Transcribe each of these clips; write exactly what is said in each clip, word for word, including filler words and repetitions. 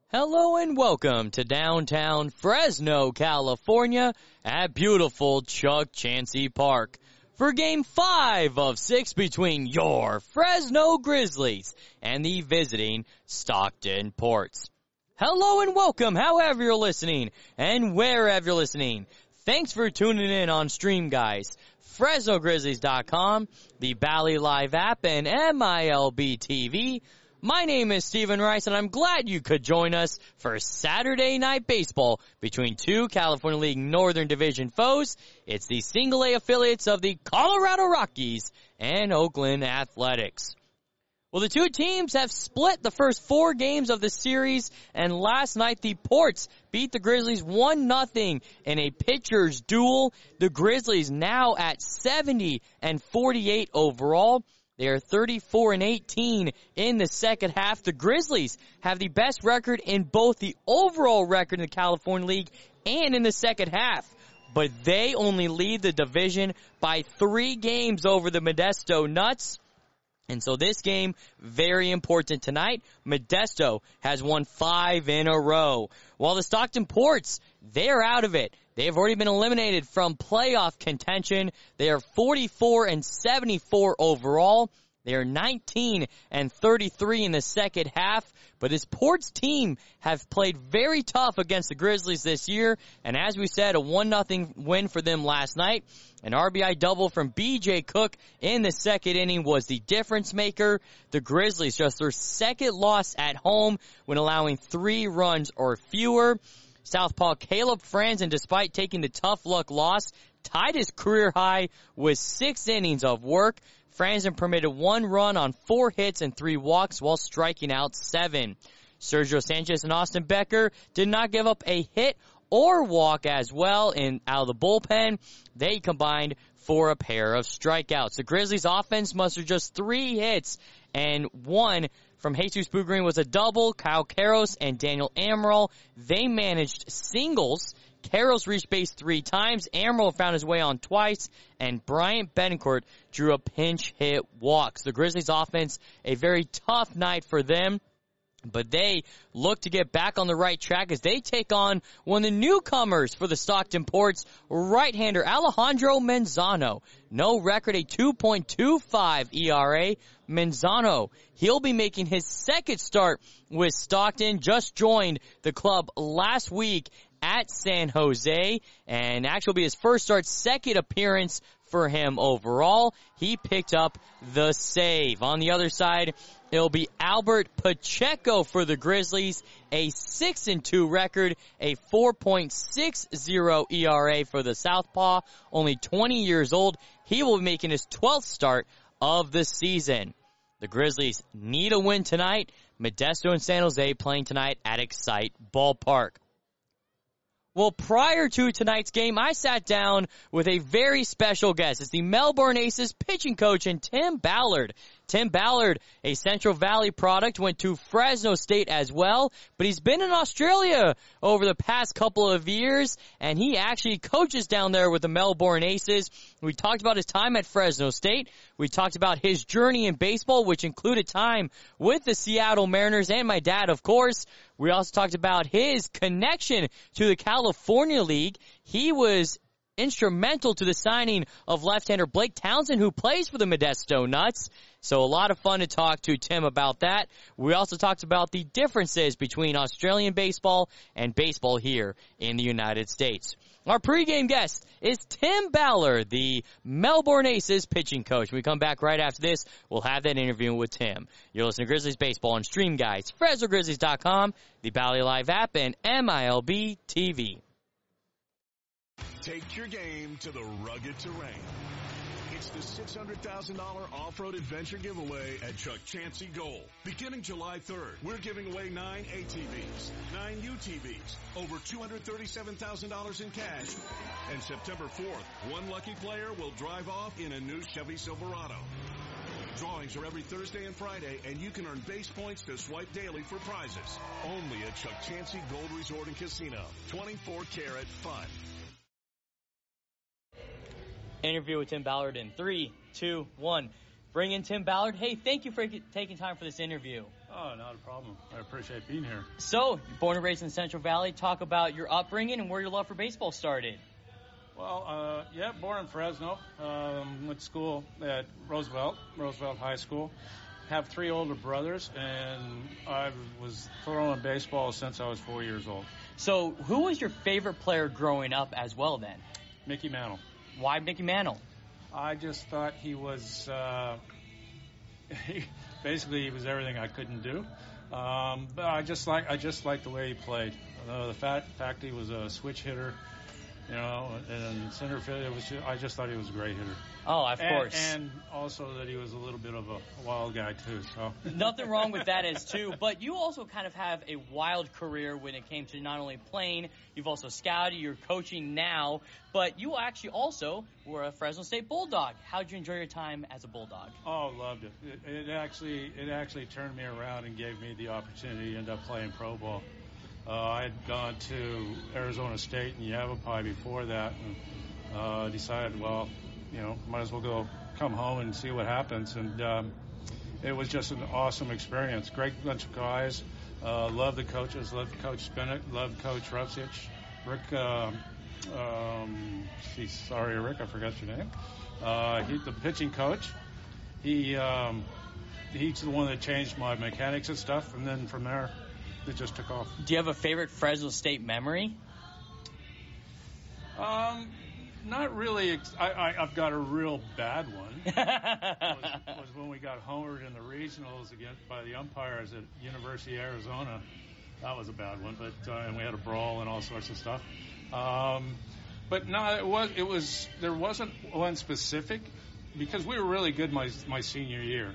Hello and welcome to downtown Fresno, California at beautiful Chuck Chansey Park for Game five of six between your Fresno Grizzlies and the visiting Stockton Ports. Hello and welcome however you're listening and wherever you're listening. Thanks for tuning in on Stream Guys, Fresno Grizzlies dot com, the Bally Live app, and M I L B T V. My name is Stephen Rice, and I'm glad you could join us for Saturday Night Baseball between two California League Northern Division foes. It's the single A affiliates of the Colorado Rockies and Oakland Athletics. Well, the two teams have split the first four games of the series, and last night the Ports beat the Grizzlies one nothing in a pitcher's duel. The Grizzlies now at seventy and forty-eight overall. They are thirty-four and eighteen in the second half. The Grizzlies have the best record in both the overall record in the California League and in the second half. But they only lead the division by three games over the Modesto Nuts. And so this game, very important tonight. Modesto has won five in a row. While the Stockton Ports, they're out of it. They have already been eliminated from playoff contention. They are forty-four and seventy-four overall. They are nineteen and thirty-three in the second half. But this Ports team have played very tough against the Grizzlies this year. And as we said, a one nothing win for them last night. An R B I double from B J Cook in the second inning was the difference maker. The Grizzlies just their second loss at home when allowing three runs or fewer. Southpaw Caleb Franzen, despite taking the tough luck loss, tied his career high with six innings of work. Franzen permitted one run on four hits and three walks while striking out seven. Sergio Sanchez and Austin Becker did not give up a hit or walk as well in out of the bullpen. They combined for a pair of strikeouts. The Grizzlies offense mustered just three hits, and one from Jesus Bougreen was a double. Kyle Karros and Daniel Amaral, they managed singles. Karros reached base three times. Amaral found his way on twice. And Bryant Betancourt drew a pinch hit walk. The Grizzlies offense, a very tough night for them. But they look to get back on the right track as they take on one of the newcomers for the Stockton Ports, right-hander Alejandro Manzano. No record, a two point two five E R A. Manzano, he'll be making his second start with Stockton, just joined the club last week at San Jose, and actually will be his first start, second appearance for him overall. He picked up the save. On the other side, it'll be Albert Pacheco for the Grizzlies, a six and two record, a four point six oh E R A for the Southpaw, only twenty years old. He will be making his twelfth start of the season. The Grizzlies need a win tonight. Modesto and San Jose playing tonight at Excite Ballpark. Well, prior to tonight's game, I sat down with a very special guest. It's the Melbourne Aces pitching coach and Tim Ballard. Tim Ballard, a Central Valley product, went to Fresno State as well, but he's been in Australia over the past couple of years, and he actually coaches down there with the Melbourne Aces. We talked about his time at Fresno State. We talked about his journey in baseball, which included time with the Seattle Mariners and my dad, of course. We also talked about his connection to the California League. He was instrumental to the signing of left-hander Blake Townsend, who plays for the Modesto Nuts. So a lot of fun to talk to Tim about that. We also talked about the differences between Australian baseball and baseball here in the United States. Our pregame guest is Tim Ballard, the Melbourne Aces pitching coach. When we come back right after this, we'll have that interview with Tim. You're listening to Grizzlies Baseball on Stream Guys, Fresno Grizzlies dot com, the Bally Live app, and M I L B T V. Take your game to the rugged terrain. It's the six hundred thousand dollars off-road adventure giveaway at Chuck Chansey Gold. Beginning July third, we're giving away nine A T Vs, nine U T Vs, over two hundred thirty-seven thousand dollars in cash. And September fourth, one lucky player will drive off in a new Chevy Silverado. Drawings are every Thursday and Friday, and you can earn base points to swipe daily for prizes. Only at Chuck Chansey Gold Resort and Casino. twenty-four karat fun. Interview with Tim Ballard in three, two, one. Bring in Tim Ballard. Hey, thank you for taking time for this interview. Oh, not a problem. I appreciate being here. So, born and raised in the Central Valley, talk about your upbringing and where your love for baseball started. Well, uh, yeah, born in Fresno. Um, went to school at Roosevelt, Roosevelt High School. Have three older brothers, and I was throwing baseball since I was four years old. So, who was your favorite player growing up as well then? Mickey Mantle. Why Mickey Mantle? I just thought he was, uh, he, basically he was everything I couldn't do. Um, but I just like I just liked the way he played. Uh, the fact, fact he was a switch hitter, you know, and center field. It was just, I just thought he was a great hitter. Oh, of and, course. And also that he was a little bit of a wild guy too. So nothing wrong with that as too. But you also kind of have a wild career when it came to not only playing, you've also scouted, you're coaching now, but you actually also were a Fresno State Bulldog. How'd you enjoy your time as a Bulldog? Oh, loved it. It, it actually it actually turned me around and gave me the opportunity to end up playing pro ball. Uh, I had gone to Arizona State and Yavapai before that, and uh, decided, well, you know, might as well go come home and see what happens. And um, it was just an awesome experience. Great bunch of guys. Uh, loved the coaches. Loved Coach Spinnett. Loved Coach Rupsich. Rick, uh, um, geez, sorry, Rick, I forgot your name. Uh, he, the pitching coach. He um, he's the one that changed my mechanics and stuff. And then from there, it just took off. Do you have a favorite Fresno State memory? Um, not really. I, I, I've got a real bad one. it was, was when we got homered in the regionals against by the umpires at University of Arizona. That was a bad one, but uh, and we had a brawl and all sorts of stuff. Um, but no, it was it was there wasn't one specific because we were really good my my senior year.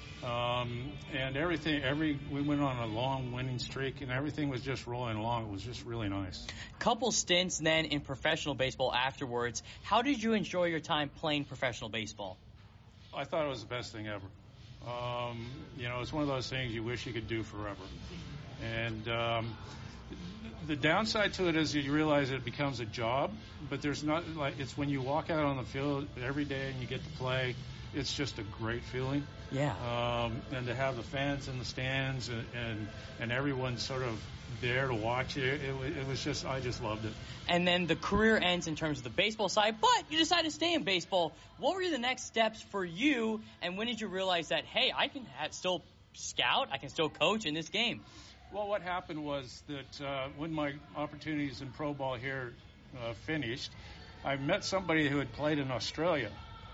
Um, and everything, every, we went on a long winning streak and everything was just rolling along. It was just really nice. Couple stints then in professional baseball afterwards. How did you enjoy your time playing professional baseball? I thought it was the best thing ever. Um, you know, it's one of those things you wish you could do forever. And, um, the downside to it is you realize it becomes a job, but there's not like, it's when you walk out on the field every day and you get to play. It's just a great feeling. Yeah. Um, and to have the fans in the stands and, and, and everyone sort of there to watch it, it, it was just, I just loved it. And then the career ends in terms of the baseball side, but you decided to stay in baseball. What were the next steps for you, and when did you realize that, hey, I can have, still scout, I can still coach in this game? Well, what happened was that uh, when my opportunities in pro ball here uh, finished, I met somebody who had played in Australia.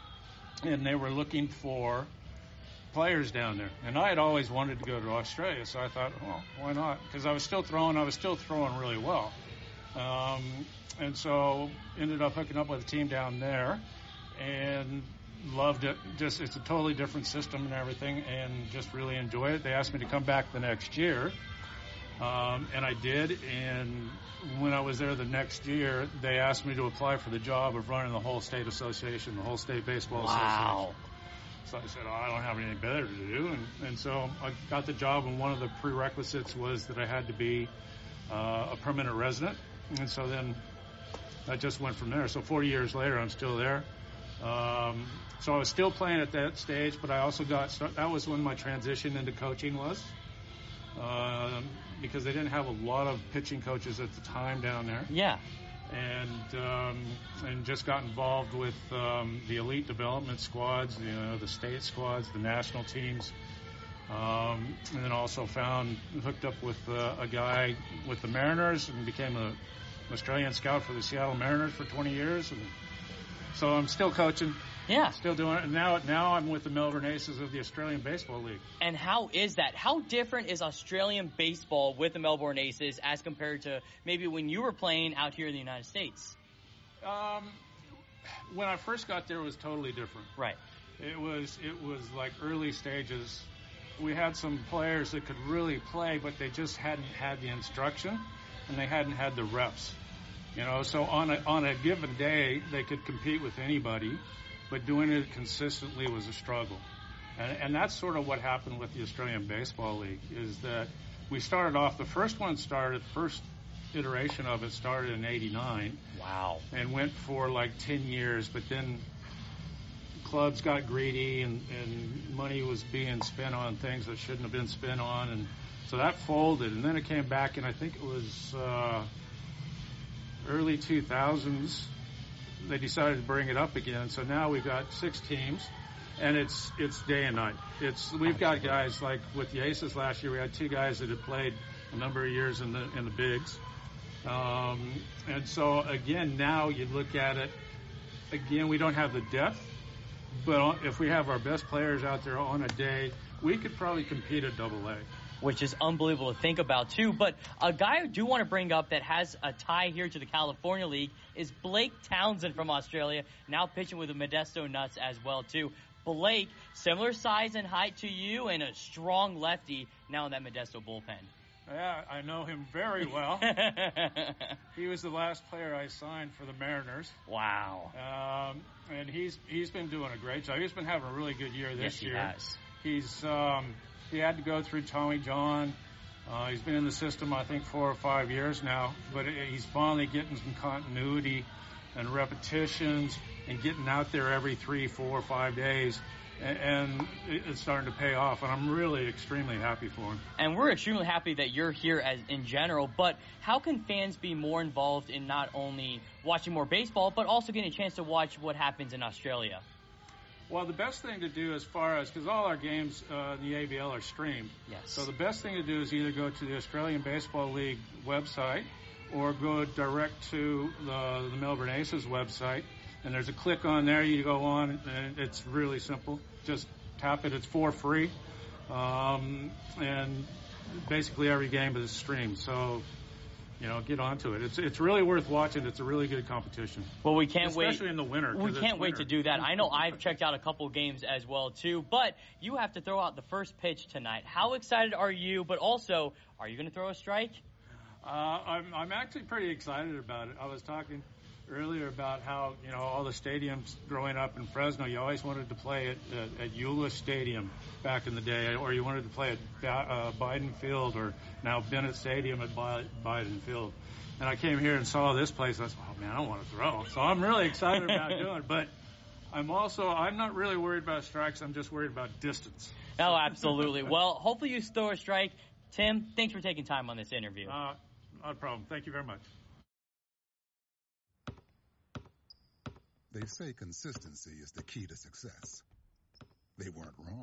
And they were looking for players down there. And I had always wanted to go to Australia, so I thought, well, why not? Because I was still throwing, I was still throwing really well. Um, and so ended up hooking up with a team down there and loved it. Just, it's a totally different system and everything, and just really enjoyed it. They asked me to come back the next year. Um, and I did, and when I was there the next year, they asked me to apply for the job of running the whole state association, the whole state baseball wow. association. So I said, oh, I don't have anything better to do, and, and so I got the job, and one of the prerequisites was that I had to be uh, a permanent resident, and so then I just went from there. So four years later, I'm still there. Um, so I was still playing at that stage, but I also got, that was when my transition into coaching was. Um, because they didn't have a lot of pitching coaches at the time down there. Yeah. And um, and just got involved with um, the elite development squads, you know, the state squads, the national teams. Um, and then also found, hooked up with uh, a guy with the Mariners and became an Australian scout for the Seattle Mariners for twenty years. And so I'm still coaching. Yeah. Still doing it. And now, now I'm with the Melbourne Aces of the Australian Baseball League. And how is that? How different is Australian baseball with the Melbourne Aces as compared to maybe when you were playing out here in the United States? Um, when I first got there, it was totally different. Right. It was, it was like early stages. We had some players that could really play, but they just hadn't had the instruction and they hadn't had the reps. You know, so on a, on a given day, they could compete with anybody. But doing it consistently was a struggle. And, and that's sort of what happened with the Australian Baseball League, is that we started off, the first one started, first iteration of it started in eighty-nine. Wow. And went for like ten years, but then clubs got greedy and, and money was being spent on things that shouldn't have been spent on, and so that folded. And then it came back, and I think it was uh, early two thousands. They decided to bring it up again. So now we've got six teams, and it's it's day and night. It's we've got guys like with the Aces last year. We had two guys that had played a number of years in the in the bigs, um, and so again now you look at it. Again, we don't have the depth, but if we have our best players out there on a day, we could probably compete at double A. Which is unbelievable to think about, too. But a guy I do want to bring up that has a tie here to the California League is Blake Townsend from Australia, now pitching with the Modesto Nuts as well, too. Blake, similar size and height to you, and a strong lefty now in that Modesto bullpen. Yeah, I know him very well. He was the last player I signed for the Mariners. Wow. Um, and he's he's been doing a great job. He's been having a really good year this yes, he year. Has. He's um, he had to go through Tommy John. Uh, he's been in the system, I think, four or five years now. But he's finally getting some continuity and repetitions and getting out there every three, four, five days. And it's starting to pay off, and I'm really extremely happy for him. And we're extremely happy that you're here as in general, but how can fans be more involved in not only watching more baseball, but also getting a chance to watch what happens in Australia? Well, the best thing to do as far as, because all our games uh, in the A B L are streamed. Yes. So the best thing to do is either go to the Australian Baseball League website or go direct to the, the Melbourne Aces website. And there's a click on there. You go on, and it's really simple. Just tap it. It's for free. Um, and basically every game is streamed. So, you know, get onto it. It's it's really worth watching. It's a really good competition. Well, we can't Especially wait. Especially in the winter. We can't wait to do that. I know I've checked out a couple games as well, too. But you have to throw out the first pitch tonight. How excited are you? But also, are you going to throw a strike? Uh, I'm, I'm actually pretty excited about it. I was talking earlier about how, you know, all the stadiums growing up in Fresno, you always wanted to play at, at, at Eula Stadium back in the day, or you wanted to play at uh, Biden Field, or now Bennett Stadium at Biden Field. And I came here and saw this place, and I said, oh, man, I want to throw. So I'm really excited about doing it. But I'm also, I'm not really worried about strikes. I'm just worried about distance. Oh, absolutely. Well, hopefully you throw a strike. Tim, thanks for taking time on this interview. Uh, not a problem. Thank you very much. They say consistency is the key to success. They weren't wrong.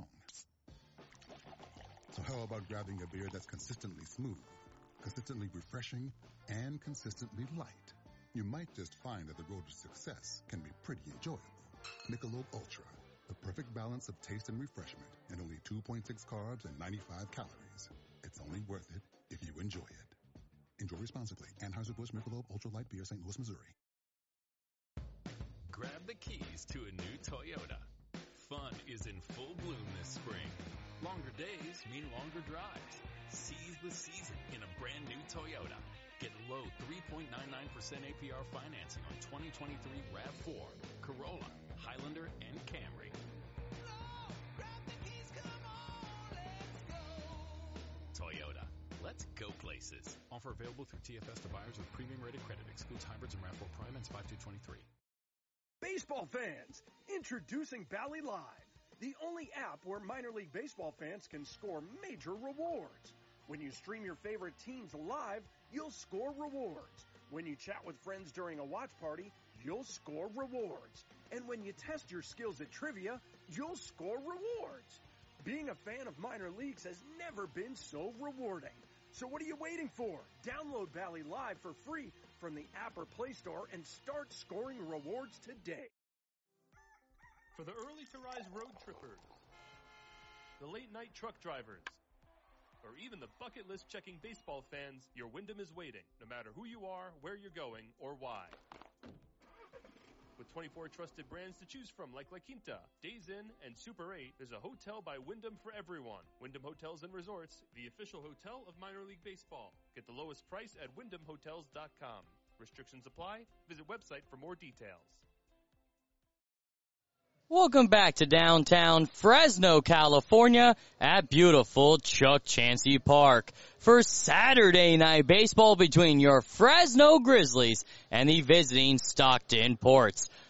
So how about grabbing a beer that's consistently smooth, consistently refreshing, and consistently light? You might just find that the road to success can be pretty enjoyable. Michelob Ultra, the perfect balance of taste and refreshment, and only two point six carbs and ninety-five calories. It's only worth it if you enjoy it. Enjoy responsibly. Anheuser-Busch Michelob Ultra Light Beer, Saint Louis, Missouri. Grab the keys to a new Toyota. Fun is in full bloom this spring. Longer days mean longer drives. Seize the season in a brand new Toyota. Get low three point nine nine percent A P R financing on twenty twenty-three RAV four, Corolla, Highlander, and Camry. Toyota. Let's go places. Offer available through T F S to buyers with premium rated credit. Excludes hybrids and RAV four Prime. Ends five two twenty-three. Baseball fans, introducing Bally Live, the only app where minor league baseball fans can score major rewards. When you stream your favorite teams live, you'll score rewards. When you chat with friends during a watch party, you'll score rewards. And when you test your skills at trivia, you'll score rewards. Being a fan of minor leagues has never been so rewarding. So what are you waiting for? Download Bally Live for free from the app or Play Store and start scoring rewards today. For the early-to-rise road trippers, the late-night truck drivers, or even the bucket list checking baseball fans, your Wyndham is waiting, no matter who you are, where you're going, or why. With twenty-four trusted brands to choose from like La Quinta, Days Inn, and Super eight, there's a hotel by Wyndham for everyone. Wyndham Hotels and Resorts, the official hotel of minor league baseball. Get the lowest price at wyndham hotels dot com. Restrictions apply. Visit website for more details. Welcome back to downtown Fresno, California at beautiful Chuck Chansey Park for Saturday night baseball between your Fresno Grizzlies and the visiting Stockton Ports.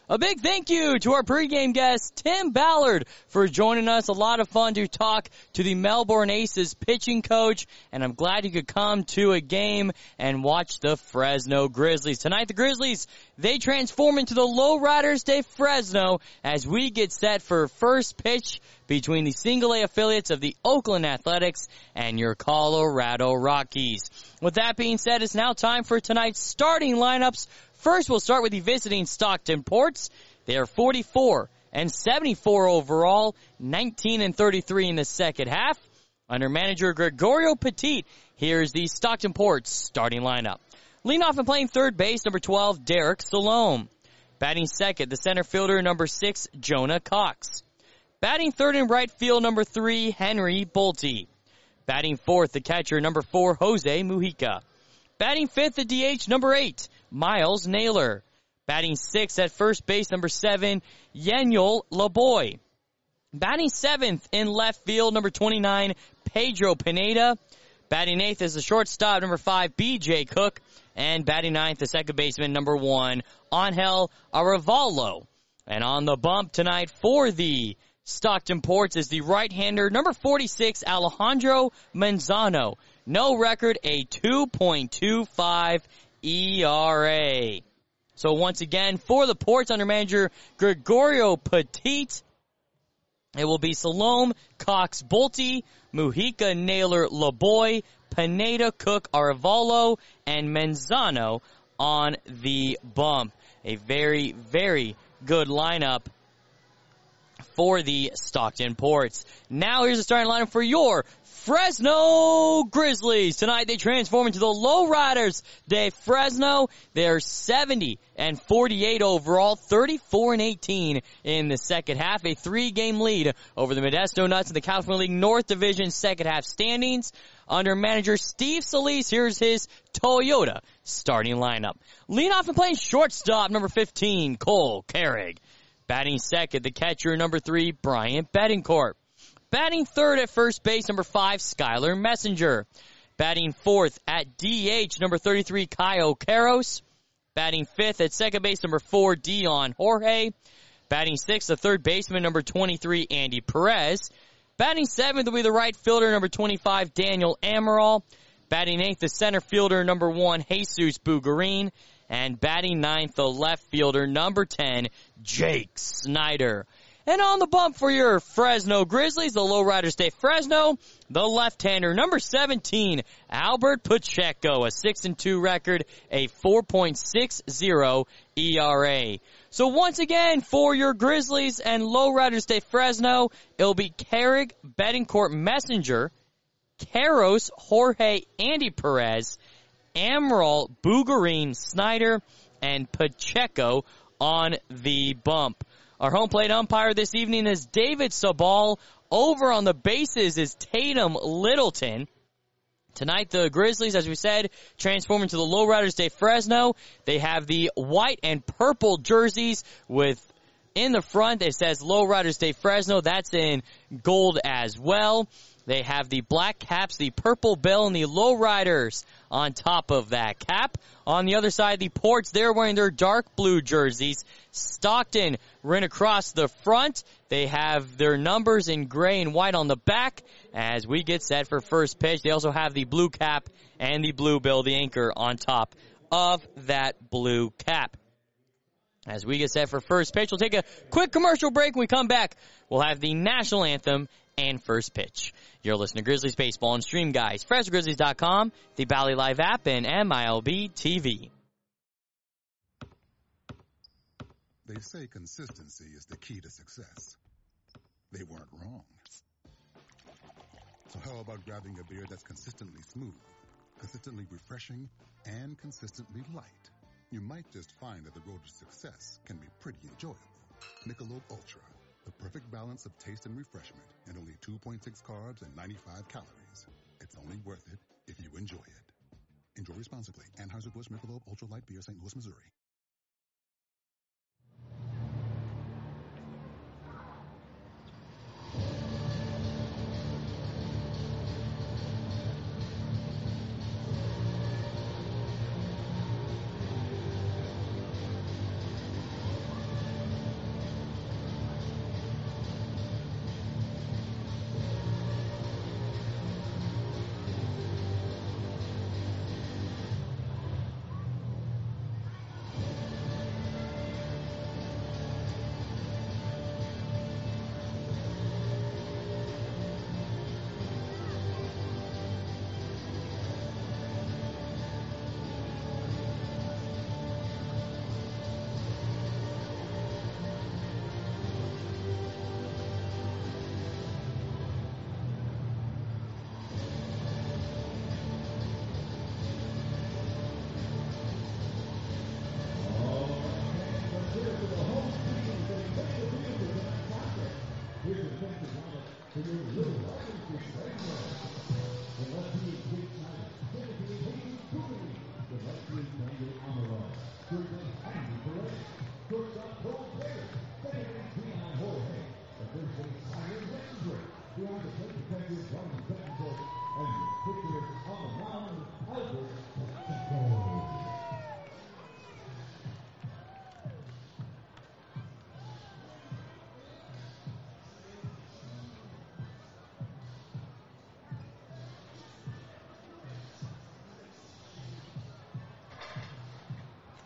A big thank you to our pregame guest, Tim Ballard, for joining us. A lot of fun to talk to the Melbourne Aces pitching coach, and I'm glad you could come to a game and watch the Fresno Grizzlies. Tonight, the Grizzlies, they transform into the Lowriders de Fresno as we get set for first pitch between the single A affiliates of the Oakland Athletics and your Colorado Rockies. With that being said, it's now time for tonight's starting lineups. First, we'll start with the visiting Stockton Ports. They are forty-four and seventy-four overall, nineteen and thirty-three in the second half. Under manager Gregorio Petit, here's the Stockton Ports starting lineup. Leading off and playing third base, number twelve, Derek Salome. Batting second, the center fielder, number six, Jonah Cox. Batting third in right field, number three, Henry Bolte. Batting fourth, the catcher, number four, Jose Mujica. Batting fifth, the D H, number eight, Miles Naylor. Batting sixth at first base, number seven, Yeniel Laboy. Batting seventh in left field, number twenty-nine, Pedro Pineda. Batting eighth is the shortstop, number five, B J Cook. And batting ninth, the second baseman, number one, Angel Arevalo. And on the bump tonight for the Stockton Ports is the right-hander, number forty-six, Alejandro Manzano. No record, a two point two five E R A. So once again, for the Ports under manager Gregorio Petit, it will be Salome, Cox, Bolte, Mujica, Naylor, Laboy, Pineda, Cook, Arevalo, and Manzano on the bump. A very, very good lineup for the Stockton Ports. Now here's the starting lineup for your Fresno Grizzlies. Tonight they transform into the Lowriders de Fresno. They're seventy and forty-eight overall, thirty-four and eighteen in the second half. A three-game lead over the Modesto Nuts in the California League North Division second half standings. Under manager Steve Solis, here's his Toyota starting lineup. Leading off and playing shortstop, number fifteen, Cole Carrig. Batting second, the catcher, number three, Bryant Betancourt. Batting third at first base, number five, Skylar Messenger. Batting fourth at D H, number thirty-three, Kyle Karros. Batting fifth at second base, number four, Dion Jorge. Batting sixth, the third baseman, number twenty-three, Andy Perez. Batting seventh will be the right fielder, number twenty-five, Daniel Amaral. Batting eighth, the center fielder, number one, Jesus Bugarin. And batting ninth, the left fielder, number ten, Jake Snyder. And on the bump for your Fresno Grizzlies, the Lowriders de Fresno, the left-hander, number seventeen, Albert Pacheco, a six and two record, a four point six oh E R A. So once again, for your Grizzlies and Lowriders de Fresno, it'll be Carrig, Betancourt, Messenger, Karros, Jorge, Andy Perez, Amaral, Bugarin, Snyder, and Pacheco on the bump. Our home plate umpire this evening is David Sabal. Over on the bases is Tatum Littleton. Tonight, the Grizzlies, as we said, transform into the Lowriders de Fresno. They have the white and purple jerseys with, in the front, it says Lowriders de Fresno. That's in gold as well. They have the black caps, the purple bill, and the Lowriders on top of that cap. On the other side, the Ports, they're wearing their dark blue jerseys. Stockton ran across the front. They have their numbers in gray and white on the back as we get set for first pitch. They also have the blue cap and the blue bill, the anchor, on top of that blue cap. As we get set for first pitch, we'll take a quick commercial break. When we come back, we'll have the national anthem and first pitch. You're listening to Grizzlies Baseball and Stream Guys, Fresno Grizzlies dot com, the Bally Live app, and M I L B T V. They say consistency is the key to success. They weren't wrong. So how about grabbing a beer that's consistently smooth, consistently refreshing, and consistently light? You might just find that the road to success can be pretty enjoyable. Michelob Ultra, the perfect balance of taste and refreshment, and only two point six carbs and ninety-five calories. It's only worth it if you enjoy it. Enjoy responsibly. Anheuser-Busch Michelob Ultra Light Beer, Saint Louis, Missouri.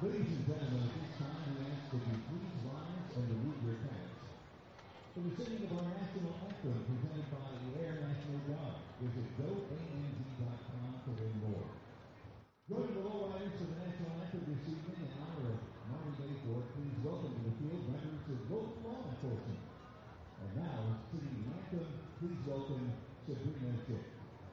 Ladies and gentlemen, at this time we ask that you please rise and remove your hats. For the singing of our national anthem presented by the Air National Guard, visit go a n z dot com to learn more. Joining the lowriders for the national anthem this evening in honor of Marty Bayford, please welcome to the field members of local law enforcement. And now, singing the anthem, please welcome Sabrina Dick.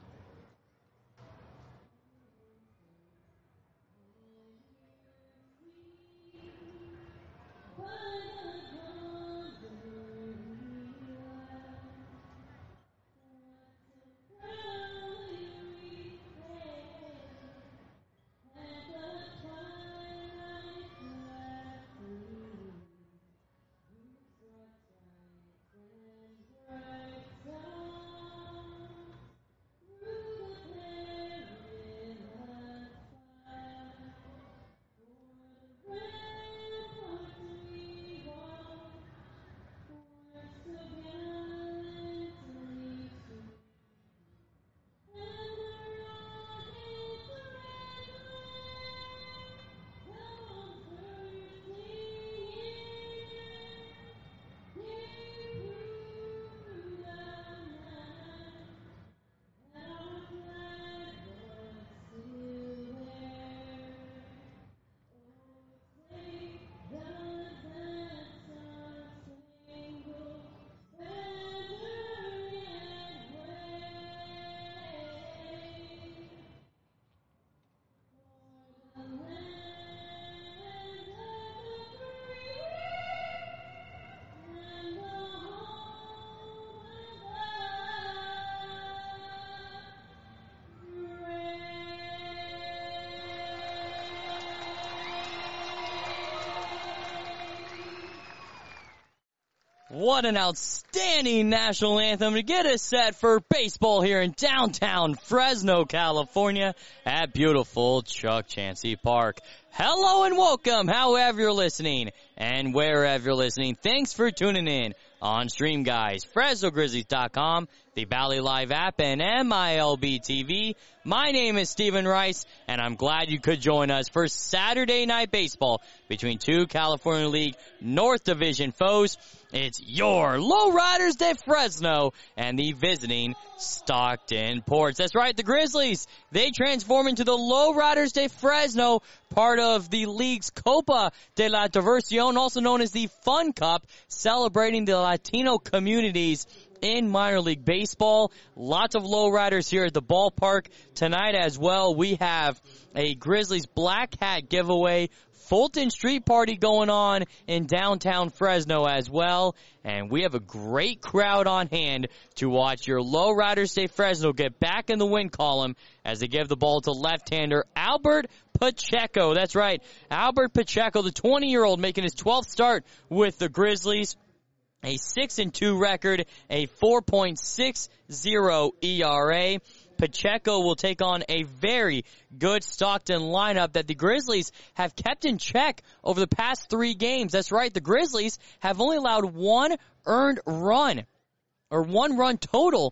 What an outstanding national anthem to get us set for baseball here in downtown Fresno, California at beautiful Chuck Chansey Park. Hello and welcome, however you're listening and wherever you're listening. Thanks for tuning in on Stream Guys, Fresno Grizzlies dot com, the Valley Live app, and M I L B T V. My name is Stephen Rice, and I'm glad you could join us for Saturday Night Baseball between two California League North Division foes. It's your Lowriders de Fresno and the visiting Stockton Ports. That's right, the Grizzlies. They transform into the Lowriders de Fresno, part of the league's Copa de la Diversión, also known as the Fun Cup, celebrating the Latino communities in minor league baseball. Lots of lowriders here at the ballpark tonight as well. We have a Grizzlies black hat giveaway, Fulton Street Party going on in downtown Fresno as well. And we have a great crowd on hand to watch your Lowriders de Fresno get back in the win column as they give the ball to left-hander Albert Pacheco. That's right, Albert Pacheco, the twenty-year-old, making his twelfth start with the Grizzlies. A six and two record, a four point six oh E R A. Pacheco will take on a very good Stockton lineup that the Grizzlies have kept in check over the past three games. That's right, the Grizzlies have only allowed one earned run, or one run total,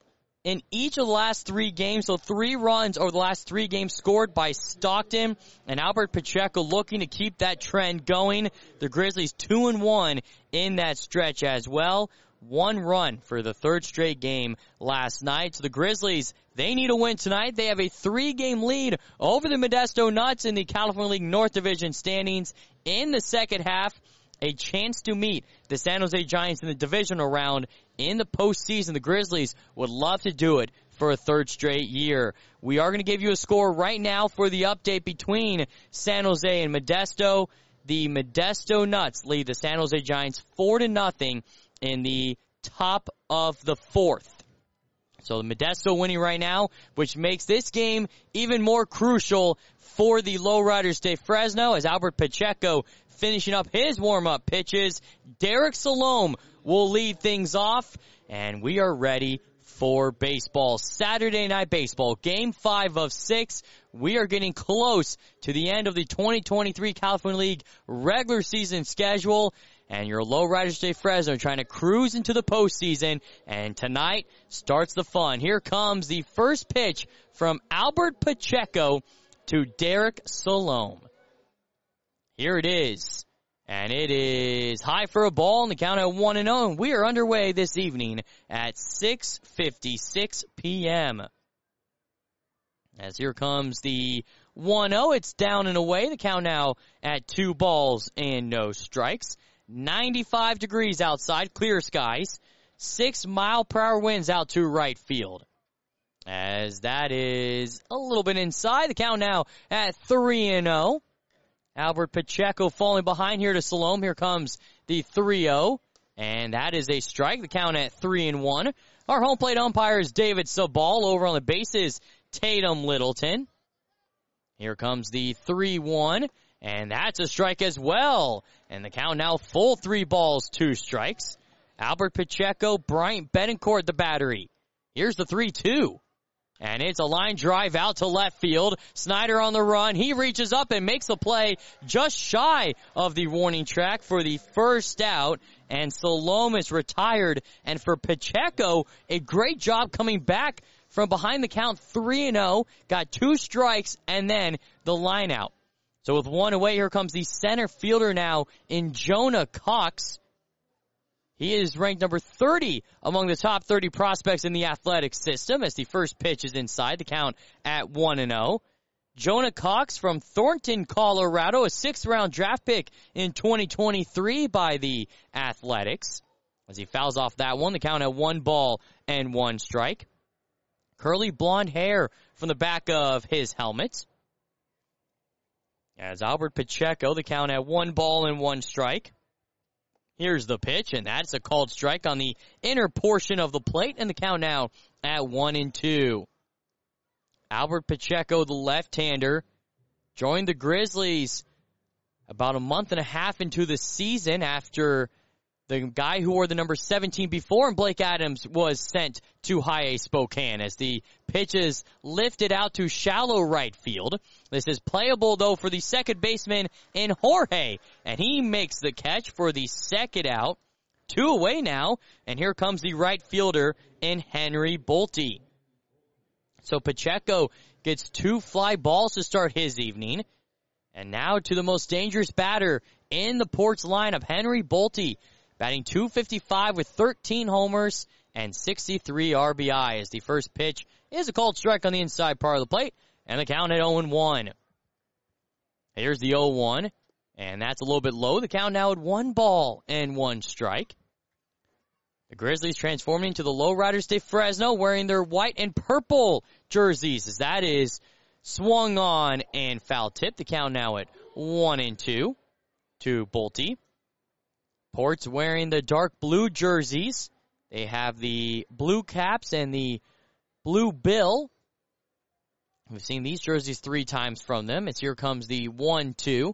in each of the last three games. So three runs over the last three games scored by Stockton, and Albert Pacheco looking to keep that trend going. The Grizzlies two and one in that stretch as well. One run for the third straight game last night. So the Grizzlies, they need a win tonight. They have a three-game lead over the Modesto Nuts in the California League North Division standings in the second half. A chance to meet the San Jose Giants in the divisional round in the postseason. The Grizzlies would love to do it for a third straight year. We are going to give you a score right now for the update between San Jose and Modesto. The Modesto Nuts lead the San Jose Giants four to nothing in the top of the fourth. So the Modesto winning right now, which makes this game even more crucial for the Lowriders de Fresno as Albert Pacheco finishing up his warm-up pitches. Derek Salome will lead things off, and we are ready for baseball. Saturday Night Baseball, Game five of six. We are getting close to the end of the twenty twenty-three California League regular season schedule, and your Lowriders de Fresno trying to cruise into the postseason, and tonight starts the fun. Here comes the first pitch from Albert Pacheco to Derek Salome. Here it is. And it is high for a ball, and the count at one and oh. And we are underway this evening at six fifty-six p.m. As here comes the one oh. It's down and away. The count now at two balls and no strikes. ninety-five degrees outside, clear skies. Six mile per hour winds out to right field. As that is a little bit inside. The count now at three and oh. Albert Pacheco falling behind here to Salome. Here comes the three oh. And that is a strike. The count at three and one. Our home plate umpire is David Sabal. Over on the bases, Tatum Littleton. Here comes the three one. And that's a strike as well. And the count now full three balls, two strikes. Albert Pacheco, Bryant Betancourt, the battery. Here's the three two. And it's a line drive out to left field. Snyder on the run. He reaches up and makes a play just shy of the warning track for the first out. And Salome is retired. And for Pacheco, a great job coming back from behind the count three and oh. Got two strikes and then the line out. So with one away, here comes the center fielder now in Jonah Cox. He is ranked number thirty among the top thirty prospects in the athletic system as the first pitch is inside, the count at one and oh. Jonah Cox from Thornton, Colorado, a sixth round draft pick in twenty twenty-three by the Athletics. As he fouls off that one, the count at one ball and one strike. Curly blonde hair from the back of his helmet. As Albert Pacheco, the count at one ball and one strike. Here's the pitch, and that's a called strike on the inner portion of the plate, and the count now at one and two. Albert Pacheco, the left-hander, joined the Grizzlies about a month and a half into the season after the guy who wore the number seventeen before him, Blake Adams, was sent to High A Spokane as the pitch is lifted out to shallow right field. This is playable, though, for the second baseman in Jorge, and he makes the catch for the second out. Two away now, and here comes the right fielder in Henry Bolte. So Pacheco gets two fly balls to start his evening. And now to the most dangerous batter in the Ports lineup, Henry Bolte, batting two fifty-five with thirteen homers and sixty-three R B I as the first pitch is a called strike on the inside part of the plate, and the count at oh and one. Here's the oh one, and that's a little bit low. The count now at one ball and one strike. The Grizzlies transforming to the Lowriders de Fresno, wearing their white and purple jerseys, as that is swung on and foul tip. The count now at one and two to Bolte. Ports wearing the dark blue jerseys. They have the blue caps and the blue bill. We've seen these jerseys three times from them. As here comes the one two.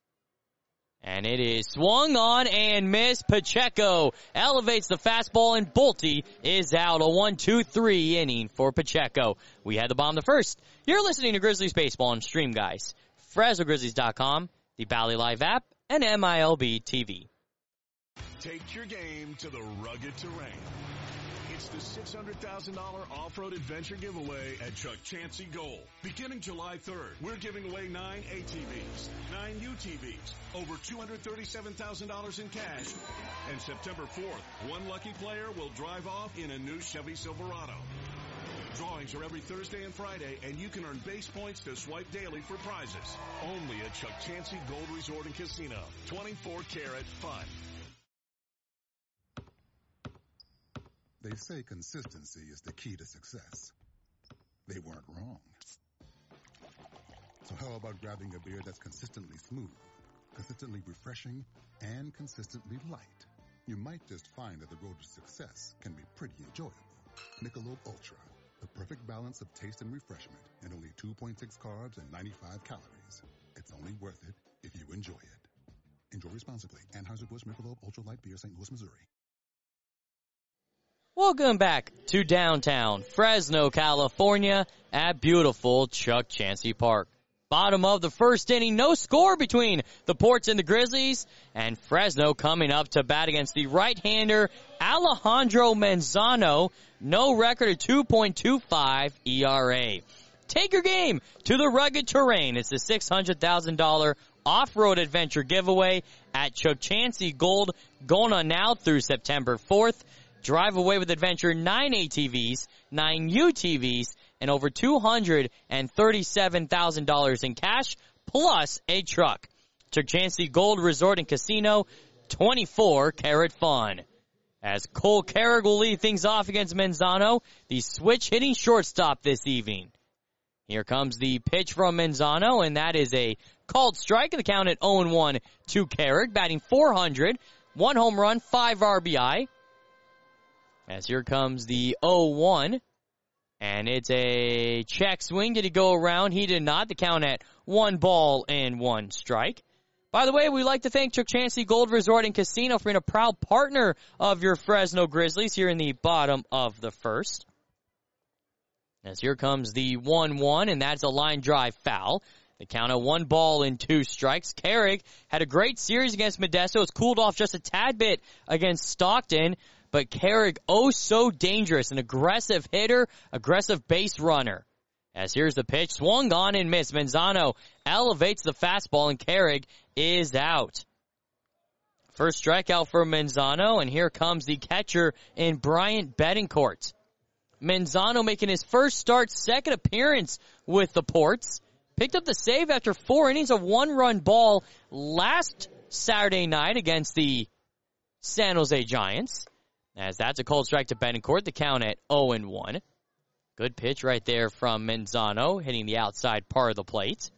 And it is swung on and missed. Pacheco elevates the fastball, and Bolte is out. A one two three inning for Pacheco. We had the bomb the first. You're listening to Grizzlies Baseball on Stream Guys, Fresno Grizzlies dot com, the Bally Live app, and M I L B T V. Take your game to the rugged terrain. It's the six hundred thousand dollars off-road adventure giveaway at Chuck Chansey Gold. Beginning July third, we're giving away nine A T Vs, nine U T Vs, over two hundred thirty-seven thousand dollars in cash. And September fourth, one lucky player will drive off in a new Chevy Silverado. Drawings are every Thursday and Friday, and you can earn base points to swipe daily for prizes. Only at Chuck Chansey Gold Resort and Casino. twenty-four karat fun. They say consistency is the key to success. They weren't wrong. So how about grabbing a beer that's consistently smooth, consistently refreshing, and consistently light? You might just find that the road to success can be pretty enjoyable. Michelob Ultra, the perfect balance of taste and refreshment, and only two point six carbs and ninety-five calories. It's only worth it if you enjoy it. Enjoy responsibly. Anheuser-Busch Michelob Ultra Light Beer, Saint Louis, Missouri. Welcome back to downtown Fresno, California at beautiful Chuck Chansey Park. Bottom of the first inning, no score between the Ports and the Grizzlies, and Fresno coming up to bat against the right-hander Alejandro Manzano. No record of two point two five E R A. Take your game to the rugged terrain. It's the six hundred thousand dollars off-road adventure giveaway at Chuck Chansey Gold, going on now through September fourth. Drive away with adventure nine A T Vs, nine U T Vs, and over two hundred thirty-seven thousand dollars in cash, plus a truck. Chuck Chansey Gold Resort and Casino, twenty-four karat fun. As Cole Carrick will lead things off against Manzano, the switch-hitting shortstop this evening. Here comes the pitch from Manzano, and that is a called strike. The count at oh and one to Carrick, batting four hundred, one home run, five R B I. As here comes the oh one, and it's a check swing. Did he go around? He did not. The count at one ball and one strike. By the way, we'd like to thank Chuck Chansey Gold Resort and Casino for being a proud partner of your Fresno Grizzlies here in the bottom of the first. As here comes the one one, and that's a line drive foul. The count at one ball and two strikes. Carrick had a great series against Modesto. It's cooled off just a tad bit against Stockton, but Carrick, oh so dangerous, an aggressive hitter, aggressive base runner. As here's the pitch, swung on and missed. Manzano elevates the fastball, and Carrick is out. First strikeout for Manzano, and here comes the catcher in Bryant Betancourt. Manzano making his first start, second appearance with the Ports. Picked up the save after four innings of one-run ball last Saturday night against the San Jose Giants. As that's a cold strike to Betancourt, the count at oh and one. Good pitch right there from Manzano, hitting the outside part of the plate.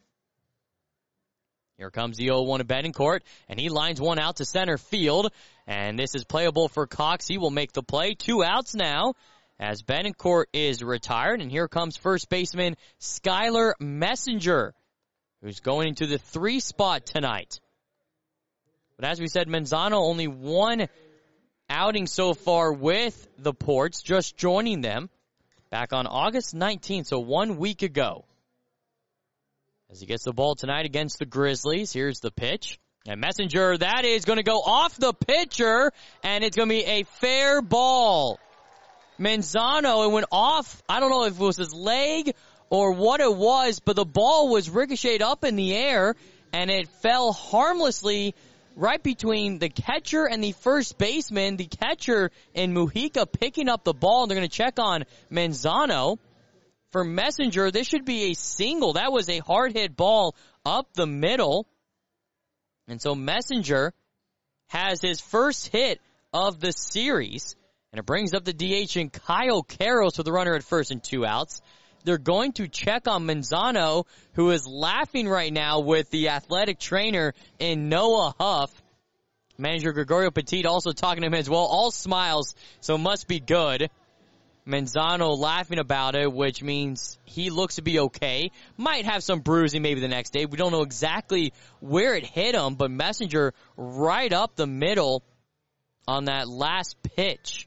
Here comes the oh one to Betancourt, and he lines one out to center field. And this is playable for Cox. He will make the play. Two outs now as Betancourt is retired. And here comes first baseman Skylar Messenger, who's going into the three spot tonight. But as we said, Manzano only one outing so far with the Ports, just joining them back on August nineteenth, so one week ago. As he gets the ball tonight against the Grizzlies, here's the pitch. And Messenger, that is going to go off the pitcher, and it's going to be a fair ball. Manzano, it went off, I don't know if it was his leg or what it was, but the ball was ricocheted up in the air, and it fell harmlessly right between the catcher and the first baseman. The catcher in Mujica picking up the ball, and they're going to check on Manzano. For Messenger, this should be a single. That was a hard-hit ball up the middle. And so Messenger has his first hit of the series, and it brings up the D H in Kyle Karros with the runner at first and two outs. They're going to check on Manzano, who is laughing right now with the athletic trainer in Noah Huff. Manager Gregorio Petit also talking to him as well. All smiles, so must be good. Manzano laughing about it, which means he looks to be okay. Might have some bruising maybe the next day. We don't know exactly where it hit him, but Messenger right up the middle on that last pitch.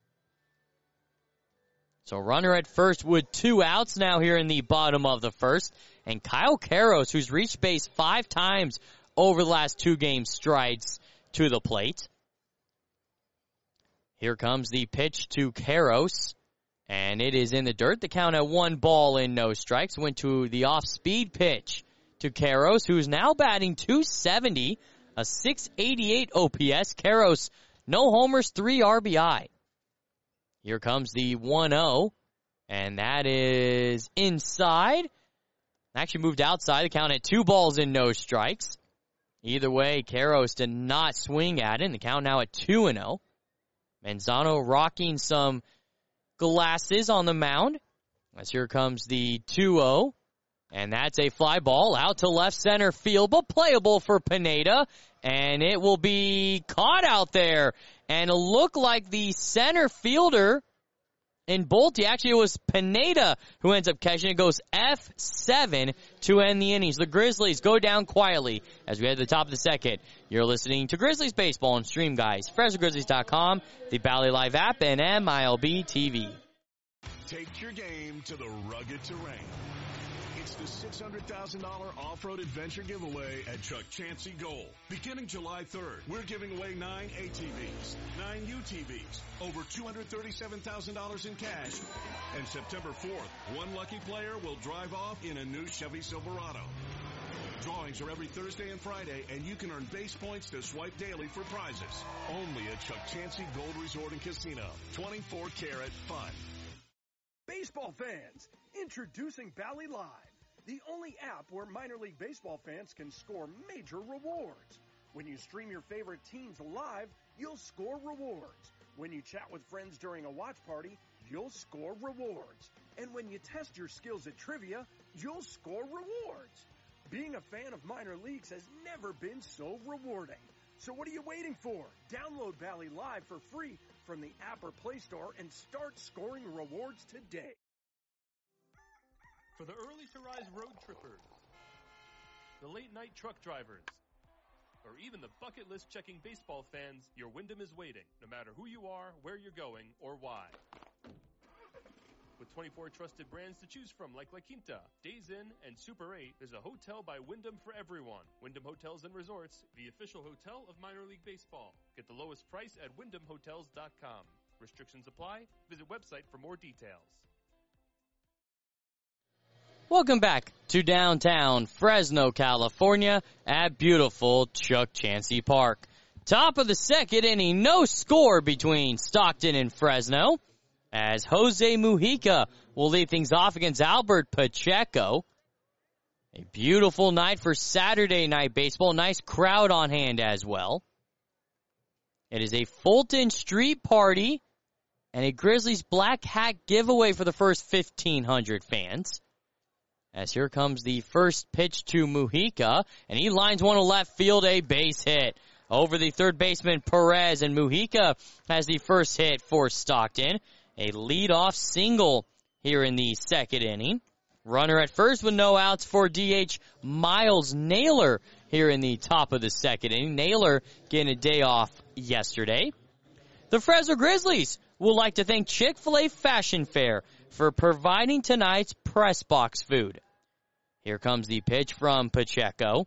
So runner at first with two outs now here in the bottom of the first. And Kyle Karros, who's reached base five times over the last two games, strides to the plate. Here comes the pitch to Karros, and it is in the dirt. The count at one ball and no strikes. Went to the off-speed pitch to Karros, who's now batting two seventy, a six eighty-eight O P S. Karros, no homers, three R B I. Here comes the one oh, and that is inside. Actually moved outside. The count at two balls and no strikes. Either way, Karros did not swing at it, and the count now at two and oh. Manzano rocking some glasses on the mound. As here comes the two oh, and that's a fly ball out to left center field, but playable for Pineda, and it will be caught out there. And it looked like the center fielder in Bolte, actually it was Pineda who ends up catching it. Goes F seven to end the innings. The Grizzlies go down quietly as we head to the top of the second. You're listening to Grizzlies Baseball on Stream Guys, Fresno Grizzlies dot com, the Bally Live app, and M I L B T V. Take your game to the rugged terrain. It's the six hundred thousand dollars off-road adventure giveaway at Chuck Chansey Gold. Beginning July third, we're giving away nine A T Vs, nine U T Vs, over two hundred thirty-seven thousand dollars in cash. And September fourth, one lucky player will drive off in a new Chevy Silverado. Drawings are every Thursday and Friday, and you can earn base points to swipe daily for prizes. Only at Chuck Chansey Gold Resort and Casino. twenty-four karat fun. Baseball fans, introducing Bally Live, the only app where minor league baseball fans can score major rewards. When you stream your favorite teams live, you'll score rewards. When you chat with friends during a watch party, you'll score rewards. And when you test your skills at trivia, you'll score rewards. Being a fan of minor leagues has never been so rewarding. So what are you waiting for? Download Bally Live for free from the app or Play Store and start scoring rewards today. For the early to rise road trippers, the late night truck drivers, or even the bucket list checking baseball fans, your Wyndham is waiting, no matter who you are, where you're going, or why. With twenty-four trusted brands to choose from like La Quinta, Days Inn, and Super eight, there's a hotel by Wyndham for everyone. Wyndham Hotels and Resorts, the official hotel of minor league baseball. Get the lowest price at wyndham hotels dot com. Restrictions apply. Visit website for more details. Welcome back to downtown Fresno, California at beautiful Chuck Chansey Park. Top of the second inning, no score between Stockton and Fresno, as Jose Mujica will lead things off against Albert Pacheco. A beautiful night for Saturday night baseball. Nice crowd on hand as well. It is a Fulton Street party and a Grizzlies black hat giveaway for the first fifteen hundred fans. As here comes the first pitch to Mujica, and he lines one to left field, a base hit over the third baseman Perez, and Mujica has the first hit for Stockton. A leadoff single here in the second inning. Runner at first with no outs for D H Miles Naylor here in the top of the second inning. Naylor getting a day off yesterday. The Fresno Grizzlies would like to thank Chick-fil-A Fashion Fair for providing tonight's press box food. Here comes the pitch from Pacheco.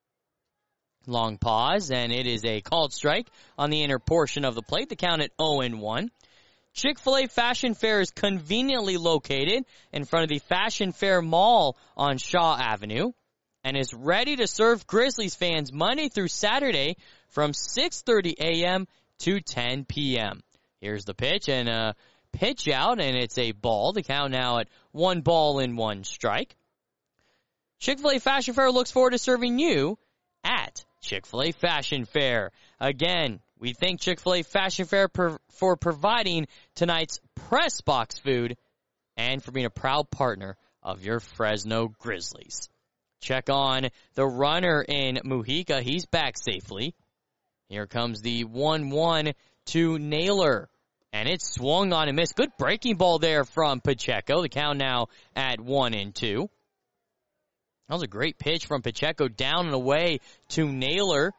Long pause, and it is a called strike on the inner portion of the plate. The count at oh and one. Chick-fil-A Fashion Fair is conveniently located in front of the Fashion Fair Mall on Shaw Avenue and is ready to serve Grizzlies fans Monday through Saturday from six thirty a.m. to ten p.m. Here's the pitch, and a pitch out, and it's a ball. The count now at one ball and one strike. Chick-fil-A Fashion Fair looks forward to serving you at Chick-fil-A Fashion Fair. Again, we thank Chick-fil-A Fashion Fair per, for providing tonight's press box food and for being a proud partner of your Fresno Grizzlies. Check on the runner in Mujica. He's back safely. Here comes the one one to Naylor. And it's swung on and missed. Good breaking ball there from Pacheco. The count now at one and two. That was a great pitch from Pacheco down and away to Naylor.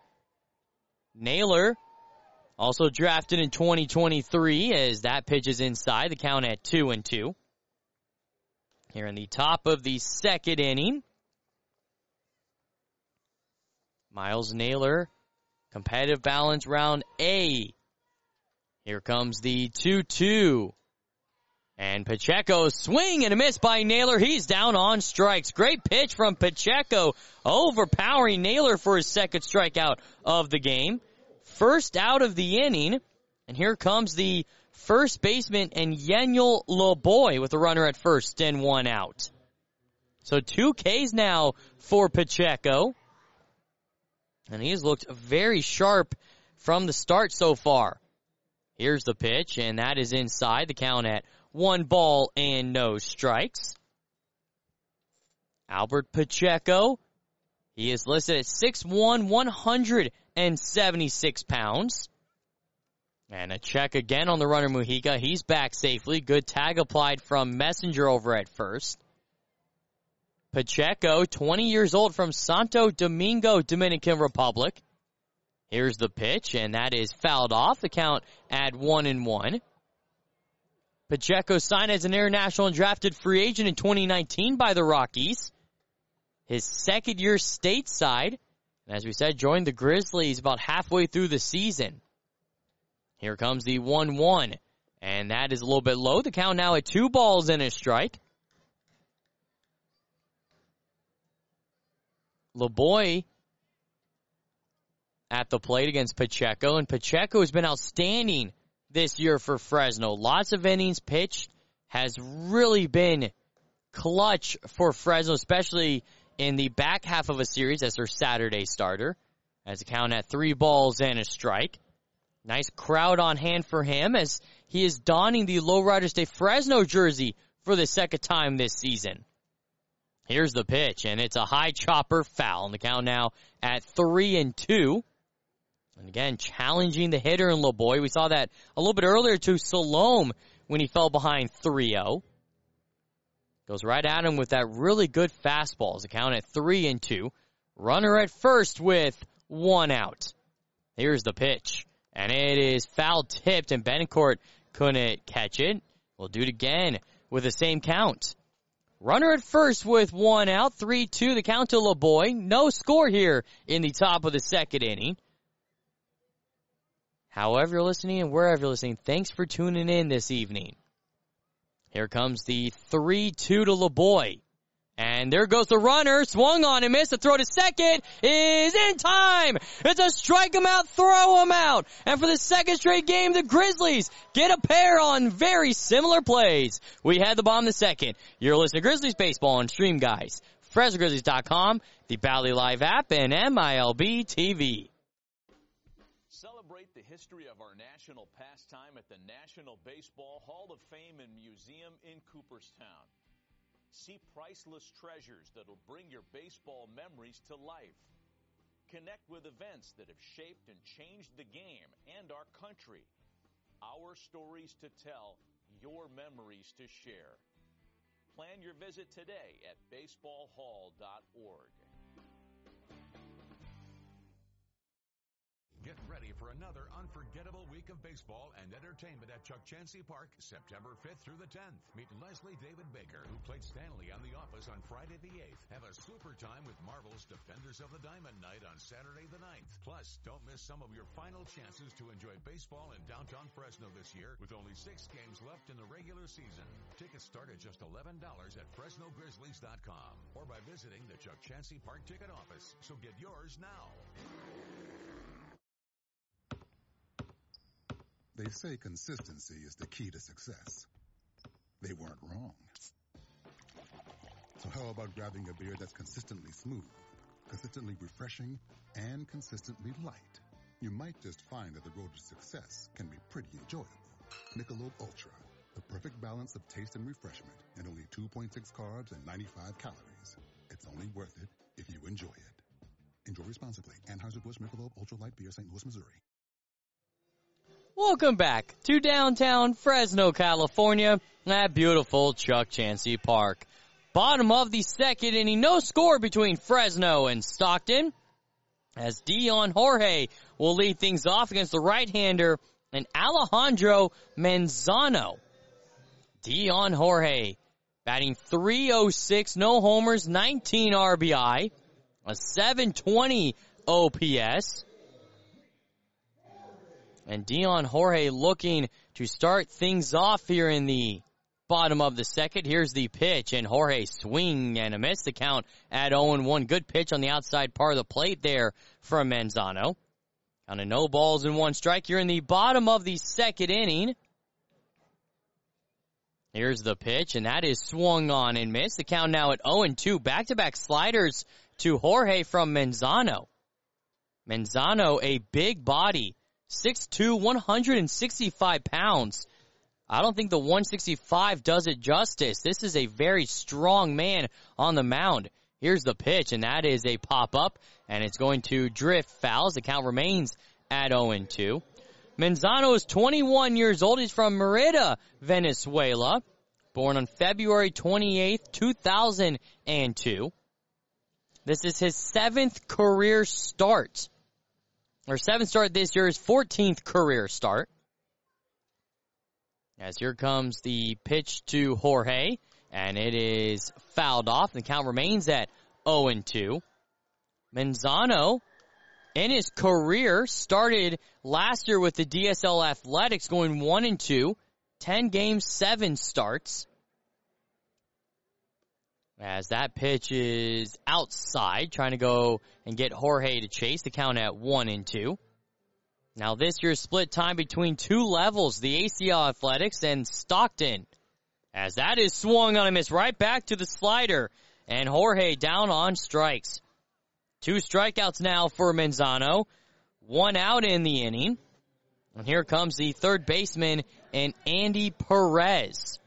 Naylor also drafted in twenty twenty-three as that pitch is inside. The count at two and two. Here in the top of the second inning. Miles Naylor, competitive balance round A. Here comes the two two. And Pacheco swing and a miss by Naylor. He's down on strikes. Great pitch from Pacheco, overpowering Naylor for his second strikeout of the game. First out of the inning. And here comes the first baseman and Yeniel Loboy with a runner at first and one out. So two Ks now for Pacheco. And he has looked very sharp from the start so far. Here's the pitch, and that is inside. The count at one ball and no strikes. Albert Pacheco, he is listed at six one, one hundred seventy-six pounds. And a check again on the runner Mujica. He's back safely. Good tag applied from Messenger over at first. Pacheco, twenty years old, from Santo Domingo, Dominican Republic. Here's the pitch, and that is fouled off. The count at one and one. Pacheco signed as an international and drafted free agent in twenty nineteen by the Rockies. His second year stateside, and as we said, joined the Grizzlies about halfway through the season. Here comes the one one, and that is a little bit low. The count now at two balls and a strike. LeBoy at the plate against Pacheco, and Pacheco has been outstanding this year for Fresno. Lots of innings pitched, has really been clutch for Fresno, especially in the back half of a series as their Saturday starter. As a count at three balls and a strike. Nice crowd on hand for him as he is donning the Lowrider State Fresno jersey for the second time this season. Here's the pitch, and it's a high chopper foul. And the count now at three and two. And again, challenging the hitter in LeBoy. We saw that a little bit earlier to Salome when he fell behind three oh. Goes right at him with that really good fastball. As the count at three and two. Runner at first with one out. Here's the pitch. And it is foul tipped, and Betancourt couldn't catch it. We'll do it again with the same count. Runner at first with one out. three two, the count to LeBoy. No score here in the top of the second inning. However you're listening and wherever you're listening, thanks for tuning in this evening. Here comes the three two to LeBoy. And there goes the runner, swung on and missed. The throw to second is in time. It's a strike him out, throw him out. And for the second straight game, the Grizzlies get a pair on very similar plays. We had the bomb the second. You're listening to Grizzlies Baseball on Stream Guys, Fresno Grizzlies dot com, the Bally Live app, and M I L B T V. Celebrate the history of our national pastime at the National Baseball Hall of Fame and Museum in Cooperstown. See priceless treasures that'll bring your baseball memories to life. Connect with events that have shaped and changed the game and our country. Our stories to tell, your memories to share. Plan your visit today at baseball hall dot org. Get ready for another unforgettable week of baseball and entertainment at Chuck Chansey Park, September fifth through the tenth. Meet Leslie David Baker, who played Stanley on The Office on Friday the eighth. Have a super time with Marvel's Defenders of the Diamond Night on Saturday the ninth. Plus, don't miss some of your final chances to enjoy baseball in downtown Fresno this year with only six games left in the regular season. Tickets start at just eleven dollars at Fresno Grizzlies dot com or by visiting the Chuck Chansey Park ticket office. So get yours now. They say consistency is the key to success. They weren't wrong. So how about grabbing a beer that's consistently smooth, consistently refreshing, and consistently light? You might just find that the road to success can be pretty enjoyable. Michelob Ultra, the perfect balance of taste and refreshment, and only two point six carbs and ninety-five calories. It's only worth it if you enjoy it. Enjoy responsibly. Anheuser-Busch Michelob Ultra Light Beer, Saint Louis, Missouri. Welcome back to downtown Fresno, California, at beautiful Chuck Chansey Park. Bottom of the second inning, no score between Fresno and Stockton, as Dion Jorge will lead things off against the right-hander and Alejandro Manzano. Dion Jorge batting three oh six, no homers, nineteen R B I, a seven twenty O P S. And Dion Jorge looking to start things off here in the bottom of the second. Here's the pitch, and Jorge swing and a miss. The count at oh and one. Good pitch on the outside part of the plate there from Manzano. Count of no balls and one strike here in the bottom of the second inning. Here's the pitch, and that is swung on and missed. The count now at oh and two. Back-to-back sliders to Jorge from Manzano. Manzano, a big body. six two, one hundred sixty-five pounds. I don't think the one sixty-five does it justice. This is a very strong man on the mound. Here's the pitch, and that is a pop-up, and it's going to drift fouls. The count remains at oh and two. Manzano is twenty-one years old. He's from Merida, Venezuela. Born on February twenty-eighth, two thousand two. This is his seventh career start. Or seventh start this year, his fourteenth career start. As here comes the pitch to Jorge, and it is fouled off. The count remains at oh and two. Manzano, in his career, started last year with the D S L Athletics, going one and two, ten games, seven starts. As that pitch is outside, trying to go and get Jorge to chase the count at one and two. Now this year's split time between two levels, the A C L Athletics and Stockton. As that is swung on a miss right back to the slider, and Jorge down on strikes. Two strikeouts now for Manzano, one out in the inning. And here comes the third baseman, and Andy Perez.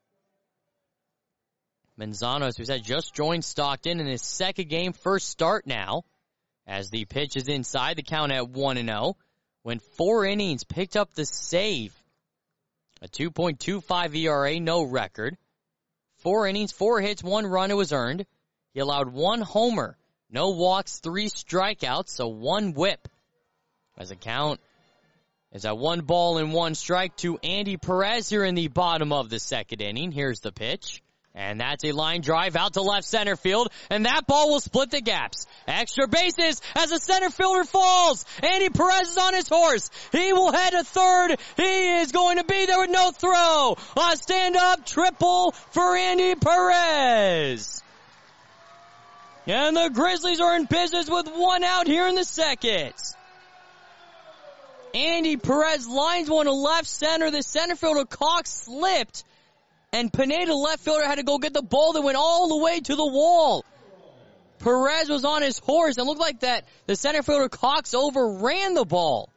Manzano, as we said, just joined Stockton in his second game, first start now. As the pitch is inside, the count at one and oh. Went four innings, picked up the save. A two point two five E R A, no record. Four innings, four hits, one run it was earned. He allowed one homer, no walks, three strikeouts, so one whip. As a count is at one ball and one strike to Andy Perez here in the bottom of the second inning. Here's the pitch. And that's a line drive out to left center field, and that ball will split the gaps. Extra bases as the center fielder falls. Andy Perez is on his horse. He will head to third. He is going to be there with no throw. A stand-up triple for Andy Perez. And the Grizzlies are in business with one out here in the second. Andy Perez lines one to left center. The center fielder Cox slipped. And Pineda, left fielder, had to go get the ball that went all the way to the wall. Perez was on his horse, and looked like that the center fielder Cox overran the ball.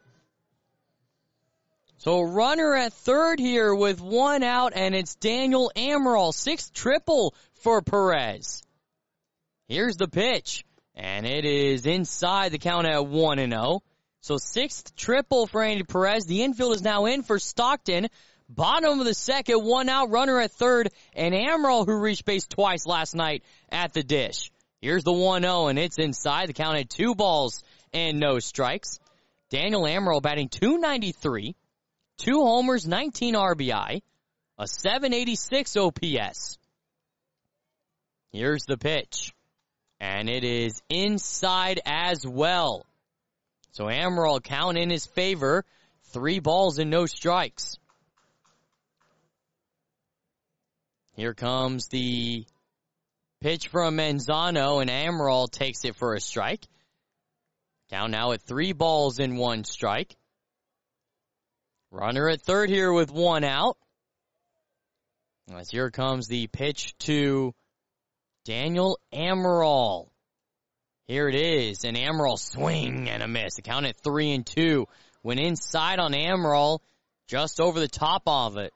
So a runner at third here with one out, and it's Daniel Amaral. Sixth triple for Perez. Here's the pitch, and it is inside, the count at one and oh. So sixth triple for Andy Perez. The infield is now in for Stockton. Bottom of the second, one out, runner at third, and Amaral, who reached base twice last night, at the dish. Here's the one oh, and it's inside. The count at two balls and no strikes. Daniel Amaral batting two ninety-three, two homers, nineteen R B I, a seven eighty-six O P S. Here's the pitch, and it is inside as well. So Amaral, count in his favor, three balls and no strikes. Here comes the pitch from Manzano, and Amaral takes it for a strike. Down now at three balls and one strike. Runner at third here with one out. As here comes the pitch to Daniel Amaral. Here it is, an Amaral swing and a miss. The count at three and two. Went inside on Amaral, just over the top of it.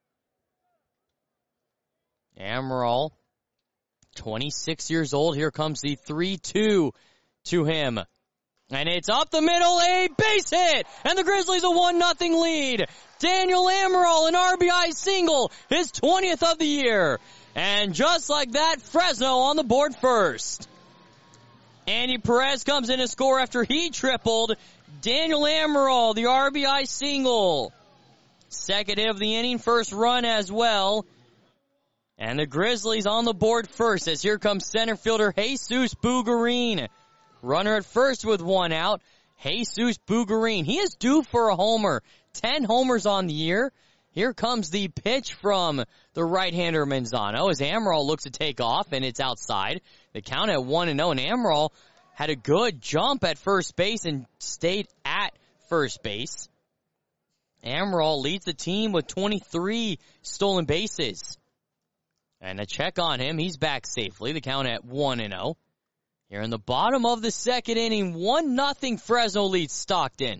Amaral, twenty-six years old. Here comes the three two to him. And it's up the middle, a base hit! And the Grizzlies a one nothing lead. Daniel Amaral, an R B I single, his twentieth of the year. And just like that, Fresno on the board first. Andy Perez comes in to score after he tripled. Daniel Amaral, the R B I single. Second hit of the inning, first run as well. And the Grizzlies on the board first, as here comes center fielder Jesus Bugarin. Runner at first with one out, Jesus Bugarin. He is due for a homer. Ten homers on the year. Here comes the pitch from the right-hander Manzano as Amaral looks to take off, and it's outside. The count at one and oh, and Amaral had a good jump at first base and stayed at first base. Amaral leads the team with twenty-three stolen bases. And a check on him. He's back safely. The count at one and oh. Here in the bottom of the second inning, one nothing Fresno leads Stockton.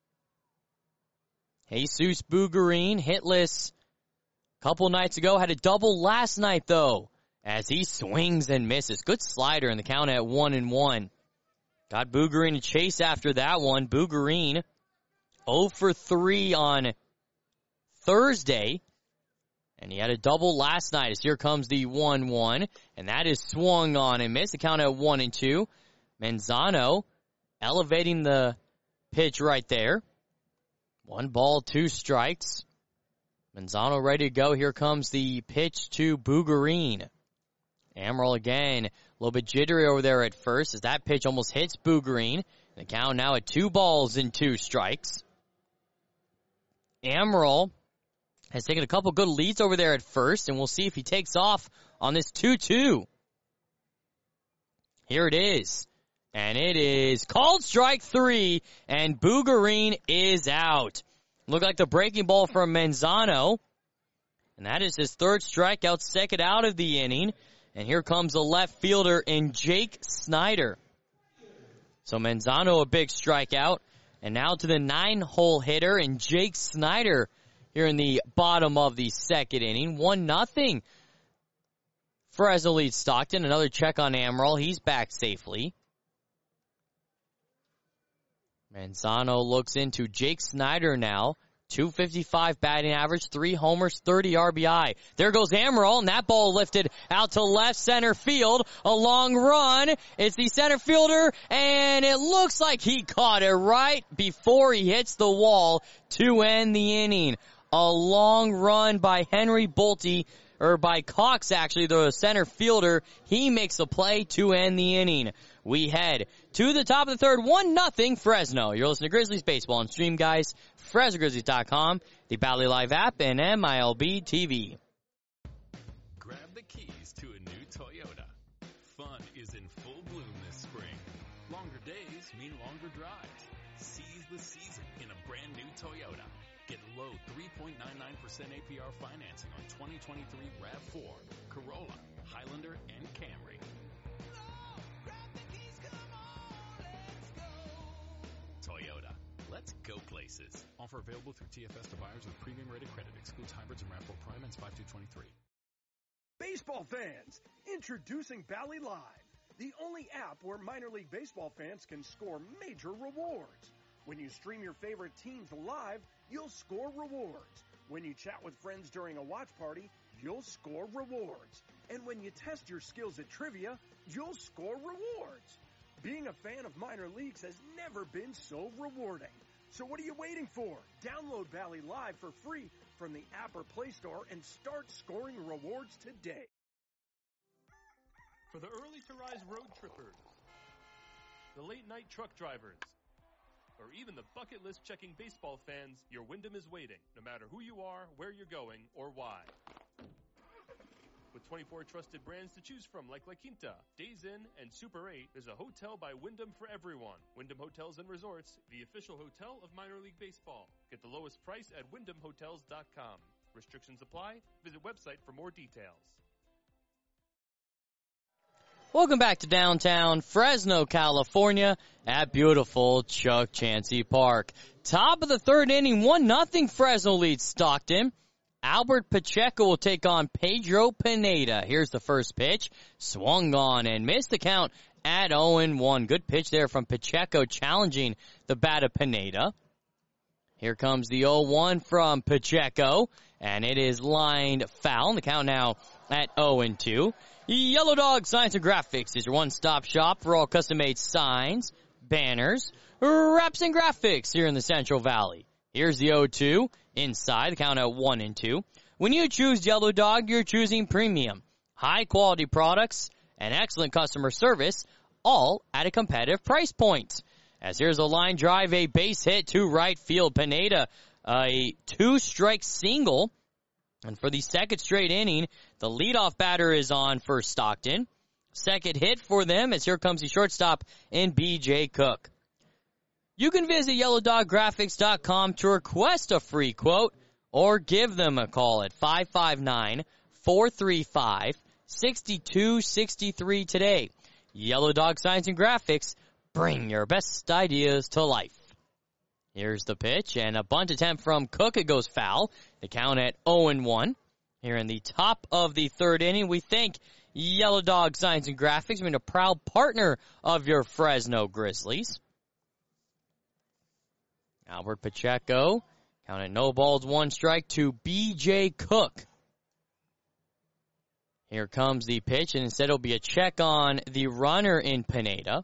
Jesus Bugarin, hitless a couple nights ago. Had a double last night, though, as he swings and misses. Good slider in the count at one and one. Got Bugarin to chase after that one. Bugarin oh for three on Thursday. And he had a double last night as here comes the one one. And that is swung on and missed. The count at one and two. Manzano elevating the pitch right there. One ball, two strikes. Manzano ready to go. Here comes the pitch to Bugarin. Amaral again. A little bit jittery over there at first as that pitch almost hits Bugarin. The count now at two balls and two strikes. Amaral has taken a couple good leads over there at first, and we'll see if he takes off on this two two. Here it is. And it is called strike three, and Bougarine is out. Looked like the breaking ball from Manzano. And that is his third strikeout, second out of the inning. And here comes the left fielder in Jake Snyder. So Manzano a big strikeout. And now to the nine-hole hitter in Jake Snyder here in the bottom of the second inning. one nothing. Fresno leads Stockton. Another check on Amaral. He's back safely. Manzano looks into Jake Snyder now. two fifty-five batting average, three homers, thirty R B I. There goes Amaral, and that ball lifted out to left center field. A long run. It's the center fielder, and it looks like he caught it right before he hits the wall to end the inning. A long run by Henry Bolte, or by Cox actually, the center fielder. He makes a play to end the inning. We head to the top of the third, one nothing Fresno. You're listening to Grizzlies Baseball on Stream, guys. Fresno Grizzlies dot com, the Bally Live app, and M I L B T V. Grab the keys to a new Toyota. Fun is in full bloom this spring. Longer days mean longer drives. Seize the season in a brand new Toyota. Get low three point nine nine percent A P R financing on twenty twenty-three RAV four, Corolla, Highlander, and Camry. Toyota. Let's go places. Offer available through T F S to buyers with premium rated credit. Excludes hybrids and RAV four Prime and five two twenty-three. Baseball fans, introducing Bally Live, the only app where minor league baseball fans can score major rewards. When you stream your favorite teams live, you'll score rewards. When you chat with friends during a watch party, you'll score rewards. And when you test your skills at trivia, you'll score rewards. Being a fan of minor leagues has never been so rewarding. So what are you waiting for? Download Bally Live for free from the app or Play Store and start scoring rewards today. For the early-to-rise road trippers, the late-night truck drivers, or even the bucket list checking baseball fans, your Wyndham is waiting, no matter who you are, where you're going, or why. With twenty-four trusted brands to choose from like La Quinta, Days Inn, and Super eight, there's a hotel by Wyndham for everyone. Wyndham Hotels and Resorts, the official hotel of minor league baseball. Get the lowest price at wyndham hotels dot com. Restrictions apply. Visit website for more details. Welcome back to downtown Fresno, California at beautiful Chuck Chansey Park. Top of the third inning, one nothing Fresno leads Stockton. Albert Pacheco will take on Pedro Pineda. Here's the first pitch. Swung on and missed the count at oh and one. Good pitch there from Pacheco challenging the bat of Pineda. Here comes the oh one from Pacheco, and it is lined foul. The count now at oh and two. Yellow Dog Signs and Graphics is your one-stop shop for all custom-made signs, banners, wraps, and graphics here in the Central Valley. Here's the oh two. Inside, the count at one and two. When you choose Yellow Dog, you're choosing premium, high-quality products, and excellent customer service, all at a competitive price point. As here's a line drive, a base hit to right field. Pineda, a two-strike single. And for the second straight inning, the leadoff batter is on for Stockton. Second hit for them as here comes the shortstop in B J Cook. You can visit yellow dog graphics dot com to request a free quote or give them a call at five five nine, four three five, six two six three today. Yellow Dog Signs and Graphics, bring your best ideas to life. Here's the pitch, and a bunt attempt from Cook. It goes foul. The count at oh and one. Here in the top of the third inning, we thank Yellow Dog Signs and Graphics, being a proud partner of your Fresno Grizzlies. Albert Pacheco, count at no balls, one strike to B J Cook. Here comes the pitch, and instead it'll be a check on the runner in Pineda.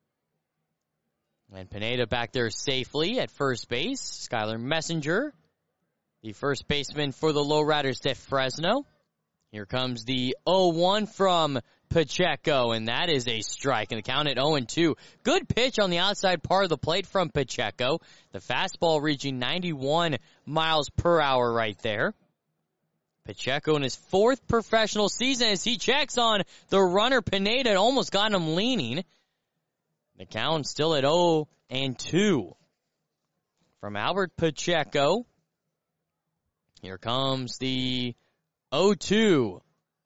And Pineda back there safely at first base. Skylar Messenger, the first baseman for the Lowriders at Fresno. Here comes the oh one from Pacheco, and that is a strike. And the count at oh and two. Good pitch on the outside part of the plate from Pacheco. The fastball reaching ninety-one miles per hour right there. Pacheco in his fourth professional season as he checks on the runner Pineda and almost got him leaning. The count still at oh and two. From Albert Pacheco. Here comes the oh two.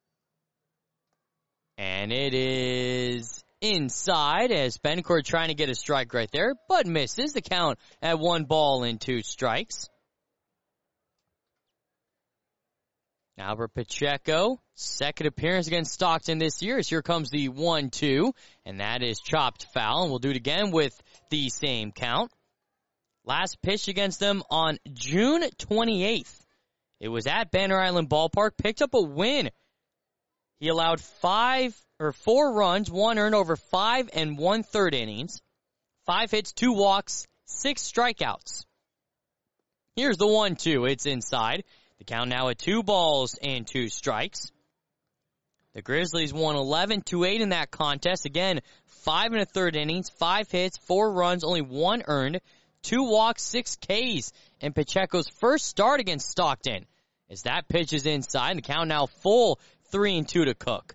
And it is inside as Bencourt trying to get a strike right there, but misses. The count at one ball and two strikes. Albert Pacheco, second appearance against Stockton this year. As here comes the one two, and that is chopped foul. And we'll do it again with the same count. Last pitch against them on June twenty-eighth. It was at Banner Island Ballpark. Picked up a win. He allowed five or four runs, one earned over five and one third innings. Five hits, two walks, six strikeouts. Here's the one two. It's inside. The count now at two balls and two strikes. The Grizzlies won eleven to eight in that contest. Again, five and a third innings, five hits, four runs, only one earned, two walks, six Ks in Pacheco's first start against Stockton. As that pitch is inside, the count now full three and two to Cook.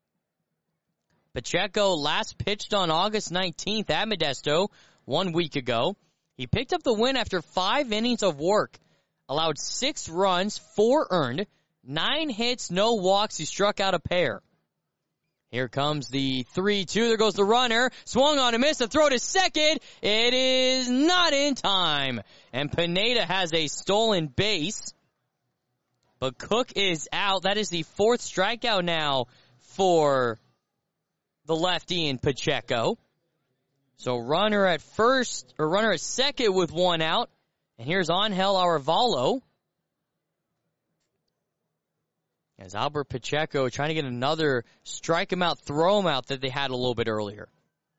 Pacheco last pitched on August nineteenth at Modesto one week ago. He picked up the win after five innings of work. Allowed six runs, four earned, nine hits, no walks. He struck out a pair. Here comes the three two. There goes the runner. Swung on a miss. The throw to second. It is not in time. And Pineda has a stolen base. But Cook is out. That is the fourth strikeout now for the lefty in Pacheco. So runner at first, or runner at second with one out. And here's Angel Arevalo. As Albert Pacheco trying to get another strike him out, throw him out that they had a little bit earlier.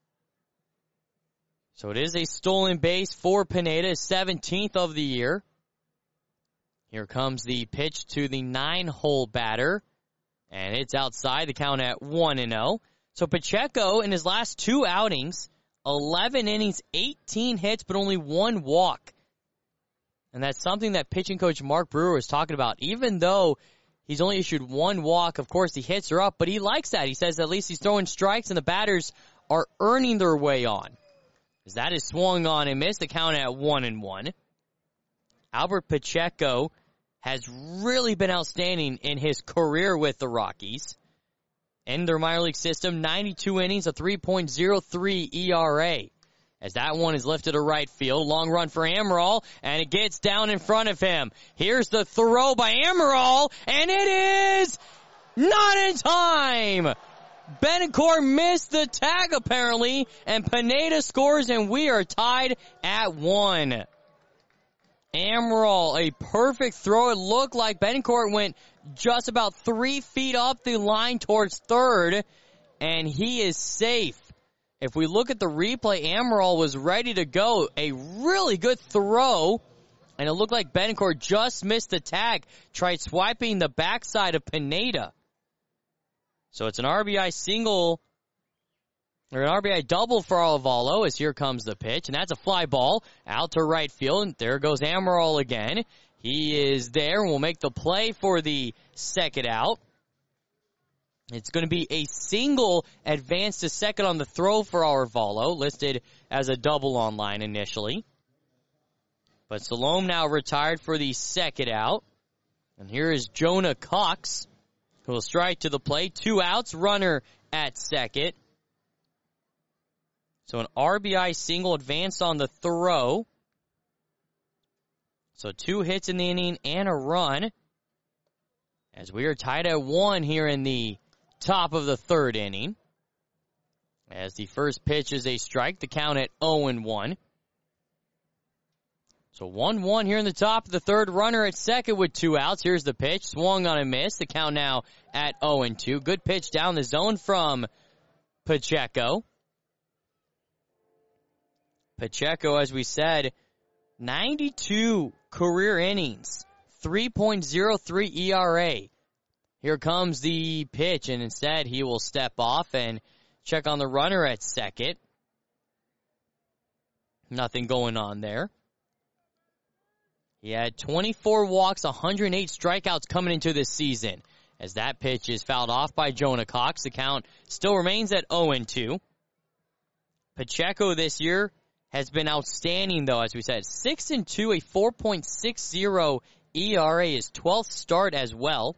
So it is a stolen base for Pineda, seventeenth of the year. Here comes the pitch to the nine-hole batter. And it's outside, the count at one and oh. So Pacheco in his last two outings, eleven innings, eighteen hits, but only one walk. And that's something that pitching coach Mark Brewer was talking about. Even though he's only issued one walk, of course the hits are up, but he likes that. He says at least he's throwing strikes and the batters are earning their way on. As that is swung on and missed, the count at one and one. Albert Pacheco has really been outstanding in his career with the Rockies. In their minor league system, ninety-two innings, a three point oh three E R A. As that one is lifted to right field. Long run for Amaral, and it gets down in front of him. Here's the throw by Amaral, and it is not in time! Bencourt missed the tag, apparently, and Pineda scores, and we are tied at one. Amaral, a perfect throw. It looked like Bencourt went just about three feet up the line towards third, and he is safe. If we look at the replay, Amaral was ready to go. A really good throw. And it looked like Bencourt just missed the tag. Tried swiping the backside of Pineda. So it's an R B I single, or an R B I double for Arevalo as here comes the pitch. And that's a fly ball out to right field. And there goes Amaral again. He is there and will make the play for the second out. It's going to be a single advance to second on the throw for Arevalo, listed as a double online initially. But Salome now retired for the second out. And here is Jonah Cox, who will strike to the plate. Two outs, runner at second. So an R B I single advance on the throw. So two hits in the inning and a run. As we are tied at one here in the top of the third inning. As the first pitch is a strike, the count at oh and one. So one one here in the top of the third, runner at second with two outs. Here's the pitch, swung on a miss. The count now at oh and two. Good pitch down the zone from Pacheco. Pacheco, as we said, ninety-two career innings, three point oh three E R A. Here comes the pitch, and instead he will step off and check on the runner at second. Nothing going on there. He had twenty-four walks, one hundred eight strikeouts coming into this season. As that pitch is fouled off by Jonah Cox, the count still remains at oh and two. Pacheco this year has been outstanding, though, as we said. six and two, a four point six oh E R A, his twelfth start as well,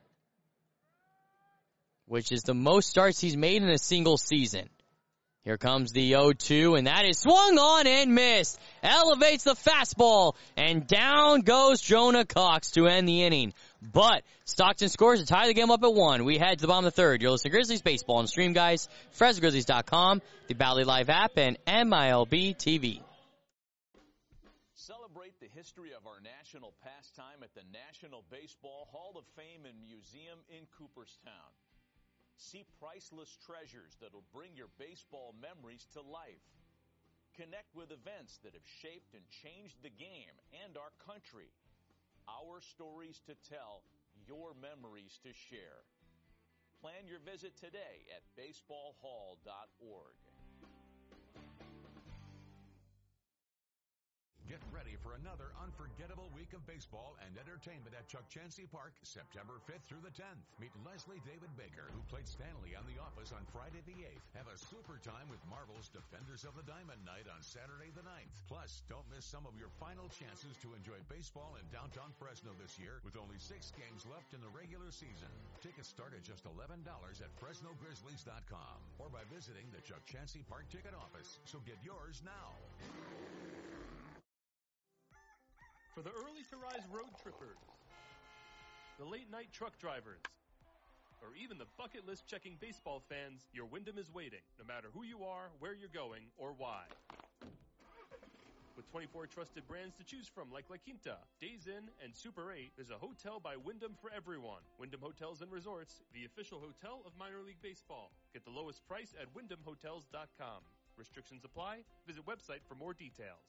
which is the most starts he's made in a single season. Here comes the oh two, and that is swung on and missed. Elevates the fastball, and down goes Jonah Cox to end the inning. But Stockton scores to tie the game up at one. We head to the bottom of the third. You're listening to Grizzlies Baseball on Stream, guys. Fresno Grizzlies dot com, the Bally Live app, and M I L B T V. Celebrate the history of our national pastime at the National Baseball Hall of Fame and Museum in Cooperstown. See priceless treasures that'll bring your baseball memories to life. Connect with events that have shaped and changed the game and our country. Our stories to tell, your memories to share. Plan your visit today at baseball hall dot org. Get ready for another unforgettable week of baseball and entertainment at Chuck Chansey Park, September fifth through the tenth. Meet Leslie David Baker, who played Stanley on The Office on Friday the eighth. Have a super time with Marvel's Defenders of the Diamond Night on Saturday the ninth. Plus, don't miss some of your final chances to enjoy baseball in downtown Fresno this year with only six games left in the regular season. Tickets start at just eleven dollars at Fresno Grizzlies dot com or by visiting the Chuck Chansey Park ticket office. So get yours now. For the early-to-rise road trippers, the late-night truck drivers, or even the bucket list checking baseball fans, your Wyndham is waiting, no matter who you are, where you're going, or why. With twenty-four trusted brands to choose from like La Quinta, Days Inn, and Super eight, there's a hotel by Wyndham for everyone. Wyndham Hotels and Resorts, the official hotel of minor league baseball. Get the lowest price at wyndham hotels dot com. Restrictions apply. Visit website for more details.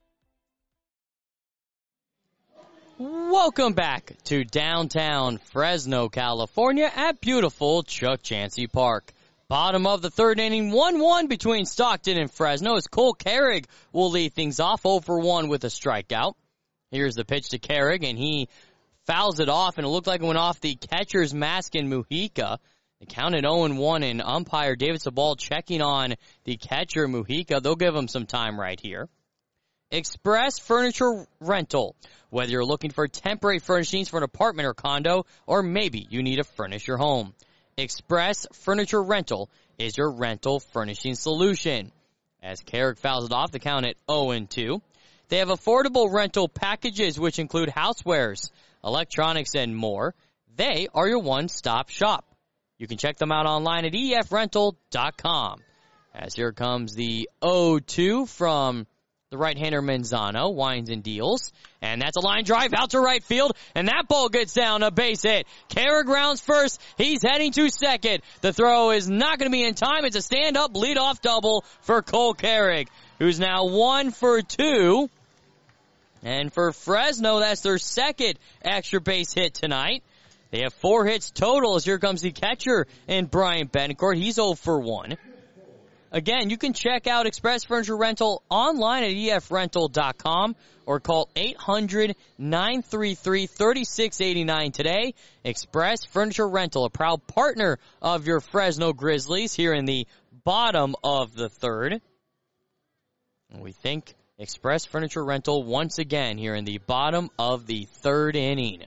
Welcome back to downtown Fresno, California at beautiful Chuck Chansey Park. Bottom of the third inning, one one between Stockton and Fresno as Cole Carrig will lead things off oh for one with a strikeout. Here's the pitch to Carrig, and he fouls it off, and it looked like it went off the catcher's mask in Mujica. They counted oh and one, and umpire David Sabal checking on the catcher Mujica. They'll give him some time right here. Express Furniture Rental. Whether you're looking for temporary furnishings for an apartment or condo, or maybe you need to furnish your home, Express Furniture Rental is your rental furnishing solution. As Carrick fouls it off, the count at oh and two. They have affordable rental packages which include housewares, electronics, and more. They are your one-stop shop. You can check them out online at E F rental dot com. As here comes the oh two from the right-hander Manzano, winds and deals. And that's a line drive out to right field. And that ball gets down, a base hit. Carrick rounds first. He's heading to second. The throw is not going to be in time. It's a stand-up leadoff double for Cole Carrick, who's now one for two. And for Fresno, that's their second extra base hit tonight. They have four hits total as here comes the catcher and Brian Betancourt. He's oh for one. Again, you can check out Express Furniture Rental online at E F rental dot com or call eight hundred, nine three three, three six eight nine today. Express Furniture Rental, a proud partner of your Fresno Grizzlies here in the bottom of the third. And we thank Express Furniture Rental once again here in the bottom of the third inning.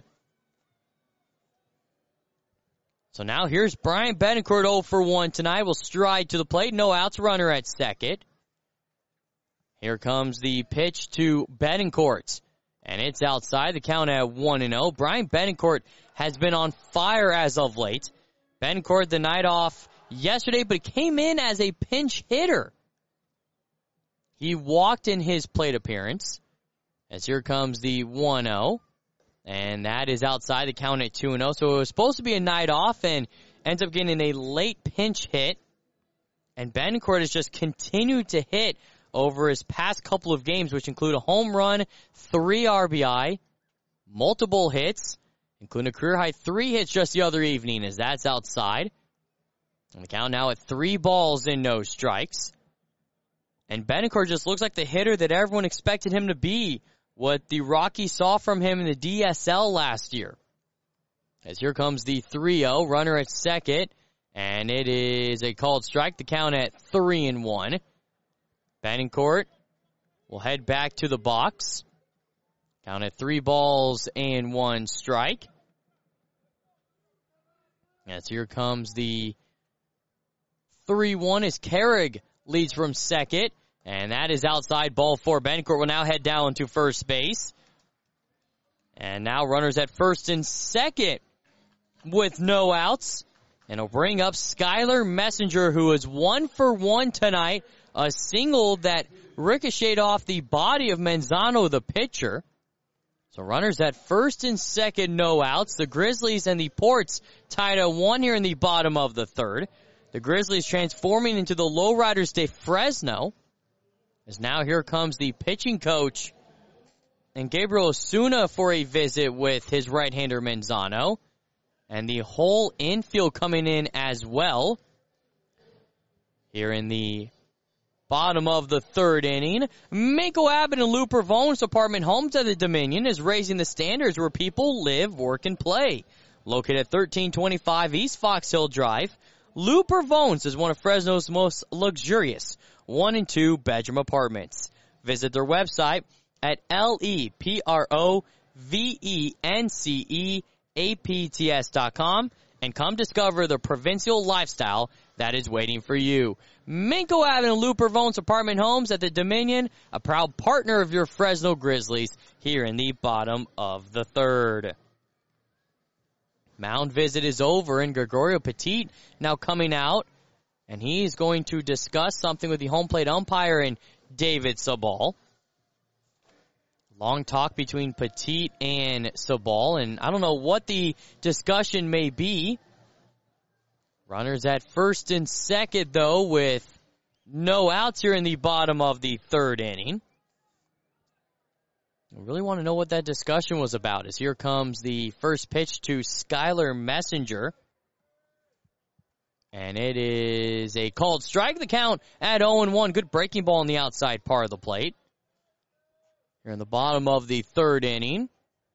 So now here's Brian Betancourt oh for one tonight. Will stride to the plate. No outs, runner at second. Here comes the pitch to Betancourt. And it's outside. The count at one and oh. Brian Betancourt has been on fire as of late. Betancourt the night off yesterday, but came in as a pinch hitter. He walked in his plate appearance. As here comes the one oh. And that is outside, the count at two and oh. So it was supposed to be a night off and ends up getting a late pinch hit. And Betancourt has just continued to hit over his past couple of games, which include a home run, three R B I, multiple hits, including a career-high three hits just the other evening, as that's outside. And the count now at three balls and no strikes. And Betancourt just looks like the hitter that everyone expected him to be what the Rockies saw from him in the D S L last year. As here comes the three oh, runner at second, and it is a called strike. The count at three and one. Betancourt will head back to the box. Count at three balls and one strike. As here comes the three one as Carrig leads from second. And that is outside, ball four. Betancourt will now head down to first base. And now runners at first and second with no outs. And he'll bring up Skylar Messenger, who is one for one tonight. A single that ricocheted off the body of Manzano, the pitcher. So runners at first and second, no outs. The Grizzlies and the Ports tied at one here in the bottom of the third. The Grizzlies transforming into the Lowriders de Fresno. As now here comes the pitching coach and Gabriel Osuna for a visit with his right-hander Manzano. And the whole infield coming in as well. Here in the bottom of the third inning, Mako Abbott and Lou Pervone's apartment home to the Dominion is raising the standards where people live, work, and play. Located at thirteen twenty-five East Fox Hill Drive, Lou Pervone's is one of Fresno's most luxurious one and two bedroom apartments. Visit their website at L E P R O V E N C E A P T S dot com and come discover the provincial lifestyle that is waiting for you. Minko Avenue, Lou Pervone's apartment homes at the Dominion, a proud partner of your Fresno Grizzlies here in the bottom of the third. Mound visit is over, and Gregorio Petit now coming out, and he's going to discuss something with the home plate umpire and David Sabal. Long talk between Petit and Sabal, and I don't know what the discussion may be. Runners at first and second, though, with no outs here in the bottom of the third inning. I really want to know what that discussion was about, as here comes the first pitch to Skylar Messenger. And it is a called strike. The count at oh and one. Good breaking ball on the outside part of the plate. Here in the bottom of the third inning.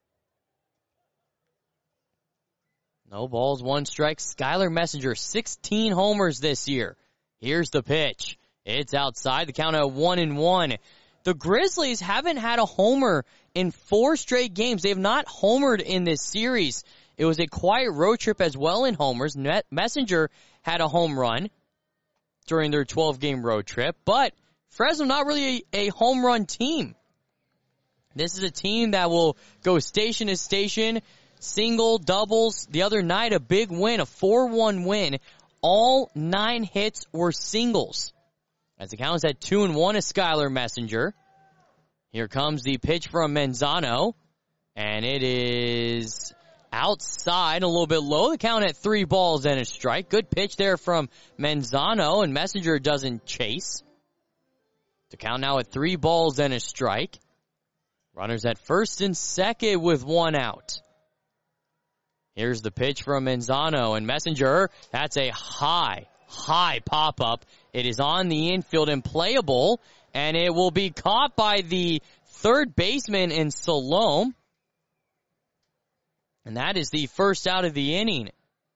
No balls, one strike. Skylar Messenger, sixteen homers this year. Here's the pitch. It's outside. The count at one and one. The Grizzlies haven't had a homer in four straight games. They have not homered in this series. It was a quiet road trip as well in homers. Messenger had a home run during their twelve-game road trip, but Fresno not really a, a home run team. This is a team that will go station to station, single, doubles. The other night, a big win, a four one win. All nine hits were singles. As the count is at two and one, is Skylar Messenger. Here comes the pitch from Manzano, and it is outside, a little bit low. The count at three balls and a strike. Good pitch there from Manzano, and Messenger doesn't chase. The count now at three balls and a strike. Runners at first and second with one out. Here's the pitch from Manzano, and Messenger, that's a high, high pop-up. It is on the infield and playable, and it will be caught by the third baseman in Salome. And that is the first out of the inning.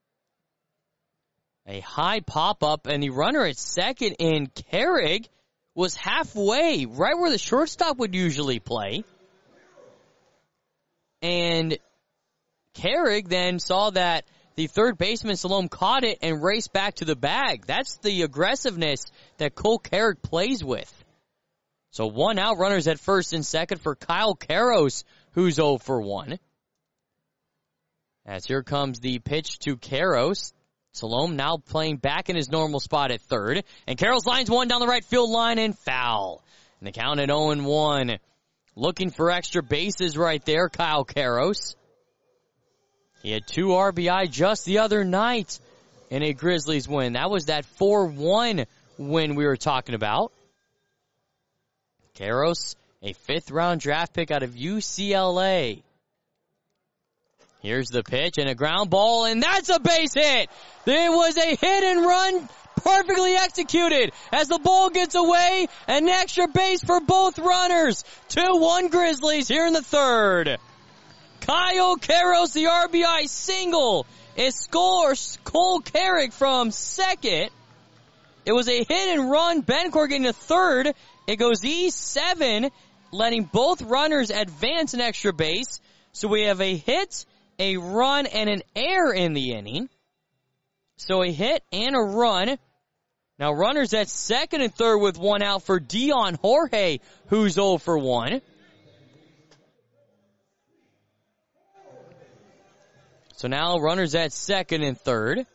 A high pop-up, and the runner at second in Carrig was halfway, right where the shortstop would usually play. And Carrig then saw that the third baseman, Salome, caught it and raced back to the bag. That's the aggressiveness that Cole Carrig plays with. So one out, runners at first and second for Kyle Karros, who's oh for one. As here comes the pitch to Karros. Salome now playing back in his normal spot at third. And Karros lines one down the right field line and foul. And the count at oh and one. Looking for extra bases right there, Kyle Karros. He had two R B I just the other night in a Grizzlies win. That was that four one win we were talking about. Karros, a fifth-round draft pick out of U C L A. Here's the pitch and a ground ball, and that's a base hit. There was a hit and run Perfectly executed as the ball gets away. An extra base for both runners. two one Grizzlies here in the third. Kyle Karros, the R B I single. It scores Cole Carrick from second. It was a hit and run. Betancourt getting a third. It goes E seven, letting both runners advance an extra base. So we have a hit, a run, and an error in the inning. So a hit and a run. Now runners at second and third with one out for Dion Jorge, who's oh for one. So now runners at second and third.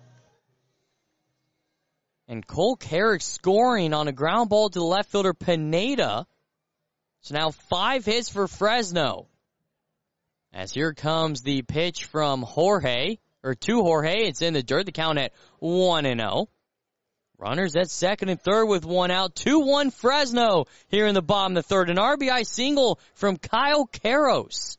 And Cole Carrick scoring on a ground ball to the left fielder Pineda. So now five hits for Fresno. As here comes the pitch from Jorge, or to Jorge. It's in the dirt. The count at one and oh. Runners at second and third with one out. two one Fresno here in the bottom of the third. An R B I single from Kyle Karros.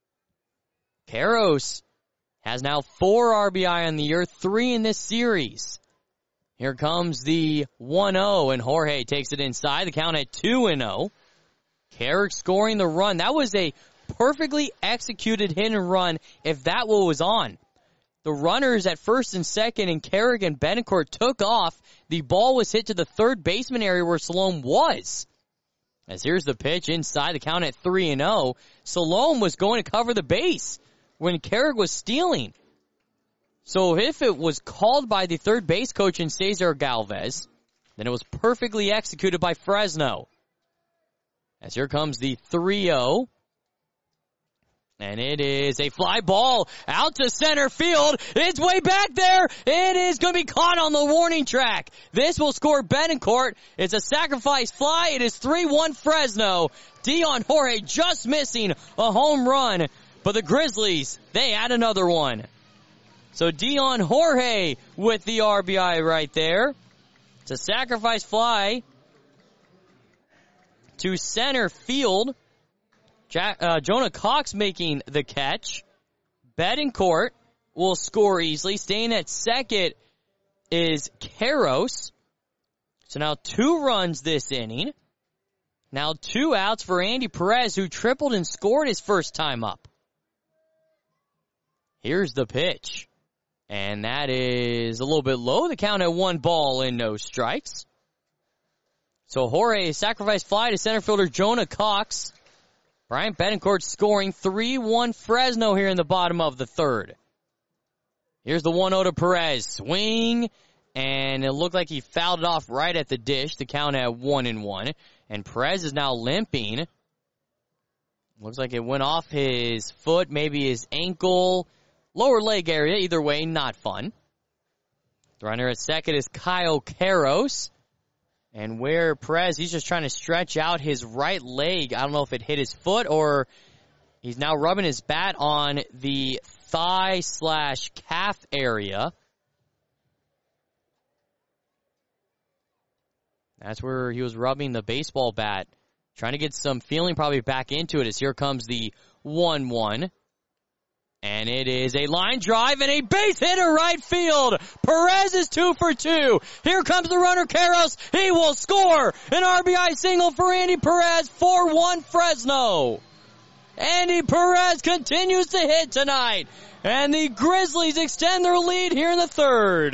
Karros has now four R B I on the year, three in this series. Here comes the one oh, and Jorge takes it inside. The count at two and oh. Carrick scoring the run. That was a perfectly executed hit and run if that was on. The runners at first and second, and Carrick and Betancourt took off. The ball was hit to the third baseman area where Salome was. As here's the pitch inside, the count at three and oh. Salome was going to cover the base when Carrick was stealing. So if it was called by the third base coach in Cesar Galvez, then it was perfectly executed by Fresno. As here comes the three oh. And it is a fly ball out to center field. It's way back there. It is going to be caught on the warning track. This will score Betancourt. It's a sacrifice fly. It is three one Fresno. Dion Jorge just missing a home run. But the Grizzlies, they add another one. So Dion Jorge with the R B I right there. It's a sacrifice fly to center field. Jack, uh, Jonah Cox making the catch. Betancourt will score easily. Staying at second is Karros. So now two runs this inning. Now two outs for Andy Perez, who tripled and scored his first time up. Here's the pitch. And that is a little bit low. The count at one ball and no strikes. So Jorge, sacrifice fly to center fielder Jonah Cox. Bryant Betancourt scoring three one Fresno here in the bottom of the third. Here's the one oh to Perez. Swing, and it looked like he fouled it off right at the dish. The count at one and one. And Perez is now limping. Looks like it went off his foot, maybe his ankle, lower leg area. Either way, not fun. The runner at second is Kyle Karros. And where Perez, he's just trying to stretch out his right leg. I don't know if it hit his foot or he's now rubbing his bat on the thigh slash calf area. That's where he was rubbing the baseball bat. Trying to get some feeling probably back into it as here comes the one one. And it is a line drive and a base hit to right field. Perez is two for two. Here comes the runner, Karros. He will score. An R B I single for Andy Perez. four one Fresno. Andy Perez continues to hit tonight. And the Grizzlies extend their lead here in the third.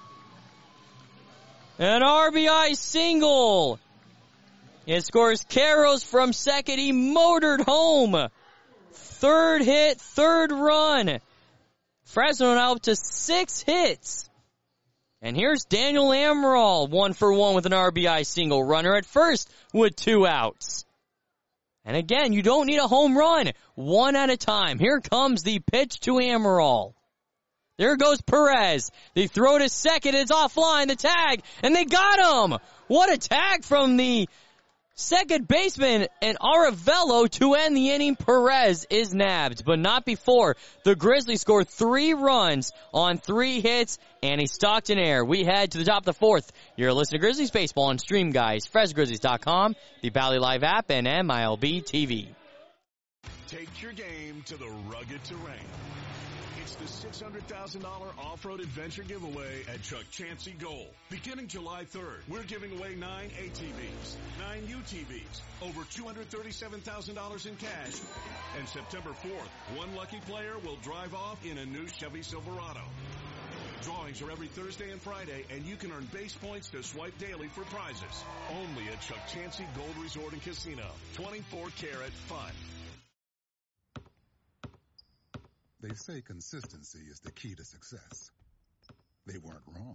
An R B I single. It scores Karros from second. He motored home. Third hit, third run. Fresno now up to six hits. And here's Daniel Amaral, one for one with an R B I single. Runner at first with two outs. And again, you don't need a home run. One at a time. Here comes the pitch to Amaral. There goes Perez. They throw to second. It's offline. The tag. And they got him. What a tag from the second baseman, and Aravello to end the inning. Perez is nabbed, but not before. The Grizzlies scored three runs on three hits, and he stalked in air. We head to the top of the fourth. You're listening to Grizzlies Baseball on Stream Guys, Fres Grizzlies dot com, the Bally Live app, and M I L B T V. Take your game to the rugged terrain. It's the six hundred thousand dollars off-road adventure giveaway at Chuck Chansey Gold. Beginning July third, we're giving away nine A T Vs, nine U T Vs, over two hundred thirty-seven thousand dollars in cash. And September fourth, one lucky player will drive off in a new Chevy Silverado. Drawings are every Thursday and Friday, and you can earn base points to swipe daily for prizes. Only at Chuck Chansey Gold Resort and Casino. twenty-four karat fun. They say consistency is the key to success. They weren't wrong.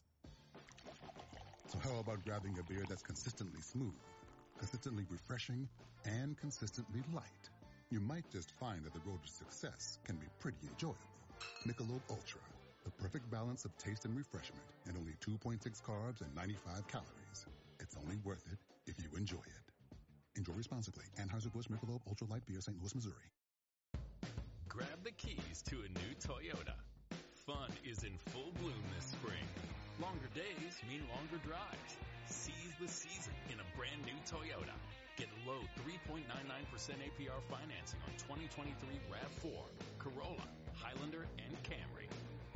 So how about grabbing a beer that's consistently smooth, consistently refreshing, and consistently light? You might just find that the road to success can be pretty enjoyable. Michelob Ultra, the perfect balance of taste and refreshment, and only two point six carbs and ninety-five calories. It's only worth it if you enjoy it. Enjoy responsibly. Anheuser-Busch Michelob Ultra Light Beer, Saint Louis, Missouri. Grab the keys to a new Toyota. Fun is in full bloom this spring. Longer days mean longer drives. Seize the season in a brand new Toyota. Get low three point nine nine percent A P R financing on twenty twenty-three RAV four, Corolla, Highlander, and Camry.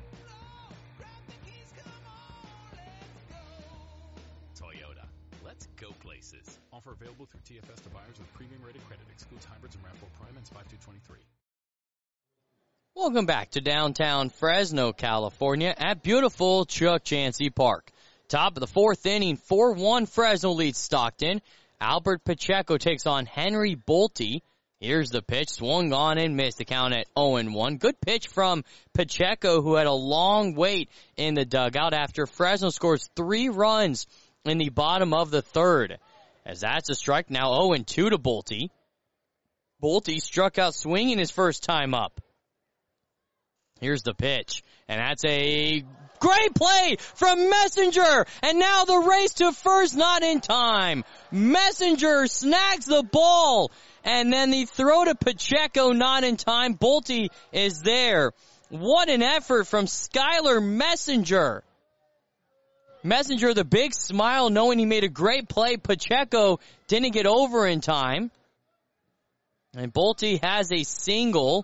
Toyota. Let's go places. Offer available through T F S to buyers with premium rated credit. Excludes hybrids and RAV four Prime and five two twenty-three. Welcome back to downtown Fresno, California at beautiful Chuck Chansey Park. Top of the fourth inning, four one Fresno leads Stockton. Albert Pacheco takes on Henry Bolte. Here's the pitch, swung on and missed. The count at oh and one. Good pitch from Pacheco, who had a long wait in the dugout after Fresno scores three runs in the bottom of the third. As that's a strike, now oh and two to Bolte. Bolte struck out swinging his first time up. Here's the pitch, and that's a great play from Messenger, and now the race to first not in time. Messenger snags the ball, and then the throw to Pacheco not in time. Bolte is there. What an effort from Skylar Messenger. Messenger, the big smile, knowing he made a great play. Pacheco didn't get over in time. And Bolte has a single.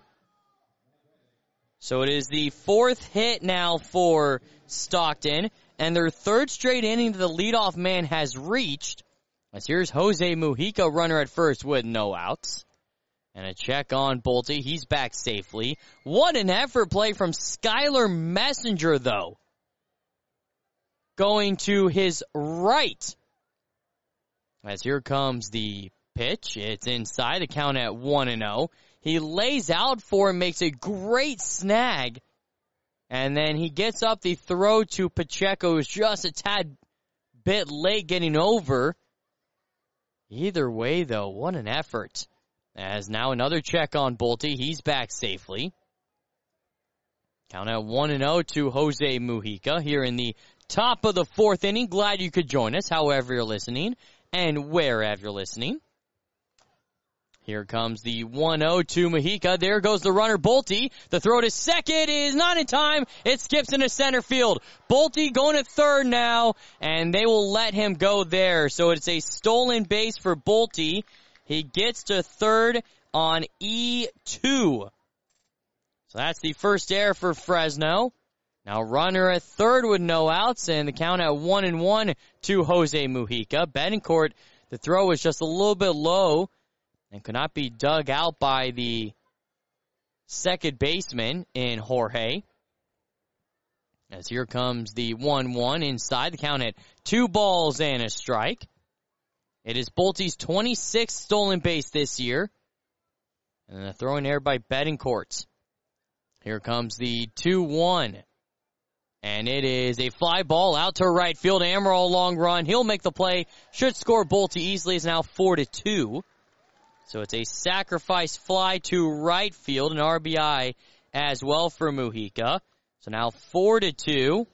So it is the fourth hit now for Stockton, and their third straight inning that the leadoff man has reached. As here's Jose Mujica, runner at first with no outs. And a check on Bolte. He's back safely. What an effort play from Skylar Messenger, though. Going to his right. As here comes the pitch. It's inside. The count at one and oh. He lays out for him, makes a great snag. And then he gets up the throw to Pacheco, who's just a tad bit late getting over. Either way, though, what an effort. As now another check on Bolte. He's back safely. Count at one and oh to Jose Mujica here in the top of the fourth inning. Glad you could join us, however you're listening and wherever you're listening. Here comes the one oh to Mujica. There goes the runner, Bolte. The throw to second is not in time. It skips into center field. Bolte going to third now, and they will let him go there. So it's a stolen base for Bolte. He gets to third on E two. So that's the first error for Fresno. Now runner at third with no outs, and the count at one and one to Jose Mujica. Betancourt, the throw was just a little bit low and could not be dug out by the second baseman in Jorge. As here comes the one one inside. The count at two balls and a strike. It is Bolte's twenty-sixth stolen base this year. And a throw in air by Betancourt. Here comes the two one. And it is a fly ball out to right field. Amaral long run. He'll make the play. Should score Bolte easily. It's now four to two. So it's a sacrifice fly to right field, an R B I as well for Mujica. So now four to two.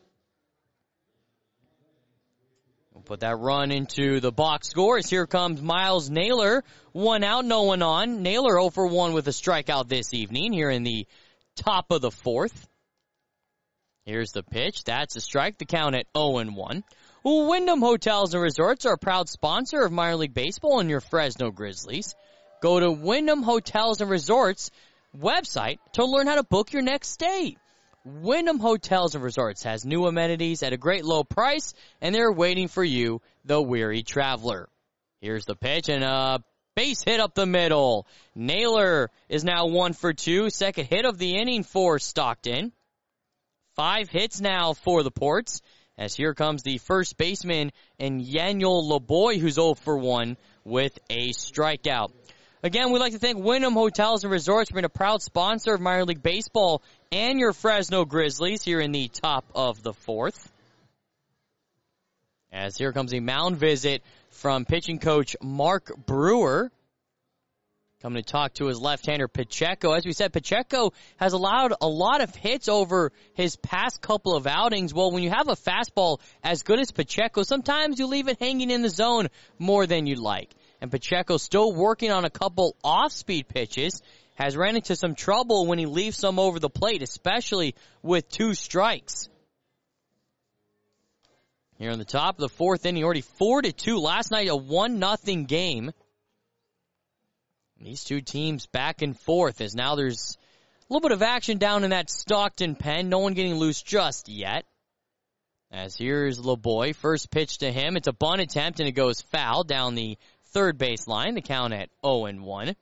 We'll put that run into the box score as here comes Miles Naylor. One out, no one on. Naylor oh for one with a strikeout this evening here in the top of the fourth. Here's the pitch. That's a strike. The count at oh and one. Wyndham Hotels and Resorts are a proud sponsor of minor league baseball and your Fresno Grizzlies. Go to Wyndham Hotels and Resorts website to learn how to book your next stay. Wyndham Hotels and Resorts has new amenities at a great low price, and they're waiting for you, the weary traveler. Here's the pitch, and a base hit up the middle. Naylor is now one for two. Second hit of the inning for Stockton. Five hits now for the Ports, as here comes the first baseman, and Yaniel LeBoy, who's oh for one with a strikeout. Again, we'd like to thank Wyndham Hotels and Resorts for being a proud sponsor of minor league baseball and your Fresno Grizzlies here in the top of the fourth. As here comes a mound visit from pitching coach Mark Brewer, coming to talk to his left-hander Pacheco. As we said, Pacheco has allowed a lot of hits over his past couple of outings. Well, when you have a fastball as good as Pacheco, sometimes you leave it hanging in the zone more than you'd like. And Pacheco still working on a couple off-speed pitches, has ran into some trouble when he leaves some over the plate, especially with two strikes. Here on the top of the fourth inning, already four to two. Last night, a one nothing game. And these two teams back and forth, as now there's a little bit of action down in that Stockton pen. No one getting loose just yet. As here's LeBoy, first pitch to him. It's a bunt attempt, and it goes foul down the third base line. The count at oh and one.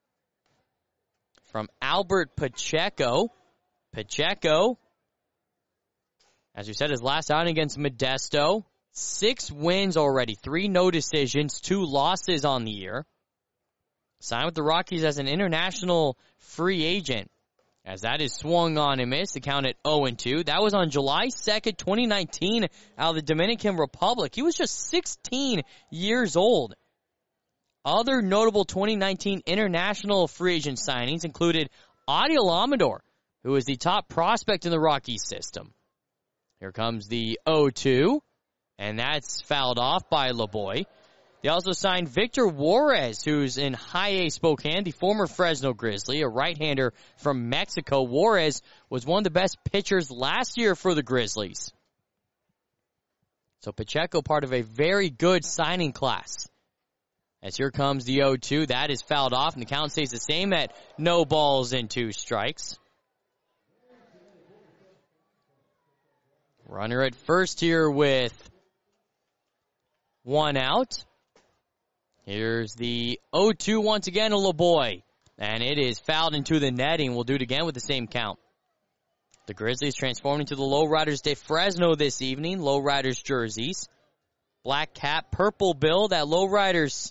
From Albert Pacheco. Pacheco, as we said, his last outing against Modesto. Six wins already. Three no decisions. Two losses on the year. Signed with the Rockies as an international free agent. As that is swung on and missed. The count at oh and two. That was on July second, twenty nineteen, out of the Dominican Republic. He was just sixteen years old. Other notable twenty nineteen international free agent signings included Adiel Amador, who is the top prospect in the Rockies system. Here comes the oh two, and that's fouled off by LeBoy. They also signed Victor Juarez, who's in High A Spokane, the former Fresno Grizzly, a right-hander from Mexico. Juarez was one of the best pitchers last year for the Grizzlies. So Pacheco, part of a very good signing class. As here comes the oh two, that is fouled off, and the count stays the same at no balls and two strikes. Runner at first here with one out. Here's the oh two once again to LeBoy, and it is fouled into the netting. We'll do it again with the same count. The Grizzlies transformed into the Lowriders de Fresno this evening. Lowriders jerseys. Black cap, purple bill, that Lowriders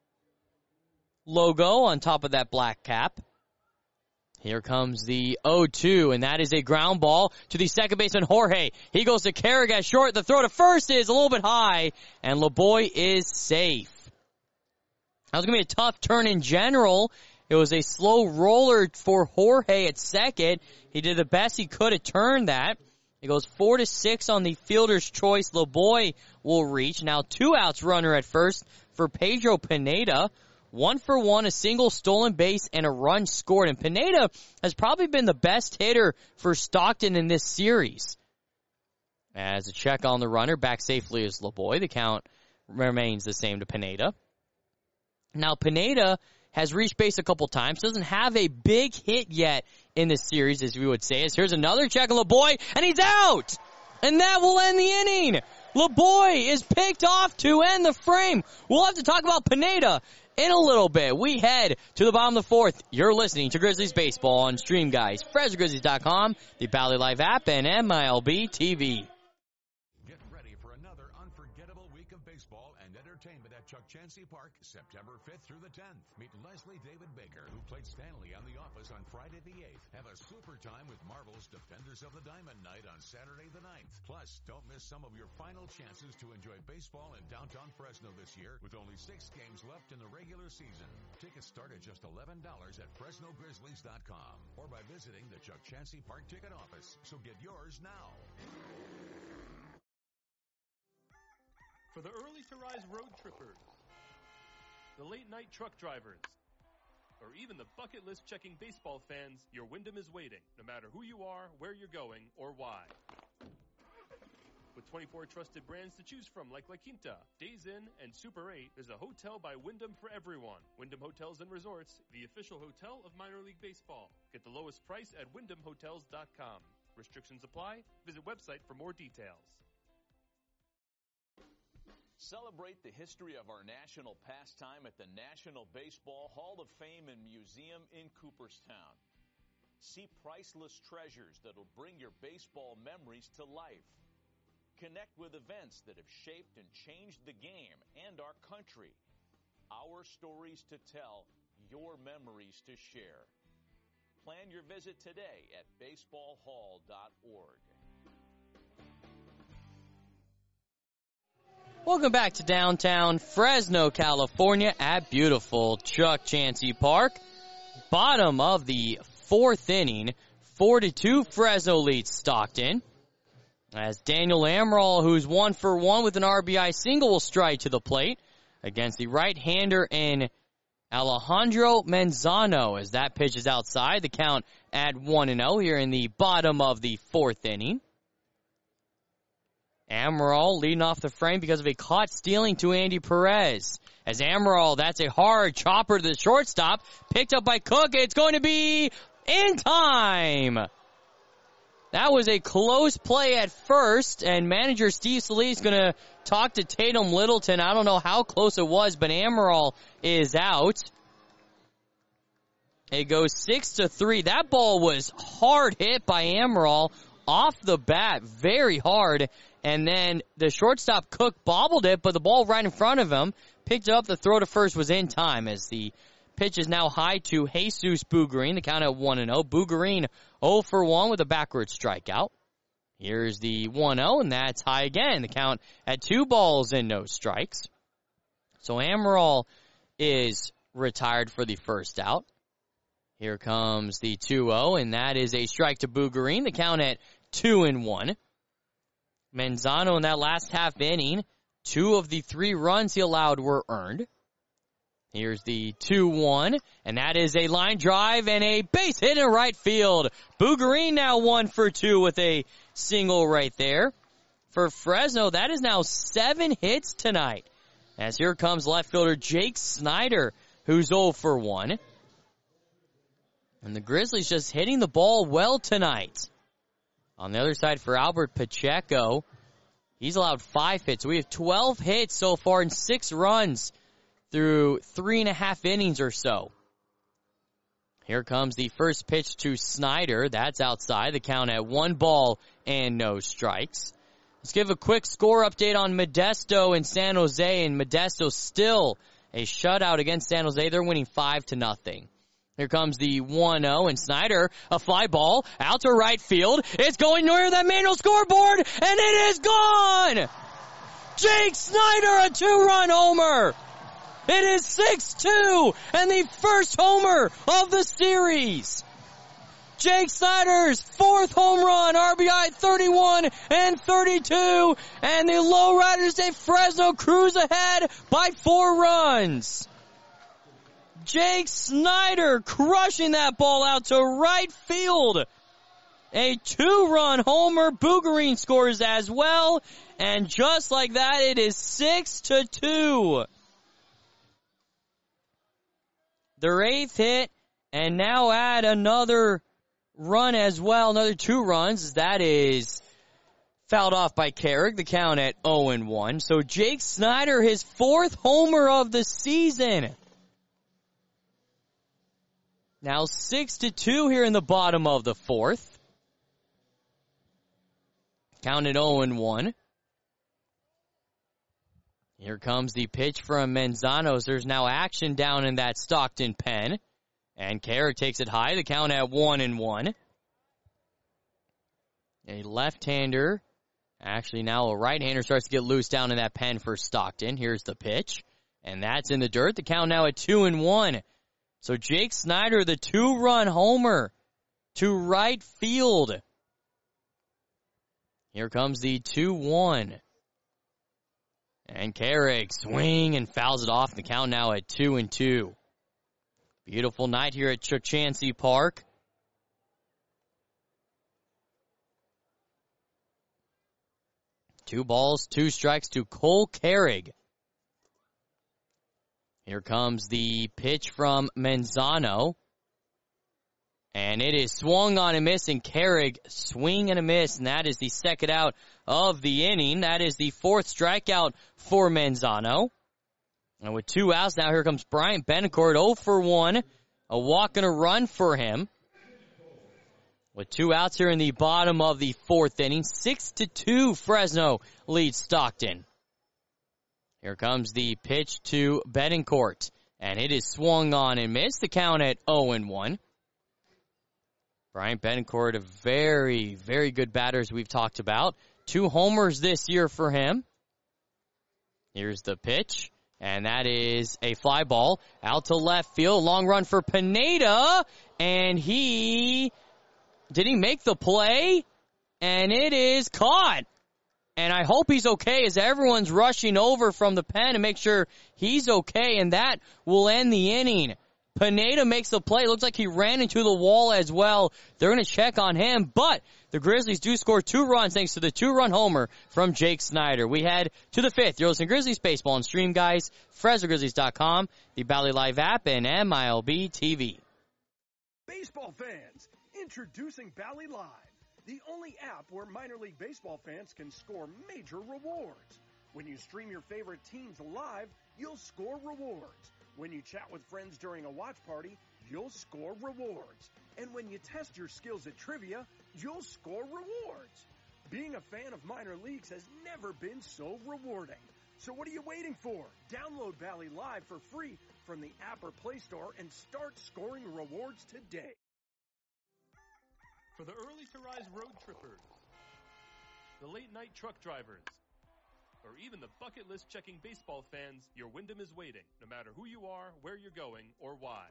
logo on top of that black cap. Here comes the oh two, and that is a ground ball to the second baseman, Jorge. He goes to Carrick at short. The throw to first is a little bit high, and LeBoy is safe. That was going to be a tough turn in general. It was a slow roller for Jorge at second. He did the best he could to turn that. It goes four to six on the fielder's choice. LeBoy will reach. Now two outs, runner at first for Pedro Pineda. One for one, a single stolen base, and a run scored. And Pineda has probably been the best hitter for Stockton in this series. As a check on the runner, back safely is LeBoy. The count remains the same to Pineda. Now, Pineda has reached base a couple times. Doesn't have a big hit yet in this series, as we would say. As here's another check on LeBoy, and he's out! And that will end the inning. LeBoy is picked off to end the frame. We'll have to talk about Pineda in a little bit. We head to the bottom of the fourth. You're listening to Grizzlies Baseball on Stream Guys, Fresno Grizzlies dot com, the Bally Live app, and M I L B T V. Get ready for another unforgettable week of baseball and entertainment at Chuck Chansey Park, September fifth through the tenth. Meet Leslie David Baker, who played Stanley on The Office on Friday the eighth. Have a super time with Marvel's Defenders of the Diamond Night on Saturday the ninth. Plus, don't miss some of your final chances to enjoy baseball in downtown Fresno this year with only six games left in the regular season. Tickets start at just eleven dollars at Fresno Grizzlies dot com or by visiting the Chuck Chansey Park ticket office. So get yours now. For the early-to-rise road trippers, the late-night truck drivers, or even the bucket list checking baseball fans, your Wyndham is waiting, no matter who you are, where you're going, or why. With twenty-four trusted brands to choose from like La Quinta, Days Inn, and Super eight, there's a hotel by Wyndham for everyone. Wyndham Hotels and Resorts, the official hotel of minor league baseball. Get the lowest price at wyndham hotels dot com. Restrictions apply. Visit website for more details. Celebrate the history of our national pastime at the National Baseball Hall of Fame and Museum in Cooperstown. See priceless treasures that'll bring your baseball memories to life. Connect with events that have shaped and changed the game and our country. Our stories to tell, your memories to share. Plan your visit today at baseball hall dot org. Welcome back to downtown Fresno, California at beautiful Chuck Chansey Park. Bottom of the fourth inning, four to two Fresno leads Stockton. As Daniel Amaral, who's one for one with an R B I single, will strike to the plate against the right-hander in Alejandro Manzano. As that pitch is outside, the count at one and oh here in the bottom of the fourth inning. Amaral leading off the frame because of a caught stealing to Andy Perez. As Amaral, that's a hard chopper to the shortstop, picked up by Cook. It's going to be in time. That was a close play at first, and manager Steve Solis is going to talk to Tatum Littleton. I don't know how close it was, but Amaral is out. It goes six to three. That ball was hard hit by Amaral off the bat, very hard. And then the shortstop Cook bobbled it, but the ball right in front of him picked it up. The throw to first was in time as the pitch is now high to Jesus Bugarine. The count at one and oh. Bugarine oh for one with a backward strikeout. Here's the one oh, and that's high again. The count at two balls and no strikes. So Amaral is retired for the first out. Here comes the two oh, and that is a strike to Bugarine. The count at two and one. Manzano in that last half inning, two of the three runs he allowed were earned. Here's the two one, and that is a line drive and a base hit in right field. Bugarine now one for two with a single right there. For Fresno, that is now seven hits tonight. As here comes left fielder Jake Snyder, who's oh for one. And the Grizzlies just hitting the ball well tonight. On the other side for Albert Pacheco, he's allowed five hits. We have twelve hits so far and six runs through three and a half innings or so. Here comes the first pitch to Snyder. That's outside. The count at one ball and no strikes. Let's give a quick score update on Modesto and San Jose. And Modesto still a shutout against San Jose. They're winning five to nothing. Here comes the one oh, and Snyder, a fly ball, out to right field. It's going near that manual scoreboard, and it is gone! Jake Snyder, a two-run homer! It is six two, and the first homer of the series! Jake Snyder's fourth home run, R B I thirty-one and thirty-two, and the Lowriders de Fresno cruise ahead by four runs. Jake Snyder crushing that ball out to right field. A two-run homer. Bugarine scores as well. And just like that, it is six to two. Their eighth hit, and now add another run as well. Another two runs. That is fouled off by Carrick. The count at oh and one. So Jake Snyder, his fourth homer of the season. Now six to two here in the bottom of the fourth. Counted oh and one. Here comes the pitch from Manzanos. There's now action down in that Stockton pen. And Carrick takes it high. The count at one and one. A left-hander. Actually, now a right-hander starts to get loose down in that pen for Stockton. Here's the pitch. And that's in the dirt. The count now at two and one. So Jake Snyder, the two-run homer to right field. Here comes the two one. And Carrick swing and fouls it off. The count now at two and two. Beautiful night here at Chuck Chansey Park. Two balls, two strikes to Cole Carrig. Here comes the pitch from Manzano. And it is swung on and miss, and Carrig swing and a miss, and that is the second out of the inning. That is the fourth strikeout for Manzano. And with two outs, now here comes Bryant Betancourt, oh for one. A walk and a run for him. With two outs here in the bottom of the fourth inning, six to two, Fresno leads Stockton. Here comes the pitch to Betancourt, and it is swung on and missed. The count at oh and one. Bryant Betancourt, a very, very good batter, as we've talked about. Two homers this year for him. Here's the pitch, and that is a fly ball out to left field. Long run for Pineda, and he, did he make the play? And it is caught. And I hope he's okay as everyone's rushing over from the pen to make sure he's okay, and that will end the inning. Pineda makes the play. Looks like he ran into the wall as well. They're going to check on him, but the Grizzlies do score two runs thanks to the two-run homer from Jake Snyder. We head to the fifth. You're listening to Grizzlies Baseball and Stream Guys, Fresno Grizzlies dot com, the Bally Live app, and M I L B T V. Baseball fans, introducing Bally Live, the only app where minor league baseball fans can score major rewards. When you stream your favorite teams live, you'll score rewards. When you chat with friends during a watch party, you'll score rewards. And when you test your skills at trivia, you'll score rewards. Being a fan of minor leagues has never been so rewarding. So what are you waiting for? Download Bally Live for free from the app or Play Store and start scoring rewards today. For the early-to-rise road trippers, the late-night truck drivers, or even the bucket list checking baseball fans, your Wyndham is waiting, no matter who you are, where you're going, or why.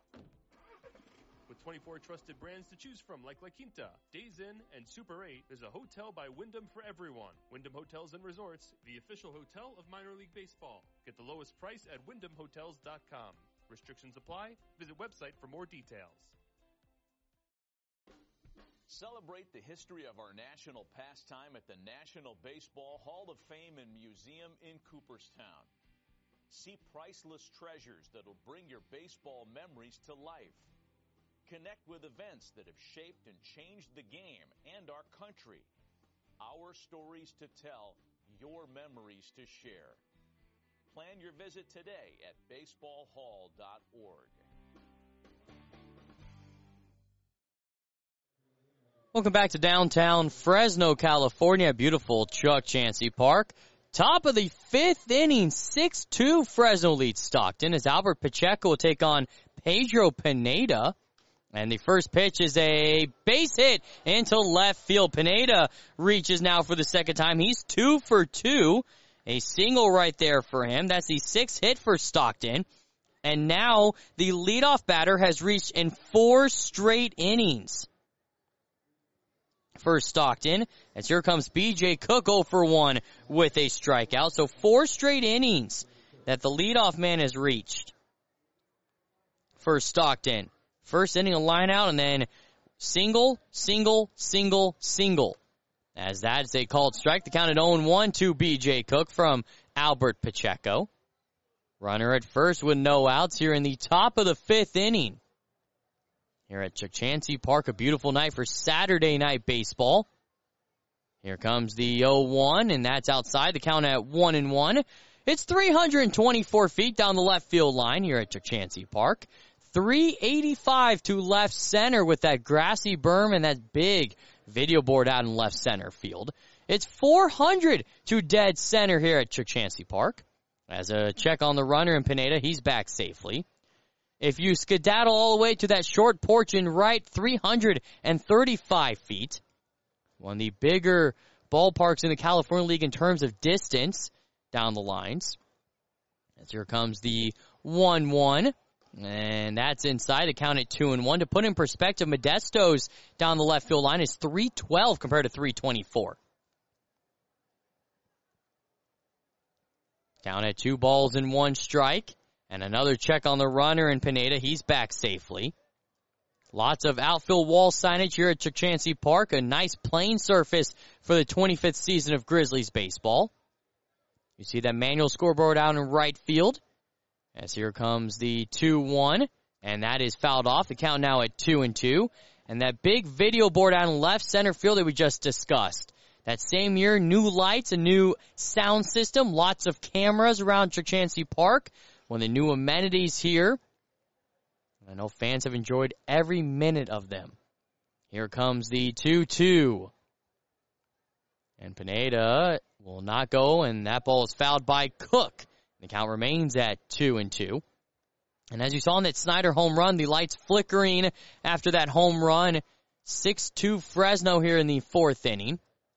With twenty-four trusted brands to choose from like La Quinta, Days Inn, and Super eight, there's a hotel by Wyndham for everyone. Wyndham Hotels and Resorts, the official hotel of minor league baseball. Get the lowest price at wyndham hotels dot com. Restrictions apply. Visit website for more details. Celebrate the history of our national pastime at the National Baseball Hall of Fame and Museum in Cooperstown. See priceless treasures that'll bring your baseball memories to life. Connect with events that have shaped and changed the game and our country. Our stories to tell, your memories to share. Plan your visit today at baseball hall dot org. Welcome back to downtown Fresno, California, beautiful Chuck Chansey Park. Top of the fifth inning, six two Fresno leads Stockton as Albert Pacheco will take on Pedro Pineda. And the first pitch is a base hit into left field. Pineda reaches now for the second time. He's two for two. A single right there for him. That's the sixth hit for Stockton. And now the leadoff batter has reached in four straight innings for Stockton, as here comes B J Cook oh for one with a strikeout. So four straight innings that the leadoff man has reached for Stockton. First inning a line out, and then single, single, single, single. As that's a called strike. The count at oh and one to B J Cook from Albert Pacheco. Runner at first with no outs here in the top of the fifth inning. Here at Chuck Chansey Park, a beautiful night for Saturday night baseball. Here comes the oh one, and that's outside. The count at one and one. It's three hundred twenty-four feet down the left field line here at Chuck Chansey Park. three eighty-five to left center with that grassy berm and that big video board out in left center field. It's four hundred to dead center here at Chuck Chansey Park. As a check on the runner in Pineda, he's back safely. If you skedaddle all the way to that short porch in right, three hundred thirty-five feet. One of the bigger ballparks in the California League in terms of distance down the lines. As here comes the one one. And that's inside. The count at two and one. To put in perspective, Modesto's down the left field line is three twelve compared to three twenty-four. Count at two balls and one strike. And another check on the runner in Pineda. He's back safely. Lots of outfield wall signage here at Chukchansi Park. A nice playing surface for the twenty-fifth season of Grizzlies baseball. You see that manual scoreboard out in right field. As here comes the two one. And that is fouled off. The count now at two and two. And that big video board out in left center field that we just discussed. That same year, new lights, a new sound system, lots of cameras around Chukchansi Park. One of the new amenities here. I know fans have enjoyed every minute of them. Here comes the two two. And Pineda will not go, and that ball is fouled by Cook. The count remains at two and two. And as you saw in that Snyder home run, the lights flickering after that home run. six two Fresno here in the fourth inning.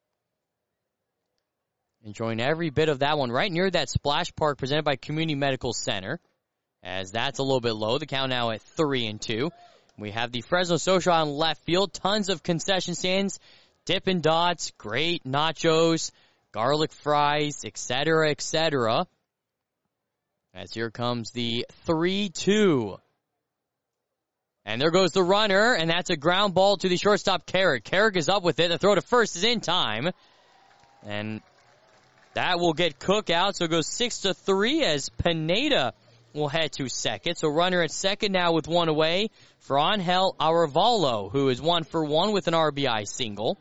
Enjoying every bit of that one right near that splash park presented by Community Medical Center. As that's a little bit low. The count now at three and two. We have the Fresno Social on left field. Tons of concession stands. Dippin' Dots, great nachos, garlic fries, et cetera, et cetera. As here comes the three two. And there goes the runner, and that's a ground ball to the shortstop, Carrick. Carrick is up with it. The throw to first is in time. And that will get Cook out, so it goes six to three as Pineda will head to second. So runner at second now with one away for Angel Arevalo, who is one for one with an R B I single.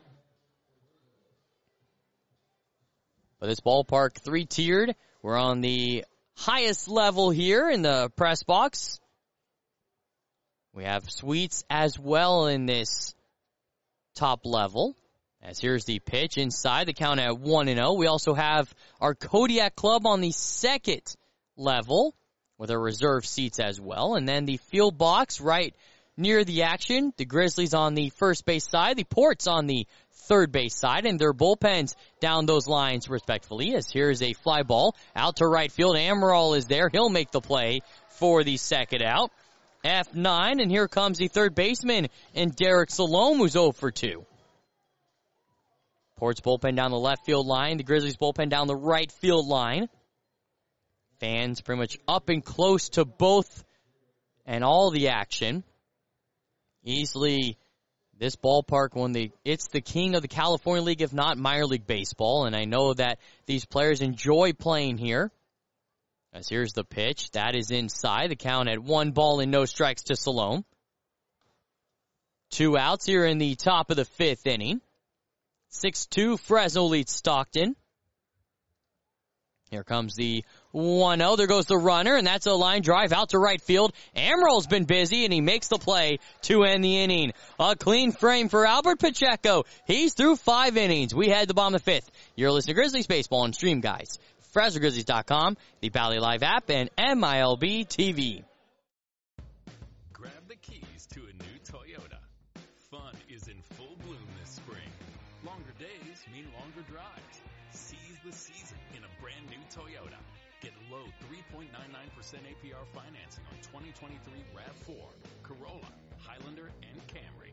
But this ballpark, three-tiered. We're on the highest level here in the press box. We have suites as well in this top level. As here's the pitch inside, the count at one and oh. We also have our Kodiak Club on the second level with our reserve seats as well. And then the field box right near the action. The Grizzlies on the first base side, the Ports on the third base side, and their bullpens down those lines respectfully. As here's a fly ball out to right field. Amaral is there. He'll make the play for the second out. F nine, and here comes the third baseman and Derek Salome, who's oh for two. Ports bullpen down the left field line. The Grizzlies bullpen down the right field line. Fans pretty much up and close to both and all the action. Easily, this ballpark, when the it's the king of the California League, if not minor league baseball, and I know that these players enjoy playing here. As here's the pitch. That is inside. The count at one ball and no strikes to Salome. Two outs here in the top of the fifth inning. six two, Fresno leads Stockton. Here comes the one oh. There goes the runner, and that's a line drive out to right field. Amaral's been busy, and he makes the play to end the inning. A clean frame for Albert Pacheco. He's through five innings. We head to the bottom of the fifth. You're listening to Grizzlies Baseball on Stream Guys, Fresno Grizzlies dot com, the Bally Live app, and M I L B T V. Grab the keys to a new Toyota. Fun is in full bloom this spring. Longer days mean longer drives. Seize the season in a brand new Toyota. Get low three point nine nine percent A P R financing on twenty twenty-three RAV four, Corolla, Highlander, and Camry.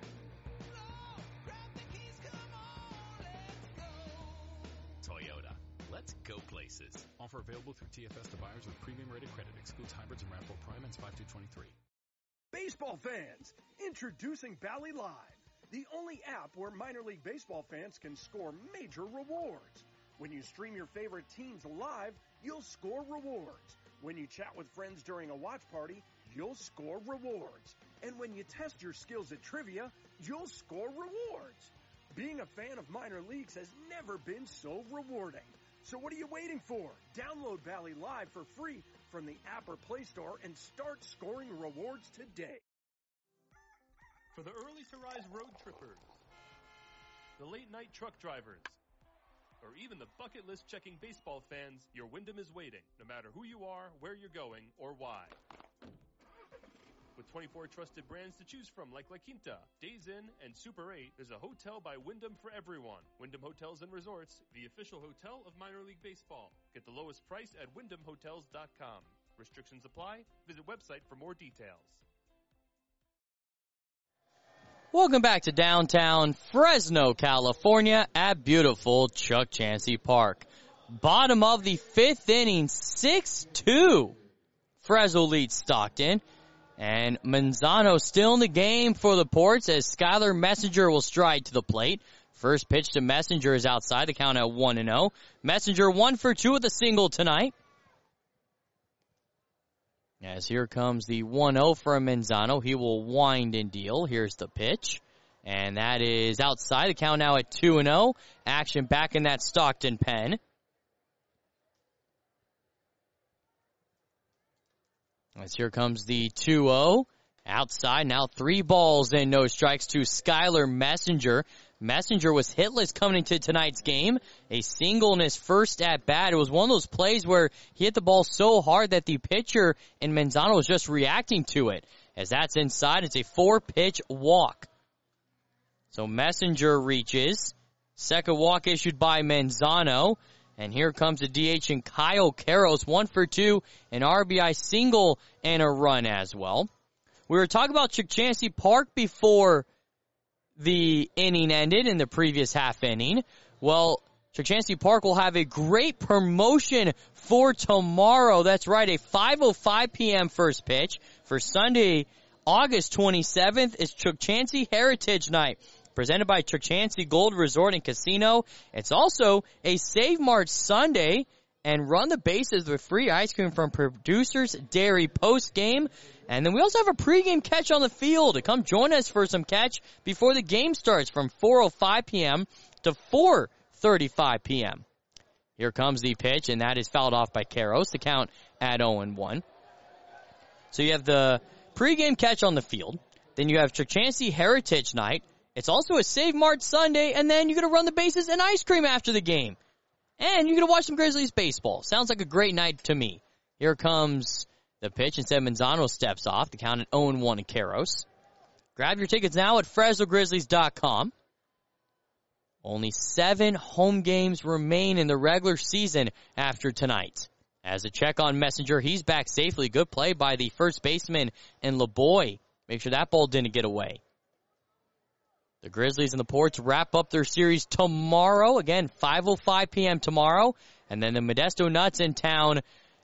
Toyota. Let's go places. Offer available through T F S to buyers with premium rated credit. Excludes hybrids and RAV four Prime and five two twenty-three. Baseball fans, introducing Bally Live, the only app where minor league baseball fans can score major rewards. When you stream your favorite teams live, you'll score rewards. When you chat with friends during a watch party, you'll score rewards. And when you test your skills at trivia, you'll score rewards. Being a fan of minor leagues has never been so rewarding. So what are you waiting for? Download Bally Live for free from the app or Play Store and start scoring rewards today. For the early to rise road trippers, the late night truck drivers, or even the bucket list checking baseball fans, your Wyndham is waiting, no matter who you are, where you're going, or why. With twenty-four trusted brands to choose from like La Quinta, Days Inn, and Super eight, there's a hotel by Wyndham for everyone. Wyndham Hotels and Resorts, the official hotel of minor league baseball. Get the lowest price at wyndham hotels dot com. Restrictions apply. Visit website for more details. Welcome back to downtown Fresno, California at beautiful Chukchansi Park. Bottom of the fifth inning, six two. Fresno leads Stockton. And Manzano still in the game for the Ports as Skylar Messenger will stride to the plate. First pitch to Messenger is outside, the count at one and oh. Messenger one for two with a single tonight. As here comes the one oh for Manzano. He will wind and deal. Here's the pitch. And that is outside, the count now at two and oh. Action back in that Stockton pen. As here comes the two oh. Outside, now three balls and no strikes to Skylar Messenger. Messenger was hitless coming into tonight's game. A single in his first at-bat. It was one of those plays where he hit the ball so hard that the pitcher in Manzano was just reacting to it. As that's inside, it's a four-pitch walk. So Messenger reaches. Second walk issued by Manzano. And here comes the D H and Kyle Karros, one for two, an R B I single and a run as well. We were talking about Chukchansi Park before the inning ended in the previous half inning. Well, Chukchansi Park will have a great promotion for tomorrow. That's right, a five oh five p.m. first pitch for Sunday, August twenty-seventh is Chukchansi Heritage Night, presented by Chukchansi Gold Resort and Casino. It's also a Save March Sunday and run the bases with free ice cream from Producers Dairy post game. And then we also have a pregame catch on the field. Come join us for some catch before the game starts from four oh five p.m. to four thirty-five p.m. Here comes the pitch, and that is fouled off by Karros. The count at oh and one. So you have the pregame catch on the field. Then you have Chukchansi Heritage Night. It's also a Save March Sunday, and then you're going to run the bases and ice cream after the game. And you're going to watch some Grizzlies baseball. Sounds like a great night to me. Here comes the pitch. Instead, Manzano steps off. The count at oh and one in Karros. Grab your tickets now at Fresno Grizzlies dot com. Only seven home games remain in the regular season after tonight. As a check on Messenger, he's back safely. Good play by the first baseman and LeBoy. Make sure that ball didn't get away. The Grizzlies and the Ports wrap up their series tomorrow. Again, five oh five p.m. tomorrow. And then the Modesto Nuts in town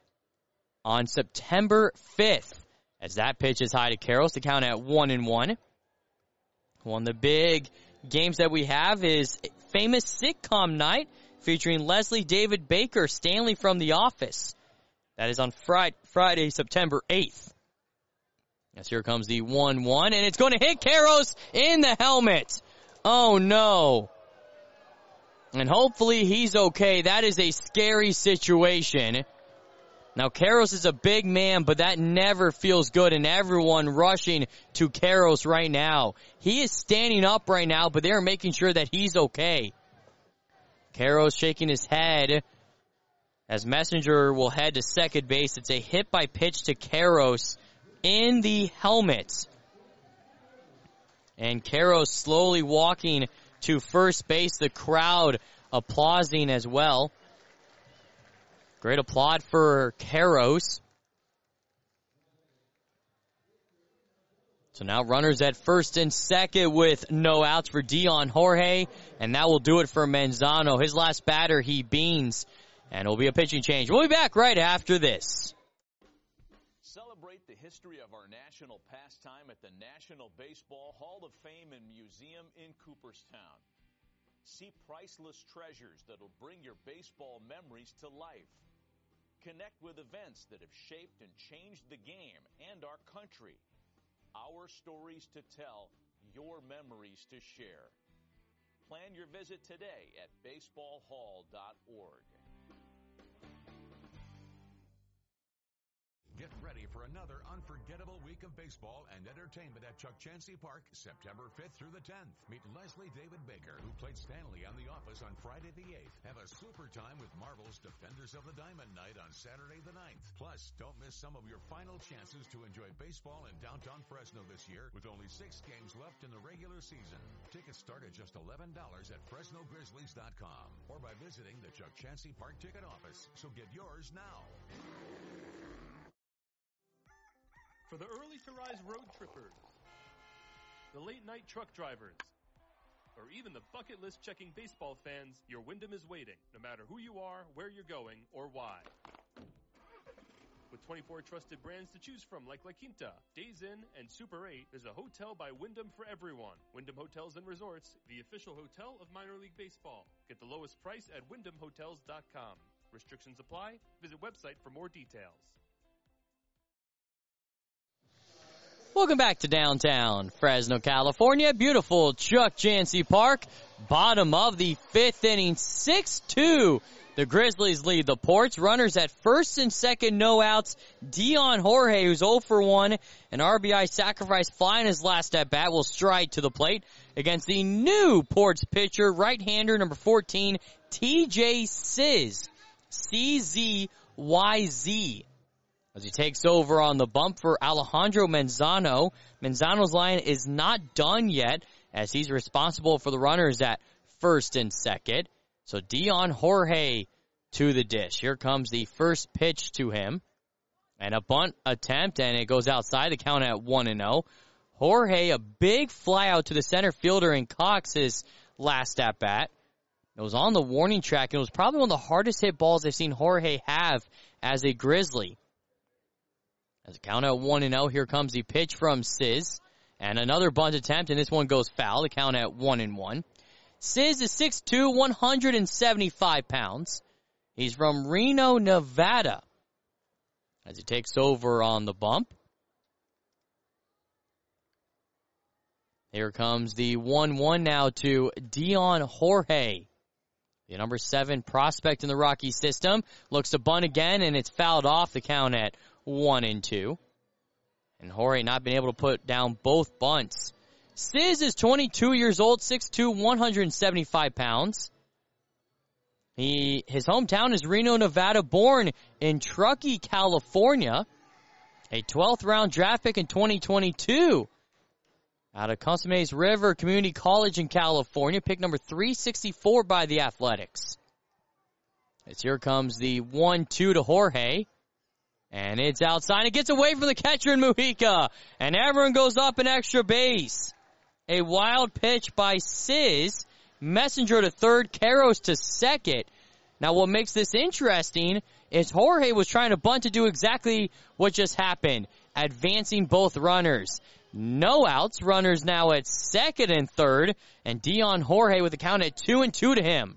on September fifth. As that pitch is high to Karros, the count at one and one. One of the big games that we have is famous sitcom night featuring Leslie David Baker, Stanley from The Office. That is on Friday, Friday September eighth. As here comes the one one, and it's going to hit Karros in the helmet. Oh, no. And hopefully he's okay. That is a scary situation. Now, Karros is a big man, but that never feels good, and everyone rushing to Karros right now. He is standing up right now, but they're making sure that he's okay. Karros shaking his head as Messenger will head to second base. It's a hit by pitch to Karros in the helmet. And Karros slowly walking to first base. The crowd applauding as well. Great applaud for Karros. So now runners at first and second with no outs for Dion Jorge. And that will do it for Manzano. His last batter, he beans. And it will be a pitching change. We'll be back right after this. Celebrate the history of our national pastime at the National Baseball Hall of Fame and Museum in Cooperstown. See priceless treasures that'll bring your baseball memories to life. Connect with events that have shaped and changed the game and our country. Our stories to tell, your memories to share. Plan your visit today at baseball hall dot org. Get ready for another unforgettable week of baseball and entertainment at Chukchansi Park, September fifth through the tenth. Meet Leslie David Baker, who played Stanley on The Office on Friday the eighth. Have a super time with Marvel's Defenders of the Diamond Night on Saturday the ninth. Plus, don't miss some of your final chances to enjoy baseball in downtown Fresno this year with only six games left in the regular season. Tickets start at just eleven dollars at Fresno Grizzlies dot com or by visiting the Chukchansi Park ticket office. So get yours now. For the early-to-rise road trippers, the late-night truck drivers, or even the bucket list checking baseball fans, your Wyndham is waiting, no matter who you are, where you're going, or why. With twenty-four trusted brands to choose from like La Quinta, Days Inn, and Super eight, there's a hotel by Wyndham for everyone. Wyndham Hotels and Resorts, the official hotel of minor league baseball. Get the lowest price at wyndham hotels dot com. Restrictions apply. Visit website for more details. Welcome back to downtown Fresno, California. Beautiful Chuck Chansey Park. Bottom of the fifth inning, six two. The Grizzlies lead the Ports. Runners at first and second, no outs. Dion Jorge, who's oh for one, an R B I sacrifice fly in his last at bat, will stride to the plate against the new Ports pitcher, right-hander number fourteen, T J Sizz. C Z Y Z. As he takes over on the bump for Alejandro Manzano. Manzano's line is not done yet, as he's responsible for the runners at first and second. So Dion Jorge to the dish. Here comes the first pitch to him. And a bunt attempt, and it goes outside. The count at one and oh. Jorge, a big fly out to the center fielder in Cox's last at-bat. It was on the warning track, and it was probably one of the hardest hit balls I've seen Jorge have as a Grizzly. As a count at one and oh, here comes the pitch from Sizz. And another bunt attempt, and this one goes foul. The count at one and one. Sizz is six two, one hundred seventy-five pounds. He's from Reno, Nevada. As he takes over on the bump. Here comes the one one now to Dion Jorge. The number seven prospect in the Rocky system. Looks to bunt again, and it's fouled off. The count at one and two. And Jorge not being able to put down both bunts. Sizz is twenty-two years old, six two, one hundred seventy-five pounds. He, his hometown is Reno, Nevada, born in Truckee, California. A twelfth round draft pick in twenty twenty-two. Out of Consumnes River Community College in California, pick number three sixty-four by the Athletics. As here comes the one two to Jorge. And it's outside. It gets away from the catcher in Mujica. And everyone goes up an extra base. A wild pitch by Sizz. Messenger to third. Karros to second. Now what makes this interesting is Jorge was trying to bunt to do exactly what just happened. Advancing both runners. No outs. Runners now at second and third. And Dion Jorge with the count at two and two to him.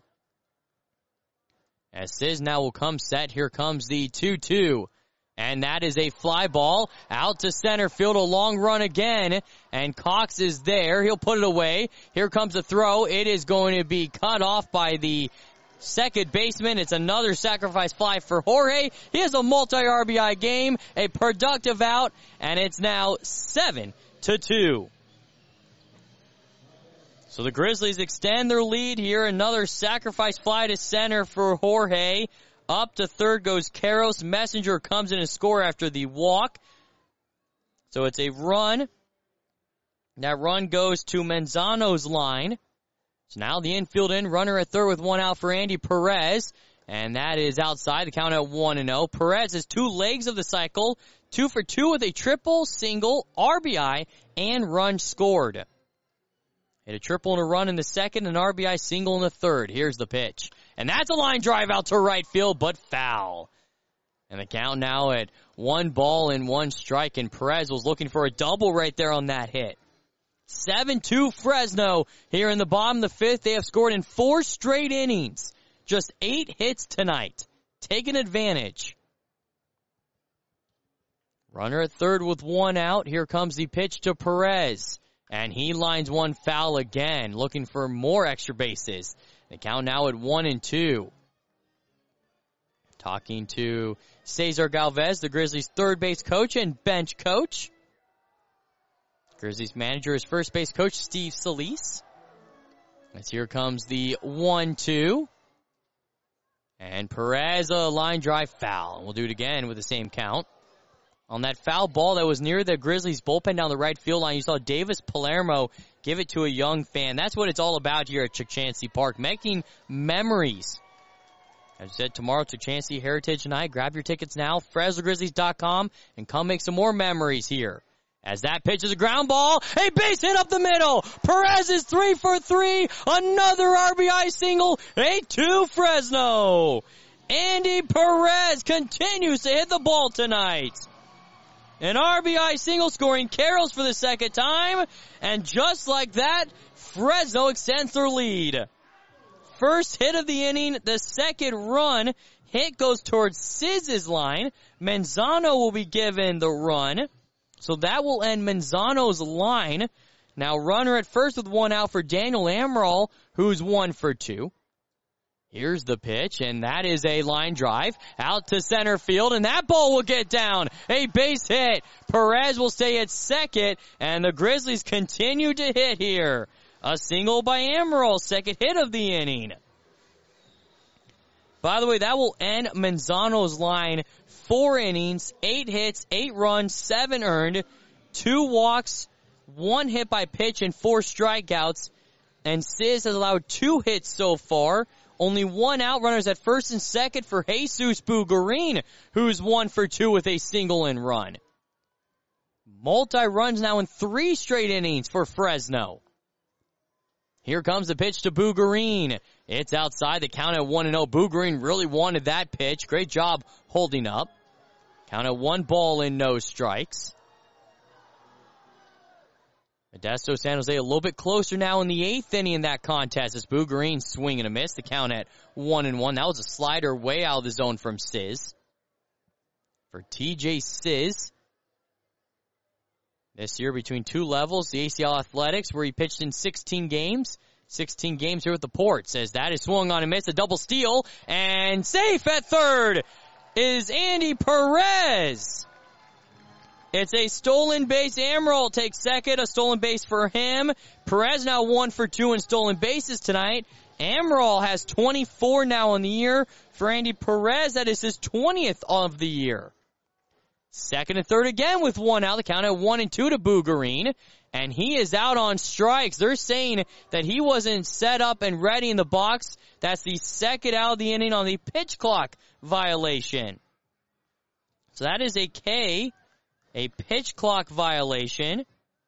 As Sizz now will come set. Here comes the two two. And that is a fly ball out to center field, a long run again, and Cox is there. He'll put it away. Here comes a throw. It is going to be cut off by the second baseman. It's another sacrifice fly for Jorge. He has a multi-R B I game, a productive out, and it's now seven to two. So the Grizzlies extend their lead here. Another sacrifice fly to center for Jorge. Up to third goes Karros. Messenger comes in and score after the walk. So it's a run. That run goes to Manzano's line. So now the infield in, runner at third with one out for Andy Perez. And that is outside, the count at one and oh. Perez has two legs of the cycle, two for two with a triple, single, R B I, and run scored. Hit a triple and a run in the second, an R B I single in the third. Here's the pitch. And that's a line drive out to right field, but foul. And the count now at one ball and one strike, and Perez was looking for a double right there on that hit. seven two Fresno here in the bottom of the fifth. They have scored in four straight innings. Just eight hits tonight. Taking advantage. Runner at third with one out. Here comes the pitch to Perez. And he lines one foul again, looking for more extra bases. The count now at one and two. Talking to Cesar Galvez, the Grizzlies' third base coach and bench coach. Grizzlies manager is first base coach Steve Solis. As here comes the one two. And Perez, a line drive foul. And we'll do it again with the same count. On that foul ball that was near the Grizzlies bullpen down the right field line, you saw Davis Palermo give it to a young fan. That's what it's all about here at Chuck Chansey Park, making memories. As I said, tomorrow, Chuck Chansey Heritage Night. Grab your tickets now, Fresno Grizzlies dot com, and come make some more memories here. As that pitch is a ground ball, a base hit up the middle. Perez is three for three. Another R B I single. eight two Fresno. Andy Perez continues to hit the ball tonight. An R B I single scoring Carroll's for the second time, and just like that, Fresno extends their lead. First hit of the inning, the second run hit goes towards Siz's line. Manzano will be given the run, so that will end Manzano's line. Now runner at first with one out for Daniel Amaral, who's one for two. Here's the pitch, and that is a line drive out to center field, and that ball will get down. A base hit. Perez will stay at second, and the Grizzlies continue to hit here. A single by Amaral, second hit of the inning. By the way, that will end Manzano's line. Four innings, eight hits, eight runs, seven earned, two walks, one hit by pitch, and four strikeouts. And Siz has allowed two hits so far. Only one out, runners at first and second for Jesus Bugarin, who's one for two with a single and run. Multi-runs now in three straight innings for Fresno. Here comes the pitch to Bugarin. It's outside, the count at one and oh. Bugarin really wanted that pitch. Great job holding up. Count at one ball and no strikes. Modesto San Jose a little bit closer now in the eighth inning in that contest as Bugarin swing and a miss. The count at one and one. That was a slider way out of the zone from Siz. For T J Siz. This year between two levels, the A C L Athletics, where he pitched in sixteen games. sixteen games here with the Port. Says that is swung on and missed. A double steal. And safe at third is Andy Perez. It's a stolen base. Amaral takes second. A stolen base for him. Perez now one for two in stolen bases tonight. Amaral has twenty-four now on the year. For Andy Perez, that is his twentieth of the year. Second and third again with one out. The count at one and two to Bugarin. And he is out on strikes. They're saying that he wasn't set up and ready in the box. That's the second out of the inning on the pitch clock violation. So that is a K. A pitch clock violation.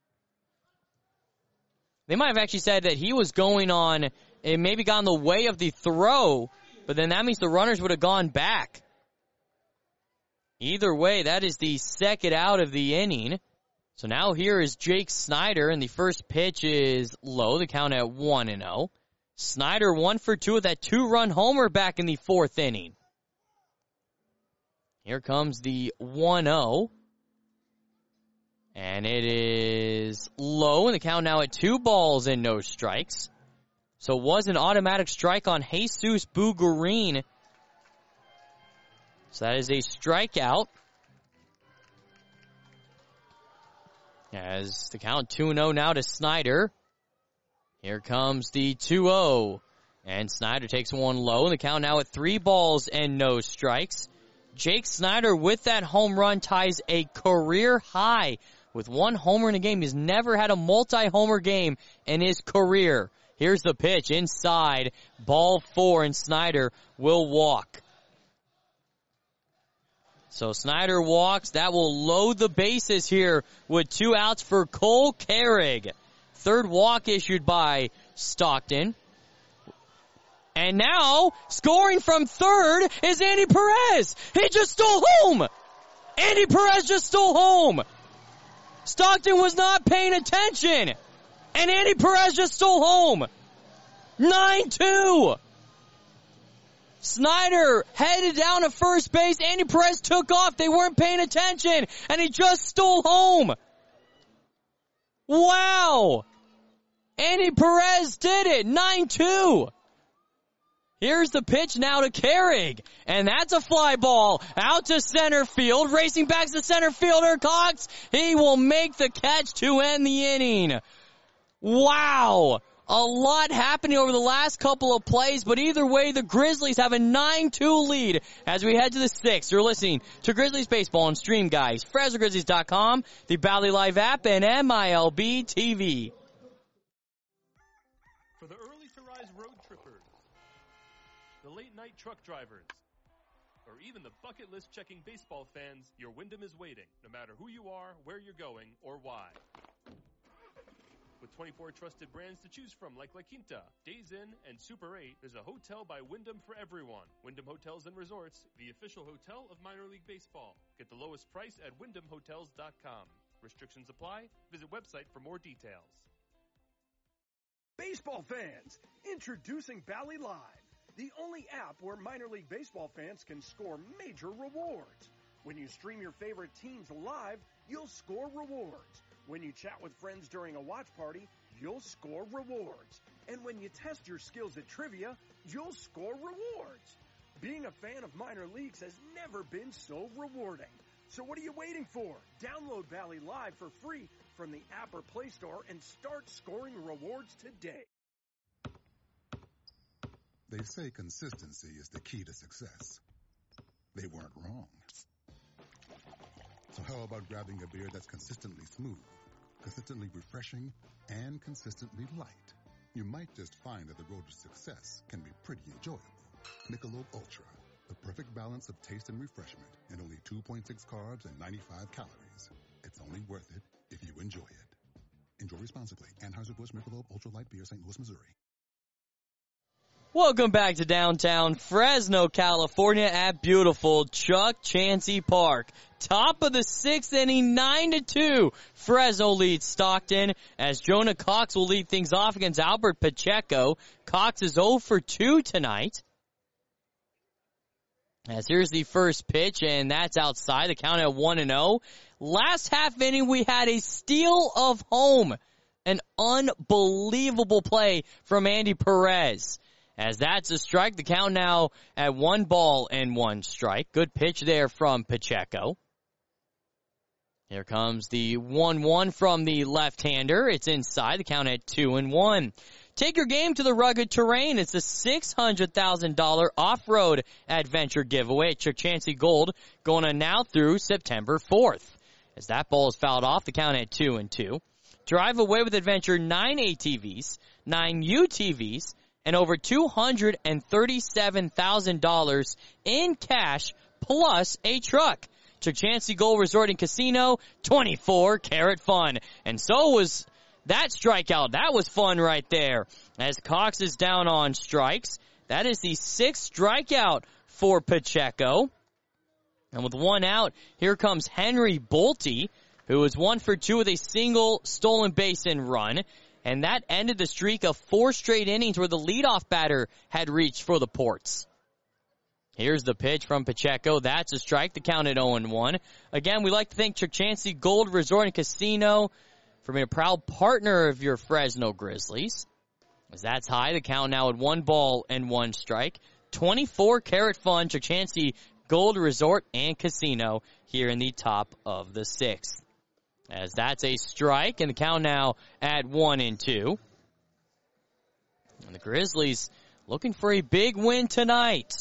They might have actually said that he was going on, it maybe got in the way of the throw, but then that means the runners would have gone back. Either way, that is the second out of the inning. So now here is Jake Snyder, and the first pitch is low, the count at one and oh. Snyder one for two with that two-run homer back in the fourth inning. Here comes the one oh. And it is low, and the count now at two balls and no strikes. So it was an automatic strike on Jesus Bugarin. So that is a strikeout. As the count two and oh now to Snyder. Here comes the two oh. And Snyder takes one low, and the count now at three balls and no strikes. Jake Snyder with that home run ties a career high. With one homer in a game, he's never had a multi-homer game in his career. Here's the pitch inside, ball four, and Snyder will walk. So Snyder walks. That will load the bases here with two outs for Cole Carrig. Third walk issued by Stockton. And now, scoring from third is Andy Perez. He just stole home. Andy Perez just stole home. Stockton was not paying attention. And Andy Perez just stole home. nine two. Snyder headed down to first base. Andy Perez took off. They weren't paying attention. And he just stole home. Wow. Andy Perez did it. nine two. Here's the pitch now to Carrig. And that's a fly ball out to center field. Racing back to center fielder Cox. He will make the catch to end the inning. Wow. A lot happening over the last couple of plays, but either way, the Grizzlies have a nine two lead as we head to the sixth. You're listening to Grizzlies Baseball on Stream Guys, Fresno Grizzlies dot com, the Bally Live app, and M I L B T V. For the early to rise road trippers, the late night truck drivers, or even the bucket list checking baseball fans, your Wyndham is waiting, no matter who you are, where you're going, or why. With twenty-four trusted brands to choose from like La Quinta, Days Inn, and Super eight, there's a hotel by Wyndham for everyone. Wyndham Hotels and Resorts, the official hotel of minor league baseball. Get the lowest price at wyndham hotels dot com. Restrictions apply. Visit website for more details. Baseball fans, introducing Bally Live, the only app where minor league baseball fans can score major rewards. When you stream your favorite teams live, you'll score rewards. When you chat with friends during a watch party, you'll score rewards. And when you test your skills at trivia, you'll score rewards. Being a fan of minor leagues has never been so rewarding. So what are you waiting for? Download Bally Live for free from the app or Play Store and start scoring rewards today. They say consistency is the key to success. They weren't wrong. So how about grabbing a beer that's consistently smooth, consistently refreshing, and consistently light? You might just find that the road to success can be pretty enjoyable. Michelob Ultra, the perfect balance of taste and refreshment, and only two point six carbs and ninety-five calories. It's only worth it if you enjoy it. Enjoy responsibly. Anheuser-Busch Michelob Ultra Light Beer, Saint Louis, Missouri. Welcome back to downtown Fresno, California at beautiful Chuck Chansey Park. Top of the sixth inning, nine to two. Fresno leads Stockton as Jonah Cox will lead things off against Albert Pacheco. Cox is oh for two tonight. As here's the first pitch, and that's outside. The count at one and oh. Last half inning, we had a steal of home. An unbelievable play from Andy Perez. As that's a strike, the count now at one ball and one strike. Good pitch there from Pacheco. Here comes the one one from the left-hander. It's inside. The count at two and one. Take your game to the rugged terrain. It's the six hundred thousand dollars off-road adventure giveaway at Chuck Chansey Gold going on now through September fourth. As that ball is fouled off, the count at two and two. Drive away with adventure nine A T Vs, nine U T Vs, and over two hundred thirty-seven thousand dollars in cash plus a truck. Chuck Chansey Gold Resort and Casino, twenty-four karat fun. And so was that strikeout. That was fun right there. As Cox is down on strikes, that is the sixth strikeout for Pacheco. And with one out, here comes Henry Bolte, who was one for two with a single stolen base and run. And that ended the streak of four straight innings where the leadoff batter had reached for the Ports. Here's the pitch from Pacheco. That's a strike. The count at oh and one. Again, we like to thank Chuck Chansey Gold Resort and Casino for being a proud partner of your Fresno Grizzlies. As that's high, the count now at one ball and one strike. twenty-four karat fun, Chuck Chansey Gold Resort and Casino here in the top of the sixth. As that's a strike, and the count now at one and two. And the Grizzlies looking for a big win tonight.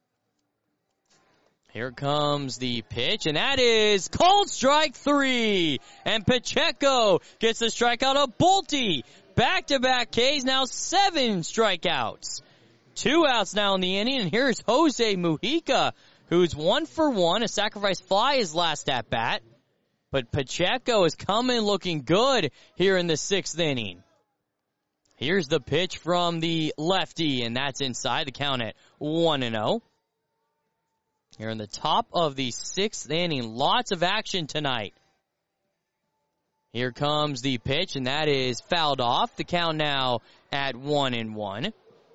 Here comes the pitch, and that is called strike three. And Pacheco gets the strikeout of Bolte. Back-to-back Ks, now seven strikeouts. Two outs now in the inning, and here's Jose Mujica, who's one for one. A sacrifice fly his last at-bat. But Pacheco is coming looking good here in the sixth inning. Here's the pitch from the lefty, and that's inside. The count at one and oh. Here in the top of the sixth inning, lots of action tonight. Here comes the pitch, and that is fouled off. The count now at one and one.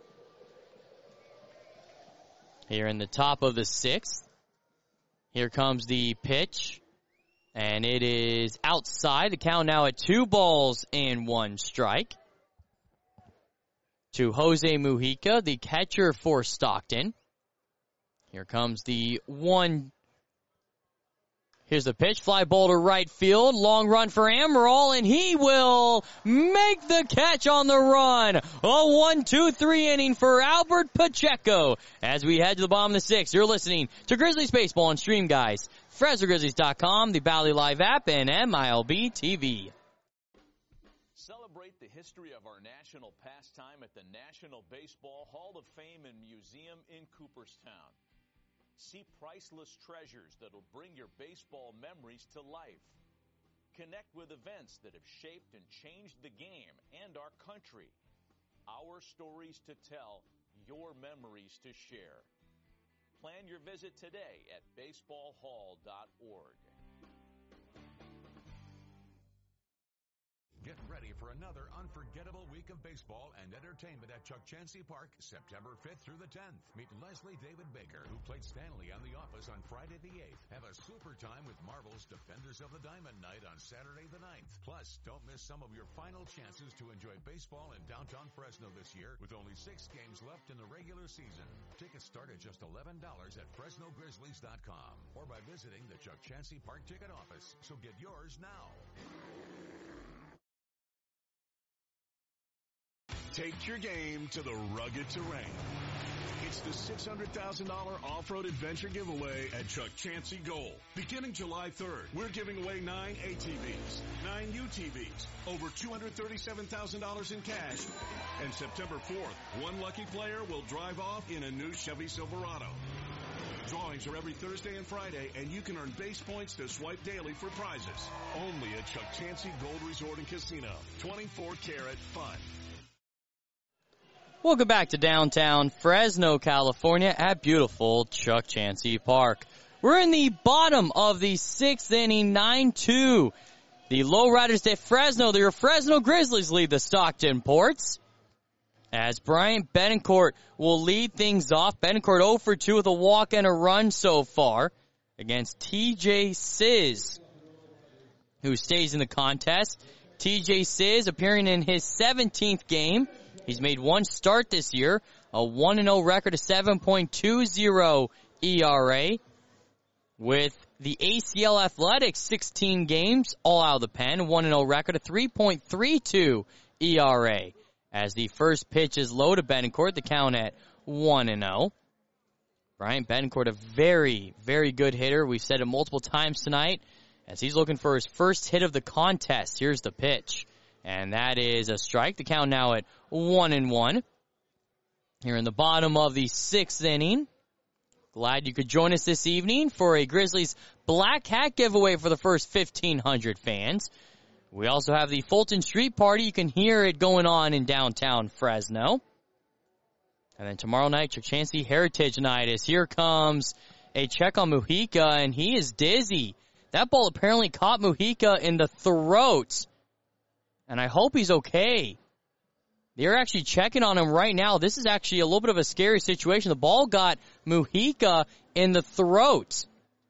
Here in the top of the sixth. Here comes the pitch, and it is outside. The count now at two balls and one strike. To Jose Mujica, the catcher for Stockton. Here comes the one. Here's the pitch. Fly ball to right field. Long run for Amaral, and he will make the catch on the run. A one two three inning for Albert Pacheco. As we head to the bottom of the sixth, you're listening to Grizzlies Baseball on Stream Guys, Fresno Grizzlies dot com, the Bally Live app, and M I L B T V. Celebrate the history of our national pastime at the National Baseball Hall of Fame and Museum in Cooperstown. See priceless treasures that'll bring your baseball memories to life. Connect with events that have shaped and changed the game and our country. Our stories to tell, your memories to share. Plan your visit today at baseball hall dot org. Get ready for another unforgettable week of baseball and entertainment at Chuck Chansey Park, September fifth through the tenth. Meet Leslie David Baker, who played Stanley on The Office on Friday the eighth. Have a super time with Marvel's Defenders of the Diamond Night on Saturday the ninth. Plus, don't miss some of your final chances to enjoy baseball in downtown Fresno this year with only six games left in the regular season. Tickets start at just eleven dollars at Fresno Grizzlies dot com or by visiting the Chuck Chansey Park ticket office. So get yours now. Take your game to the rugged terrain. It's the six hundred thousand dollars off-road adventure giveaway at Chuck Chansey Gold. Beginning July third, we're giving away nine A T Vs, nine U T Vs, over two hundred thirty-seven thousand dollars in cash. And September fourth, one lucky player will drive off in a new Chevy Silverado. Drawings are every Thursday and Friday, and you can earn base points to swipe daily for prizes. Only at Chuck Chansey Gold Resort and Casino. twenty-four karat fun. Welcome back to downtown Fresno, California at beautiful Chuck Chansey Park. We're in the bottom of the sixth inning, nine two. The Lowriders de Fresno, your Fresno Grizzlies lead the Stockton Ports. As Bryant Betancourt will lead things off. Betancourt oh for two with a walk and a run so far against T J Sizz, who stays in the contest. T J Sizz appearing in his seventeenth game. He's made one start this year, a one and oh record, a seven point two oh E R A. With the A C L Athletics, sixteen games, all out of the pen, one and oh record, a three point three two E R A. As the first pitch is low to Betancourt, the count at one and oh. Bryant Betancourt, a very, very good hitter. We've said it multiple times tonight, as he's looking for his first hit of the contest. Here's the pitch. And that is a strike. The count now at one and one. Here in the bottom of the sixth inning. Glad you could join us this evening for a Grizzlies Black Hat giveaway for the first fifteen hundred fans. We also have the Fulton Street Party. You can hear it going on in downtown Fresno. And then tomorrow night, Chuck Chansey Heritage Night, as here comes a check on Mujica, and he is dizzy. That ball apparently caught Mujica in the throat. And I hope he's okay. They're actually checking on him right now. This is actually a little bit of a scary situation. The ball got Mujica in the throat.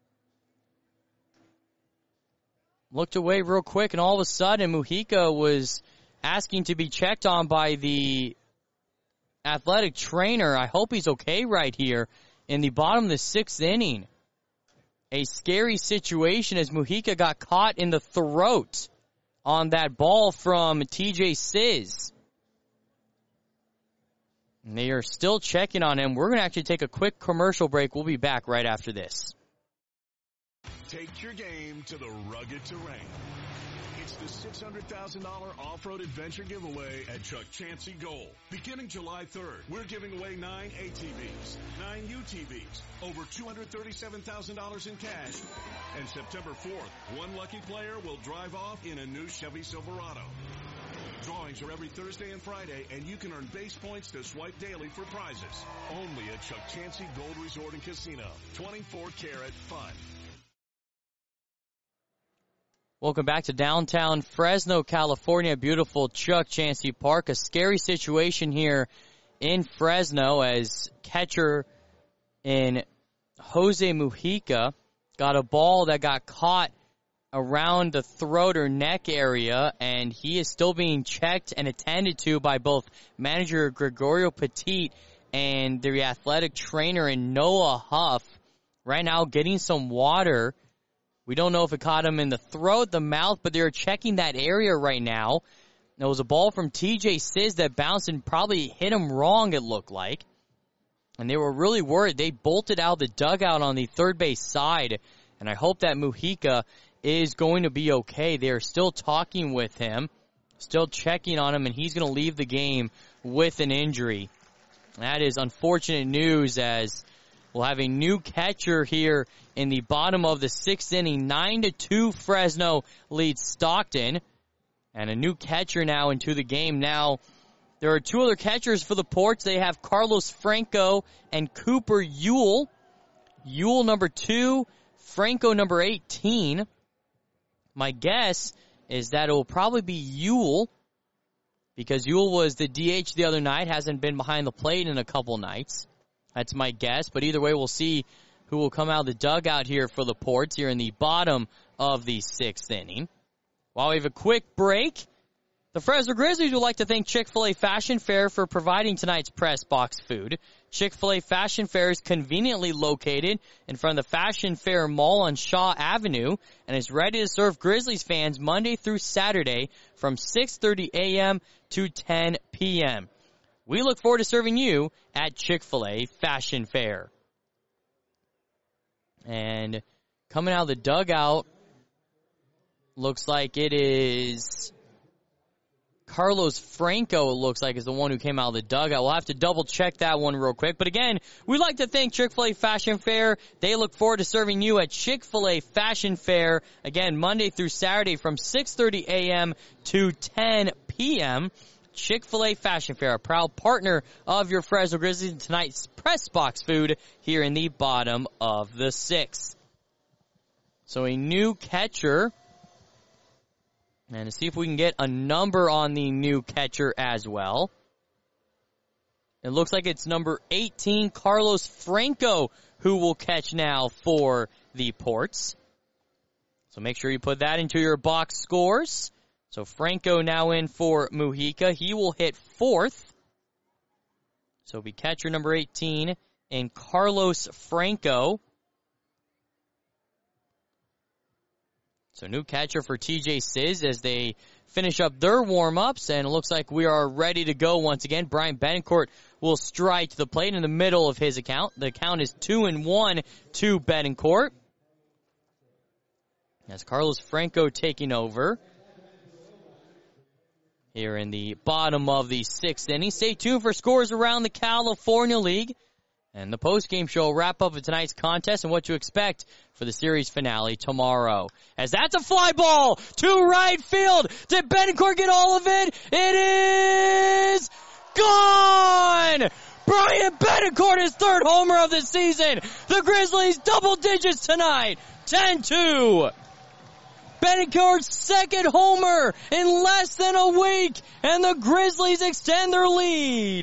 Looked away real quick, and all of a sudden, Mujica was asking to be checked on by the athletic trainer. I hope he's okay right here in the bottom of the sixth inning. A scary situation as Mujica got caught in the throat on that ball from T J Sizz. And they are still checking on him. We're going to actually take a quick commercial break. We'll be back right after this. Take your game to the rugged terrain. It's the six hundred thousand dollars off-road adventure giveaway at Chuck Chansey Gold. Beginning July third, we're giving away nine A T Vs, nine U T Vs, over two hundred thirty-seven thousand dollars in cash. And September fourth, one lucky player will drive off in a new Chevy Silverado. Drawings are every Thursday and Friday, and you can earn base points to swipe daily for prizes. Only at Chuck Chansey Gold Resort and Casino. twenty-four karat fun. Welcome back to downtown Fresno, California. Beautiful Chuck Chansey Park. A scary situation here in Fresno as catcher in Jose Mujica got a ball that got caught around the throat or neck area, and he is still being checked and attended to by both manager Gregorio Petit and the athletic trainer in Noah Huff. Right now getting some water. We don't know if it caught him in the throat, the mouth, but they're checking that area right now. There was a ball from T J Sizz that bounced and probably hit him wrong, it looked like. And they were really worried. They bolted out the dugout on the third base side, and I hope that Mujica is going to be okay. They're still talking with him, still checking on him, and he's going to leave the game with an injury. That is unfortunate news as We'll have a new catcher here in the bottom of the sixth inning. nine to two Fresno leads Stockton. And a new catcher now into the game. Now, there are two other catchers for the Ports. They have Carlos Franco and Cooper Ewell. Ewell number two, Franco number eighteen. My guess is that it will probably be Ewell, because Ewell was the D H the other night, hasn't been behind the plate in a couple nights. That's my guess, but either way, we'll see who will come out of the dugout here for the Ports here in the bottom of the sixth inning. While we have a quick break, the Fresno Grizzlies would like to thank Chick-fil-A Fashion Fair for providing tonight's press box food. Chick-fil-A Fashion Fair is conveniently located in front of the Fashion Fair Mall on Shaw Avenue and is ready to serve Grizzlies fans Monday through Saturday from six thirty a.m. to ten p.m. We look forward to serving you at Chick-fil-A Fashion Fair. And coming out of the dugout, looks like it is Carlos Franco, it looks like, is the one who came out of the dugout. We'll have to double check that one real quick. But again, we'd like to thank Chick-fil-A Fashion Fair. They look forward to serving you at Chick-fil-A Fashion Fair, again, Monday through Saturday from six thirty a.m. to ten p.m. Chick-fil-A Fashion Fair, a proud partner of your Fresno Grizzlies, and tonight's press box food here in the bottom of the sixth. So a new catcher. And to see if we can get a number on the new catcher as well. It looks like it's number eighteen, Carlos Franco, who will catch now for the Ports. So make sure you put that into your box scores. So Franco now in for Mujica. He will hit fourth. So it'll be catcher number eighteen and Carlos Franco. So new catcher for T J Sizz as they finish up their warm-ups, and it looks like we are ready to go once again. Brian Betancourt will strike to the plate in the middle of his account. The count is two and one to Betancourt. That's Carlos Franco taking over here in the bottom of the sixth inning. Stay tuned for scores around the California League. And the post-game show will wrap up with tonight's contest and what to expect for the series finale tomorrow. As that's a fly ball to right field. Did Betancourt get all of it? It is gone! Brian Betancourt, his third homer of the season. The Grizzlies double digits tonight. ten two. Betancourt's second homer in less than a week. And the Grizzlies extend their lead.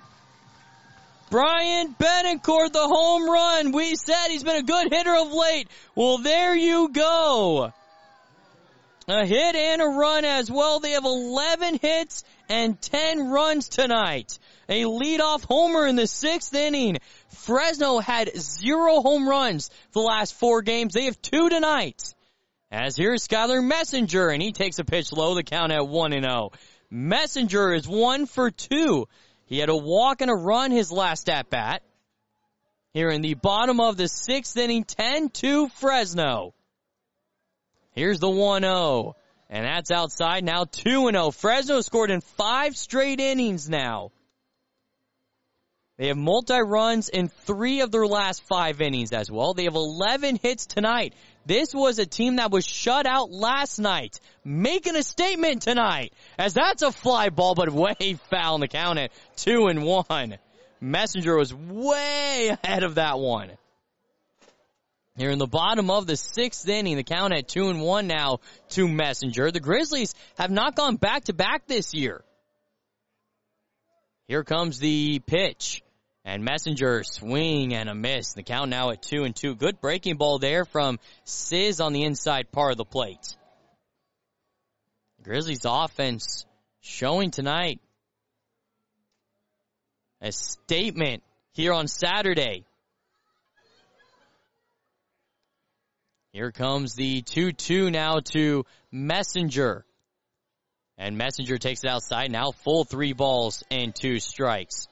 Brian Betancourt, the home run. We said he's been a good hitter of late. Well, there you go. A hit and a run as well. They have eleven hits and ten runs tonight. A leadoff homer in the sixth inning. Fresno had zero home runs the last four games. They have two tonight. As here's Skylar Messenger, and he takes a pitch low, the count at one and oh. Messenger is one for two. He had a walk and a run his last at-bat. Here in the bottom of the sixth inning, ten two Fresno. Here's the one oh. And that's outside, now two and oh. Fresno scored in five straight innings now. They have multi-runs in three of their last five innings as well. They have eleven hits tonight. This was a team that was shut out last night, making a statement tonight, as that's a fly ball, but way foul in the count at two and one. Messenger was way ahead of that one. Here in the bottom of the sixth inning, the count at two and one now to Messenger. The Grizzlies have not gone back-to-back this year. Here comes the pitch. And Messenger, swing and a miss. The count now at two and two. Good breaking ball there from Sizz on the inside part of the plate. Grizzlies offense showing tonight a statement here on Saturday. Here comes the two two now to Messenger. And Messenger takes it outside. Now full three balls and two strikes.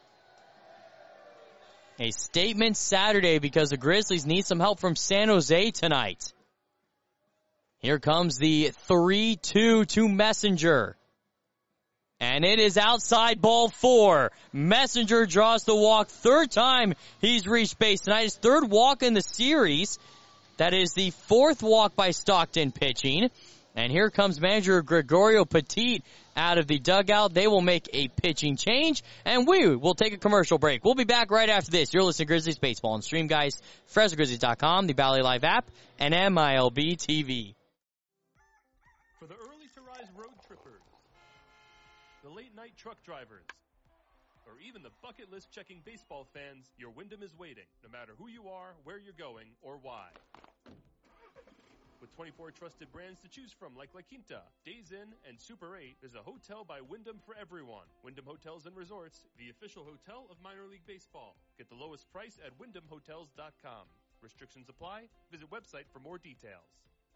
A statement Saturday because the Grizzlies need some help from San Jose tonight. Here comes the three two to Messenger. And it is outside ball four. Messenger draws the walk. Third time he's reached base tonight. His third walk in the series. That is the fourth walk by Stockton pitching. And here comes manager Gregorio Petit out of the dugout. They will make a pitching change, and we will take a commercial break. We'll be back right after this. You're listening to Grizzlies Baseball on Stream, guys. Fresno Grizzlies dot com, the Valley Live app, and M I L B T V. For the early-to-rise road trippers, the late-night truck drivers, or even the bucket list checking baseball fans, your Wyndham is waiting, no matter who you are, where you're going, or why. With twenty-four trusted brands to choose from like La Quinta, Days Inn, and Super eight, there's a hotel by Wyndham for everyone. Wyndham Hotels and Resorts, the official hotel of minor league baseball. Get the lowest price at wyndham hotels dot com. Restrictions apply. Visit website for more details.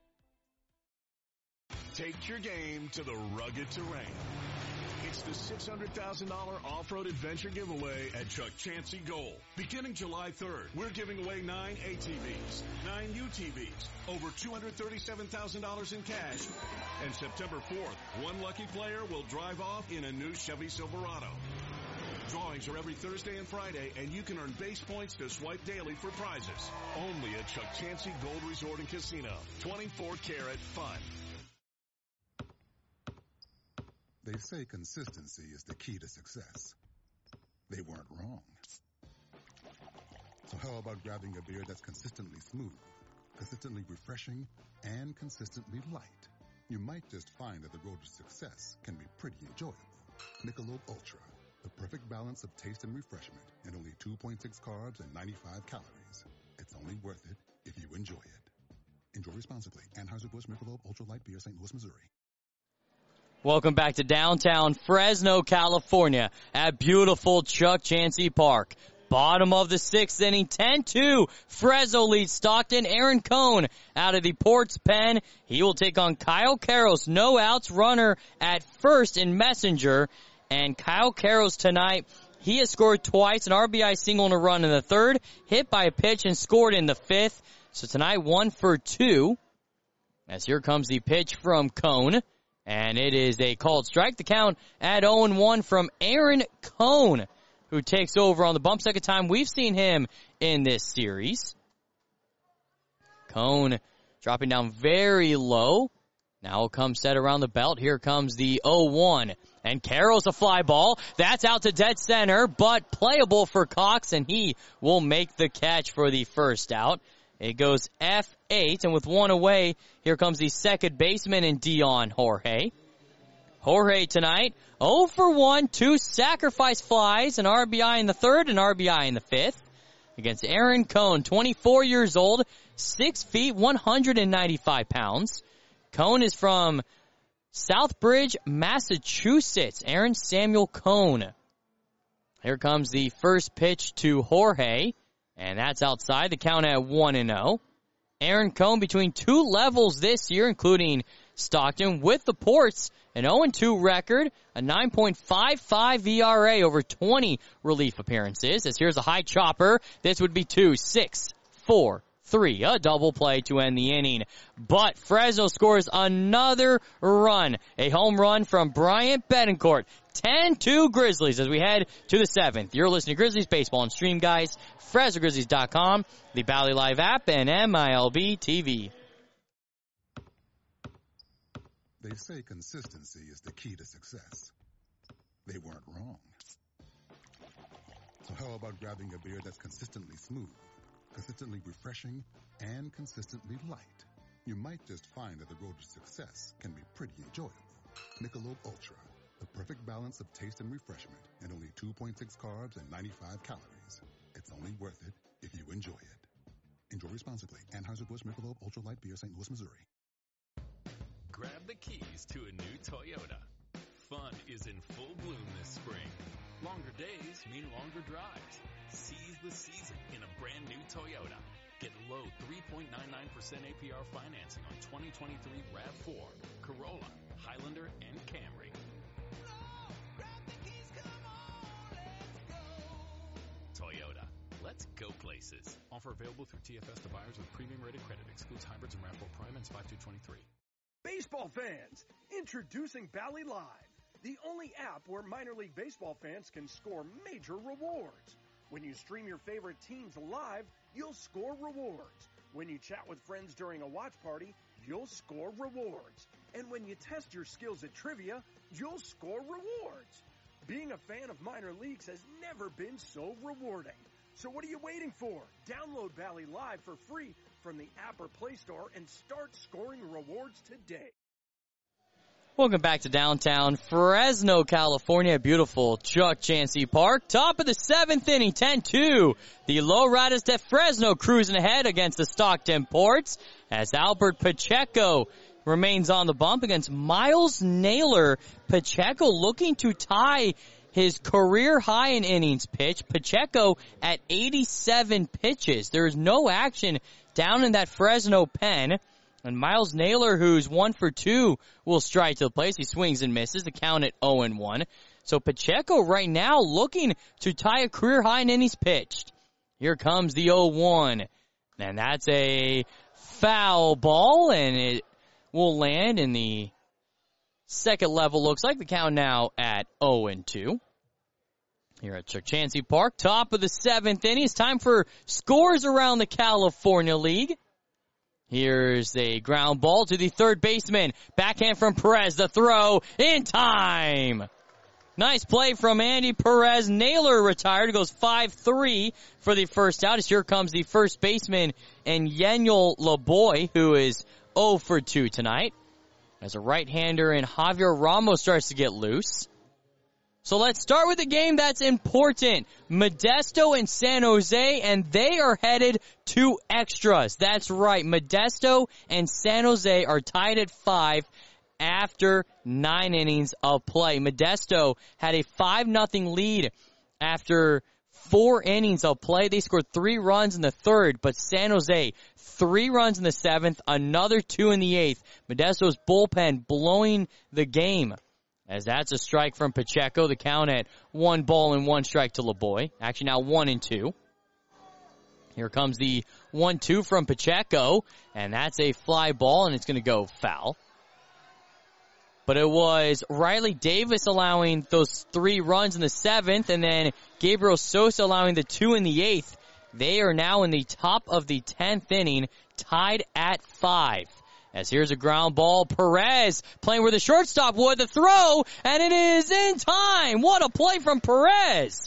Take your game to the rugged terrain. It's the six hundred thousand dollars off-road adventure giveaway at Chuck Chansey Gold. Beginning July third, we're giving away nine A T Vs, nine U T Vs, over two hundred thirty-seven thousand dollars in cash. And September fourth, one lucky player will drive off in a new Chevy Silverado. Drawings are every Thursday and Friday, and you can earn base points to swipe daily for prizes. Only at Chuck Chansey Gold Resort and Casino. twenty-four karat fun. They say consistency is the key to success. They weren't wrong. So how about grabbing a beer that's consistently smooth, consistently refreshing, and consistently light? You might just find that the road to success can be pretty enjoyable. Michelob Ultra, the perfect balance of taste and refreshment, and only two point six carbs and ninety-five calories. It's only worth it if you enjoy it. Enjoy responsibly. Anheuser-Busch Michelob Ultra Light Beer, Saint Louis, Missouri. Welcome back to downtown Fresno, California at beautiful Chuck Chansey Park. Bottom of the sixth inning, ten two. Fresno leads Stockton. Aaron Cohn out of the Ports pen. He will take on Kyle Karros. No outs, runner at first in Messenger. And Kyle Karros tonight, he has scored twice, an R B I single and a run in the third, hit by a pitch and scored in the fifth. So tonight, one for two. As here comes the pitch from Cohn. And it is a called strike. The count at oh and one from Aaron Cohn, who takes over on the bump. Second time we've seen him in this series. Cohn dropping down very low. Now will come set around the belt. Here comes the oh one. And Carroll's a fly ball. That's out to dead center, but playable for Cox, and he will make the catch for the first out. It goes F eight, and with one away, here comes the second baseman in Dion Jorge. Jorge tonight, oh for one, two sacrifice flies, an R B I in the third, an R B I in the fifth. Against Aaron Cohn, twenty-four years old, six feet, one hundred ninety-five pounds. Cohn is from Southbridge, Massachusetts. Aaron Samuel Cohn. Here comes the first pitch to Jorge. And that's outside. The count at one and oh. Aaron Cohn between two levels this year, including Stockton with the Ports, an oh and two record, a nine point five five E R A over twenty relief appearances. As here's a high chopper. This would be two, six, four, three. A double play to end the inning. But Fresno scores another run. A home run from Bryant Betancourt. ten two Grizzlies as we head to the seventh. You're listening to Grizzlies Baseball on Stream, guys. Fresno Grizzlies dot com, the Valley Live app, and M I L B T V. They say consistency is the key to success. They weren't wrong. So how about grabbing a beer that's consistently smooth, consistently refreshing, and consistently light? You might just find that the road to success can be pretty enjoyable. Michelob Ultra, the perfect balance of taste and refreshment, and only two point six carbs and ninety-five calories. It's only worth it if you enjoy it. Enjoy responsibly. Anheuser-Busch Michelob Ultra Light Beer, Saint Louis, Missouri. Grab the keys to a new Toyota. Fun is in full bloom this spring. Longer days mean longer drives. Seize the season in a brand new Toyota. Get low three point nine nine percent A P R financing on twenty twenty-three RAV four, Corolla, Highlander, and Camry. Toyota. Let's go places. Offer available through T F S to buyers with premium rated credit. Excludes hybrids and RAV four Prime and five two twenty-three. Baseball fans, introducing Bally Live, the only app where minor league baseball fans can score major rewards. When you stream your favorite teams live, you'll score rewards. When you chat with friends during a watch party, you'll score rewards. And when you test your skills at trivia, you'll score rewards. Being a fan of minor leagues has never been so rewarding. So what are you waiting for? Download Valley Live for free from the app or Play Store and start scoring rewards today. Welcome back to downtown Fresno, California. Beautiful Chuck Chansey Park. Top of the seventh inning, ten two. The Lowriders de Fresno cruising ahead against the Stockton Ports as Albert Pacheco remains on the bump against Miles Naylor. Pacheco looking to tie his career high in innings pitch. Pacheco at eighty-seven pitches. There is no action down in that Fresno pen. And Miles Naylor, who's one for two, will strike to the place. He swings and misses. The count at oh and one. So Pacheco right now looking to tie a career high in innings pitched. Here comes the oh one. And that's a foul ball, and it will land in the second level. Looks like the count now at oh and two. Here at Chuck Chansey Park, top of the seventh inning. It's time for scores around the California League. Here's a ground ball to the third baseman. Backhand from Perez. The throw in time. Nice play from Andy Perez. Naylor retired. It goes five three for the first out. As here comes the first baseman, and Yeniel Laboy, who is oh for two tonight. As a right-hander, and Javier Ramos starts to get loose. So let's start with a game that's important. Modesto and San Jose, and they are headed to extras. That's right. Modesto and San Jose are tied at five after nine innings of play. Modesto had a five nothing lead after four innings of play. They scored three runs in the third, but San Jose, three runs in the seventh, another two in the eighth. Modesto's bullpen blowing the game. As that's a strike from Pacheco. The count at one ball and one strike to Laboy. Actually now one and two. Here comes the one two from Pacheco. And that's a fly ball, and it's going to go foul. But it was Riley Davis allowing those three runs in the seventh, and then Gabriel Sosa allowing the two in the eighth. They are now in the top of the tenth inning, tied at five. As here's a ground ball, Perez playing where the shortstop would, the throw, and it is in time. What a play from Perez.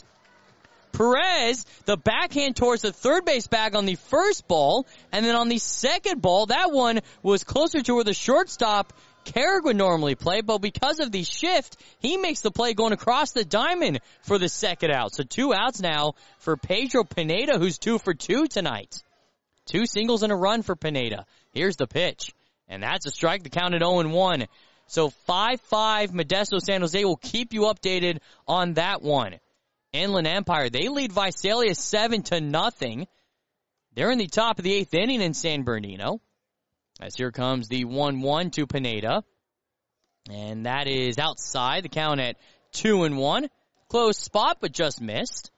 Perez, the backhand towards the third base bag on the first ball, and then on the second ball, that one was closer to where the shortstop, Carrick, would normally play, but because of the shift, he makes the play going across the diamond for the second out. So two outs now for Pedro Pineda, who's two for two tonight. Two singles and a run for Pineda. Here's the pitch. And that's a strike. The count at oh and one. So five five Modesto San Jose. Will keep you updated on that one. Inland Empire, they lead Visalia seven to nothing. They're in the top of the eighth inning in San Bernardino. As here comes the one one to Pineda. And that is outside. The count at two and one. Close spot, but just missed.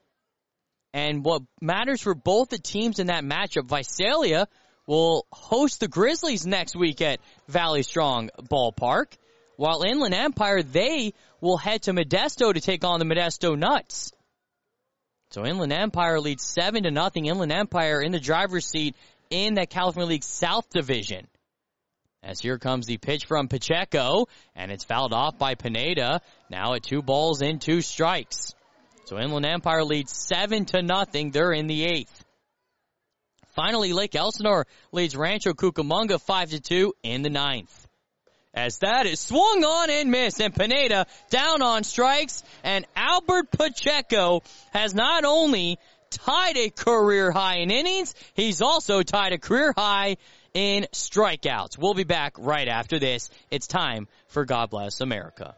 And what matters for both the teams in that matchup, Visalia will host the Grizzlies next week at Valley Strong Ballpark, while Inland Empire, they will head to Modesto to take on the Modesto Nuts. So Inland Empire leads seven to nothing. Inland Empire in the driver's seat in that California League South Division. As here comes the pitch from Pacheco, and it's fouled off by Pineda. Now at two balls and two strikes. So Inland Empire leads seven to nothing. They're in the eighth. Finally, Lake Elsinore leads Rancho Cucamonga five to two in the ninth. As that is swung on and missed, and Pineda down on strikes, and Albert Pacheco has not only tied a career high in innings, he's also tied a career high in strikeouts. We'll be back right after this. It's time for God Bless America.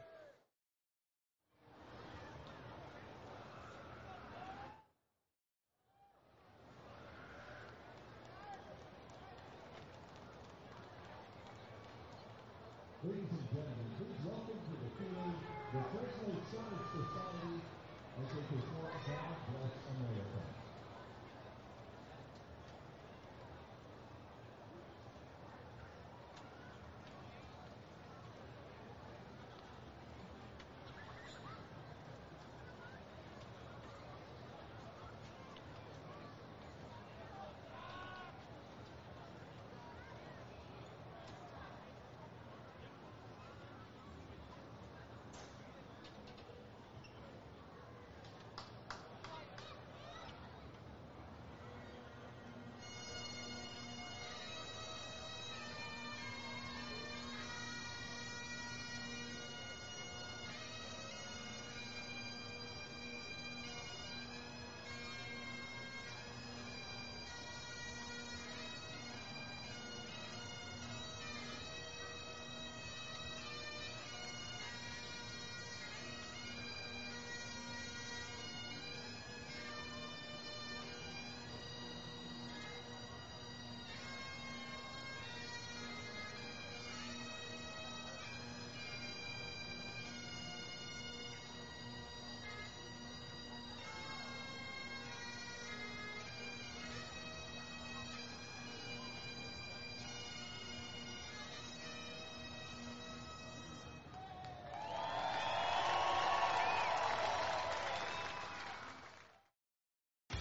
Ladies and gentlemen, please welcome to the field the Fresno Sonic Society as they perform God Bless America.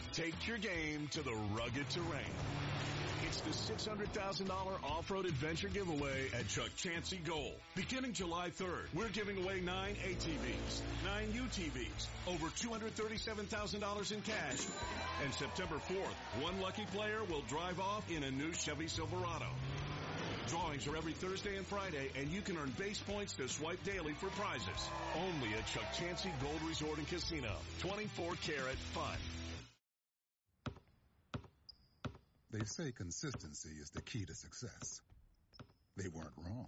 Take your game to the rugged terrain. It's the six hundred thousand dollars off-road adventure giveaway at Chuck Chansey Gold. Beginning July third, we're giving away nine A T Vs, nine U T Vs, over two hundred thirty-seven thousand dollars in cash. And September fourth, one lucky player will drive off in a new Chevy Silverado. Drawings are every Thursday and Friday, and you can earn base points to swipe daily for prizes. Only at Chuck Chansey Gold Resort and Casino. twenty-four karat fun. They say consistency is the key to success. They weren't wrong.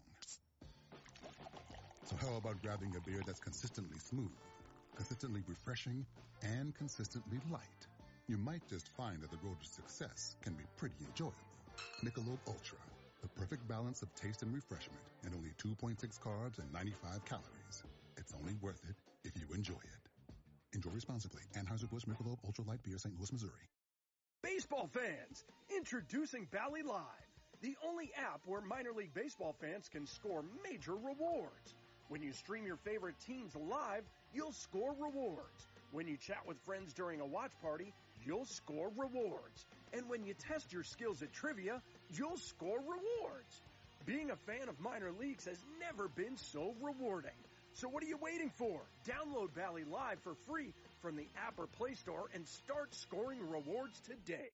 So how about grabbing a beer that's consistently smooth, consistently refreshing, and consistently light? You might just find that the road to success can be pretty enjoyable. Michelob Ultra, the perfect balance of taste and refreshment, and only two point six carbs and ninety-five calories. It's only worth it if you enjoy it. Enjoy responsibly. Anheuser-Busch Michelob Ultra Light Beer, Saint Louis, Missouri. Baseball fans, introducing Bally Live, the only app where minor league baseball fans can score major rewards. When you stream your favorite teams live, you'll score rewards. When you chat with friends during a watch party, you'll score rewards. And when you test your skills at trivia, you'll score rewards. Being a fan of minor leagues has never been so rewarding. So what are you waiting for? Download Bally Live for free from the app or Play Store and start scoring rewards today.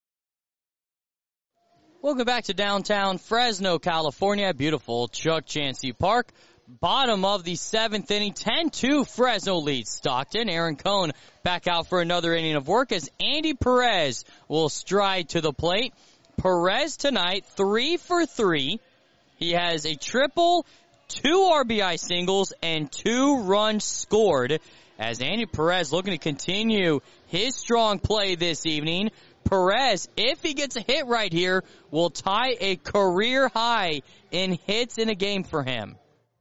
Welcome back to downtown Fresno, California. Beautiful Chuck Chansey Park. Bottom of the seventh inning, ten two Fresno leads Stockton. Aaron Cohn back out for another inning of work as Andy Perez will stride to the plate. Perez tonight, three for three. He has a triple, two R B I singles, and two runs scored as Andy Perez looking to continue his strong play this evening. Perez, if he gets a hit right here, will tie a career high in hits in a game for him.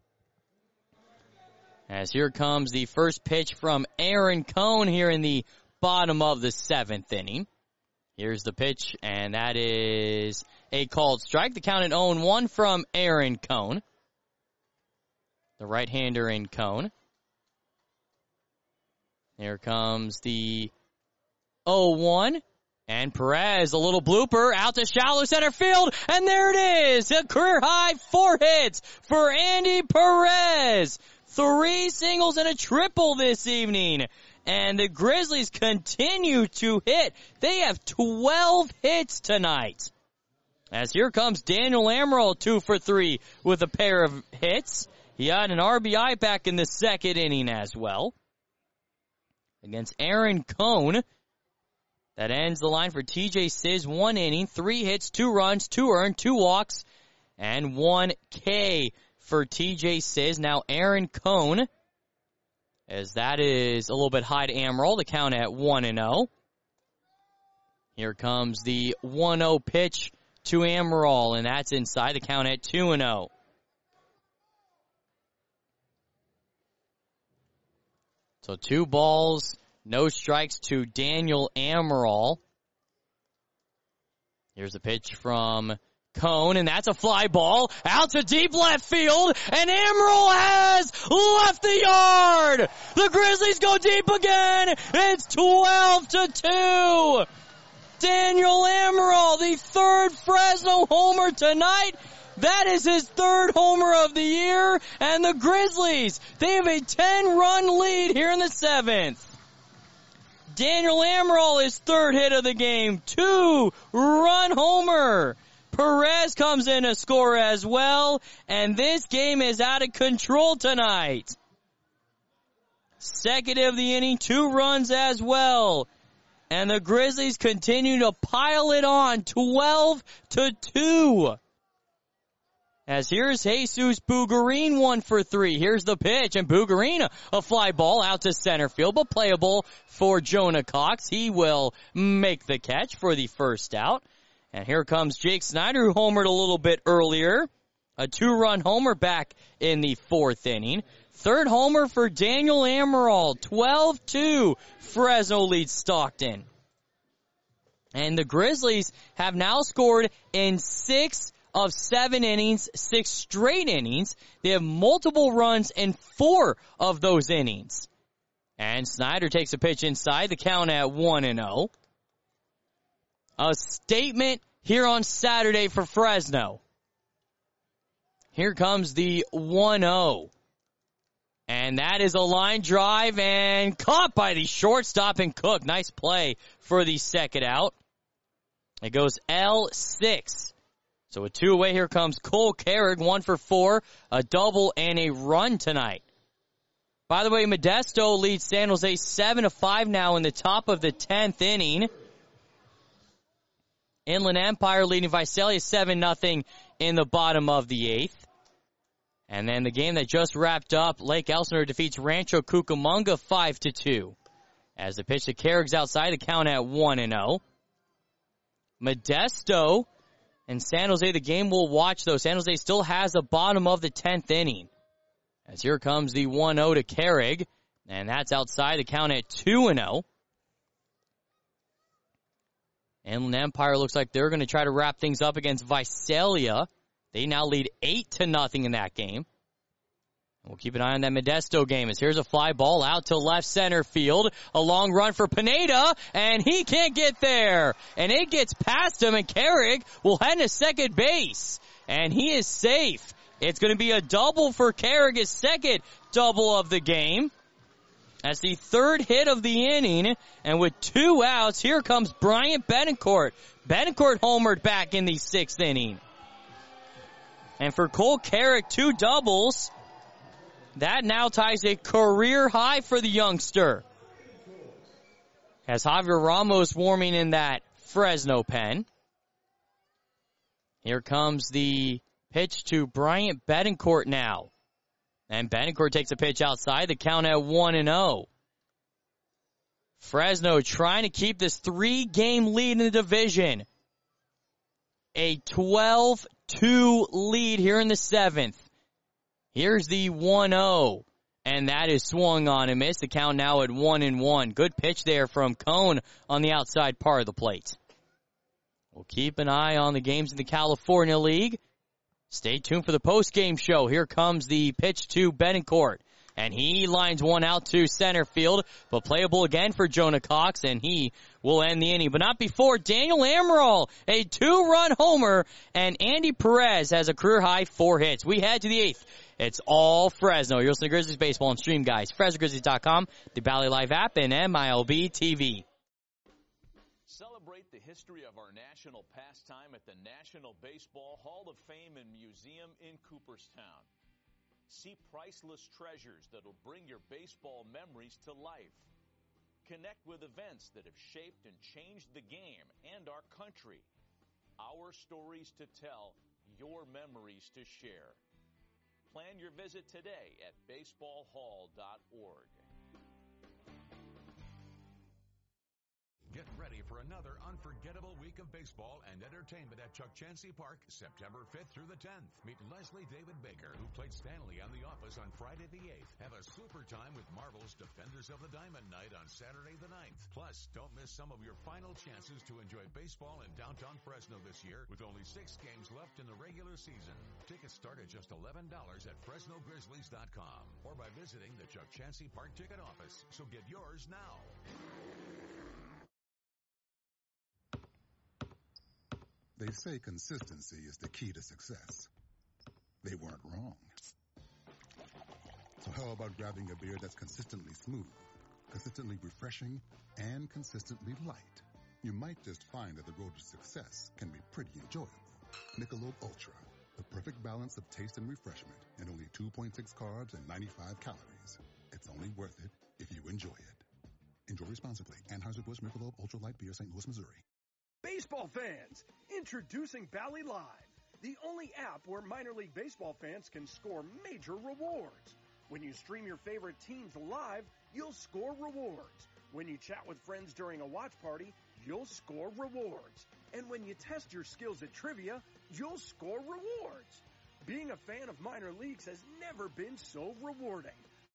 As here comes the first pitch from Aaron Cohn here in the bottom of the seventh inning. Here's the pitch, and that is a called strike. The count at oh and one from Aaron Cohn, the right-hander in Cohn. Here comes the oh one. And Perez, a little blooper, out to shallow center field, and there it is, a career-high four hits for Andy Perez. Three singles and a triple this evening. And the Grizzlies continue to hit. They have twelve hits tonight. As here comes Daniel Amaral, two for three with a pair of hits. He had an R B I back in the second inning as well. Against Aaron Cohn. That ends the line for T J Sizz, one inning, three hits, two runs, two earned, two walks, and one K for T J Sizz. Now Aaron Cohn, as that is a little bit high to Amaral, the count at one and oh. Here comes the one oh pitch to Amaral, and that's inside, the count at two and oh. So two balls, no strikes to Daniel Amaral. Here's a pitch from Cohn, and that's a fly ball out to deep left field, and Amaral has left the yard. The Grizzlies go deep again. It's twelve to two. Daniel Amaral, the third Fresno homer tonight. That is his third homer of the year, and the Grizzlies, they have a ten-run lead here in the seventh. Daniel Amaral, his third hit of the game, two-run homer. Perez comes in to score as well, and this game is out of control tonight. Second of the inning, two runs as well. And the Grizzlies continue to pile it on, twelve to two. As here's Jesus Bugarin, one for three. Here's the pitch, and Bugarin, a fly ball out to center field, but playable for Jonah Cox. He will make the catch for the first out. And here comes Jake Snyder, who homered a little bit earlier. A two-run homer back in the fourth inning. Third homer for Daniel Amaral, twelve two. Fresno leads Stockton. And the Grizzlies have now scored in six of seven innings, six straight innings. They have multiple runs in four of those innings. And Snyder takes a pitch inside, the count at one and oh. A statement here on Saturday for Fresno. Here comes the one oh. And that is a line drive and caught by the shortstop and Cook. Nice play for the second out. It goes L six. So a two away, here comes Cole Carrig, one for four, a double and a run tonight. By the way, Modesto leads San Jose seven to five now in the top of the tenth inning. Inland Empire leading Visalia seven nothing in the bottom of the eighth. And then the game that just wrapped up, Lake Elsinore defeats Rancho Cucamonga five to two. As the pitch to Carrick's outside, the count at one and oh. Modesto and San Jose, the game we'll watch, though. San Jose still has the bottom of the tenth inning. As here comes the one oh to Carrig, and that's outside, the count at two and oh. Inland Empire looks like they're going to try to wrap things up against Visalia. They now lead eight to nothing in that game. We'll keep an eye on that Modesto game as here's a fly ball out to left center field. A long run for Pineda, and he can't get there. And it gets past him, and Carrig will head to second base. And he is safe. It's going to be a double for Carrig, his second double of the game. That's the third hit of the inning, and with two outs, here comes Bryant Betancourt. Betancourt homered back in the sixth inning. And for Cole Carrick, two doubles. That now ties a career high for the youngster. As Javier Ramos warming in that Fresno pen. Here comes the pitch to Bryant Betancourt now. And Betancourt takes a pitch outside, the count at one and oh. Fresno trying to keep this three-game lead in the division. A twelve two lead here in the seventh. Here's the one oh, and that is swung on and missed. The count now at one and one. Good pitch there from Cone on the outside part of the plate. We'll keep an eye on the games in the California League. Stay tuned for the post-game show. Here comes the pitch to Betancourt. And he lines one out to center field, but playable again for Jonah Cox, and he will end the inning. But not before Daniel Amaral, a two-run homer, and Andy Perez has a career-high four hits. We head to the eighth. It's all Fresno. You're listening to Grizzlies Baseball on Stream, guys. Fresno Grizzlies dot com, the Valley Live app, and M I L B T V. Celebrate the history of our national pastime at the National Baseball Hall of Fame and Museum in Cooperstown. See priceless treasures that'll bring your baseball memories to life. Connect with events that have shaped and changed the game and our country. Our stories to tell, your memories to share. Plan your visit today at baseball hall dot org. Get ready for another unforgettable week of baseball and entertainment at Chuck Chansey Park, September fifth through the tenth. Meet Leslie David Baker, who played Stanley on The Office on Friday the eighth. Have a super time with Marvel's Defenders of the Diamond Night on Saturday the ninth. Plus, don't miss some of your final chances to enjoy baseball in downtown Fresno this year with only six games left in the regular season. Tickets start at just eleven dollars at Fresno Grizzlies dot com or by visiting the Chuck Chansey Park ticket office. So get yours now. They say consistency is the key to success. They weren't wrong. So how about grabbing a beer that's consistently smooth, consistently refreshing, and consistently light? You might just find that the road to success can be pretty enjoyable. Michelob Ultra, the perfect balance of taste and refreshment, and only two point six carbs and ninety-five calories. It's only worth it if you enjoy it. Enjoy responsibly. Anheuser-Busch Michelob Ultra Light Beer, Saint Louis, Missouri. Baseball fans, introducing Bally Live, the only app where minor league baseball fans can score major rewards. When you stream your favorite teams live, you'll score rewards. When you chat with friends during a watch party, you'll score rewards. And when you test your skills at trivia, you'll score rewards. Being a fan of minor leagues has never been so rewarding.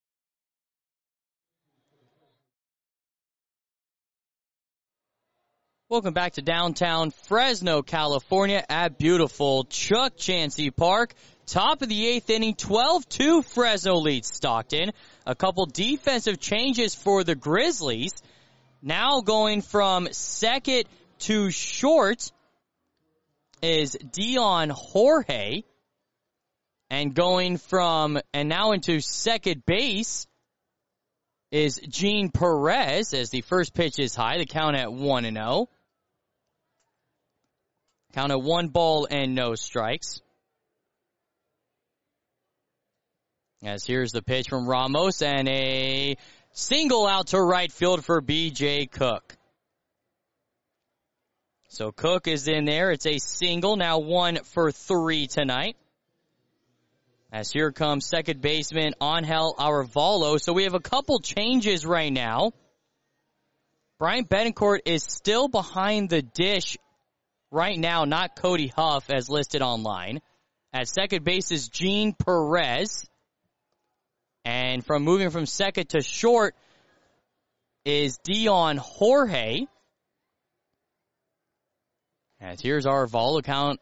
Welcome back to downtown Fresno, California at beautiful Chuck Chansey Park. Top of the eighth inning, twelve two Fresno leads Stockton. A couple defensive changes for the Grizzlies. Now going from second to short is Dion Jorge. And going from, and now into second base is Gene Perez as the first pitch is high. The count at one and oh. Count at one ball and no strikes. As here's the pitch from Ramos and a single out to right field for B J Cook. So Cook is in there. It's a single, now one for three tonight. As here comes second baseman Angel Arevalo. So we have a couple changes right now. Bryant Betancourt is still behind the dish right now, not Cody Huff as listed online. At second base is Gene Perez. And from moving from second to short is Dion Jorge. As here's Arevalo, count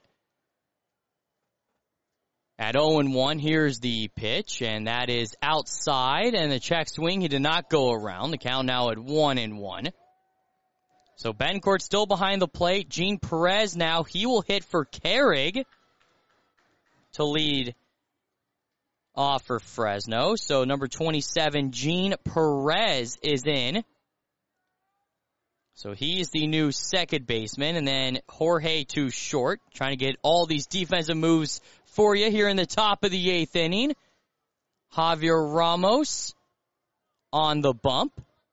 at oh and one, here's the pitch, and that is outside, and the check swing, he did not go around. The count now at one and one. So Betancourt still behind the plate. Gene Perez now, he will hit for Carrig to lead off for Fresno. So number twenty-seven, Gene Perez is in. So he's the new second baseman, and then Jorge to short, trying to get all these defensive moves for you here in the top of the eighth inning. Javier Ramos on the bump.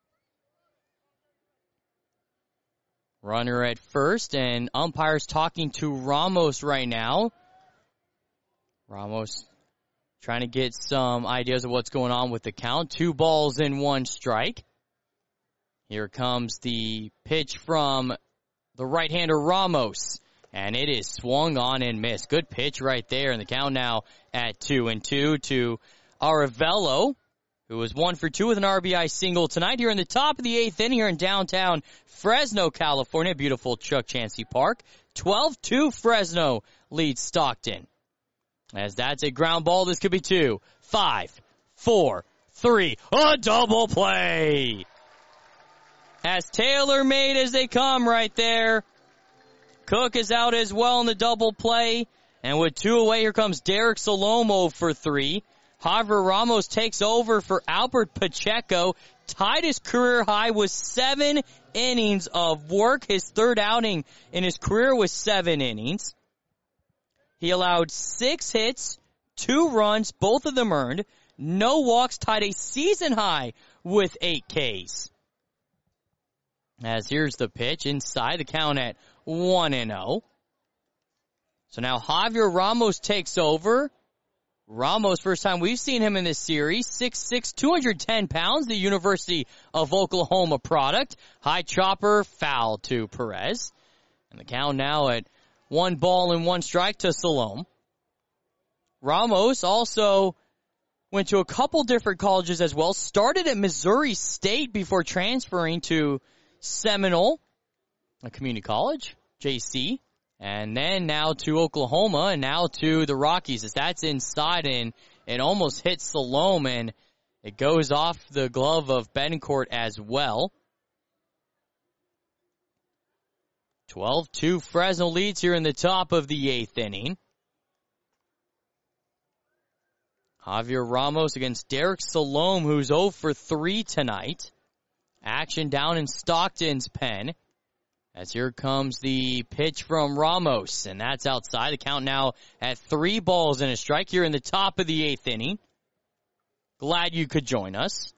Runner at first, and umpires talking to Ramos right now. Ramos trying to get some ideas of what's going on with the count. Two balls and one strike. Here comes the pitch from the right-hander Ramos. And it is swung on and missed. Good pitch right there. And the count now at two and two to Arevalo, who was one for two with an R B I single tonight here in the top of the eighth inning here in downtown Fresno, California. Beautiful Chuck Chansey Park. twelve two Fresno leads Stockton. As that's a ground ball, this could be two, five, four, three. A double play. As tailor-made as they come right there. Cook is out as well in the double play. And with two away, here comes Derek Salomo for three. Javier Ramos takes over for Albert Pacheco. Tied his career high with seven innings of work. His third outing in his career was seven innings. He allowed six hits, two runs, both of them earned. No walks, tied a season high with eight Ks. As here's the pitch inside, the count at one and oh. So now Javier Ramos takes over. Ramos, first time we've seen him in this series, six six, two hundred ten pounds, the University of Oklahoma product. High chopper, foul to Perez. And the count now at one ball and one strike to Salome. Ramos also went to a couple different colleges as well. Started at Missouri State before transferring to Seminole, a community college, J C, and then now to Oklahoma, and now to the Rockies. As that's inside, and it almost hits Salome, and it goes off the glove of Betancourt as well. twelve two Fresno leads here in the top of the eighth inning. Javier Ramos against Derek Salome, who's oh for three tonight. Action down in Stockton's pen. As here comes the pitch from Ramos, and that's outside. The count now at three balls and a strike here in the top of the eighth inning. Glad you could join us.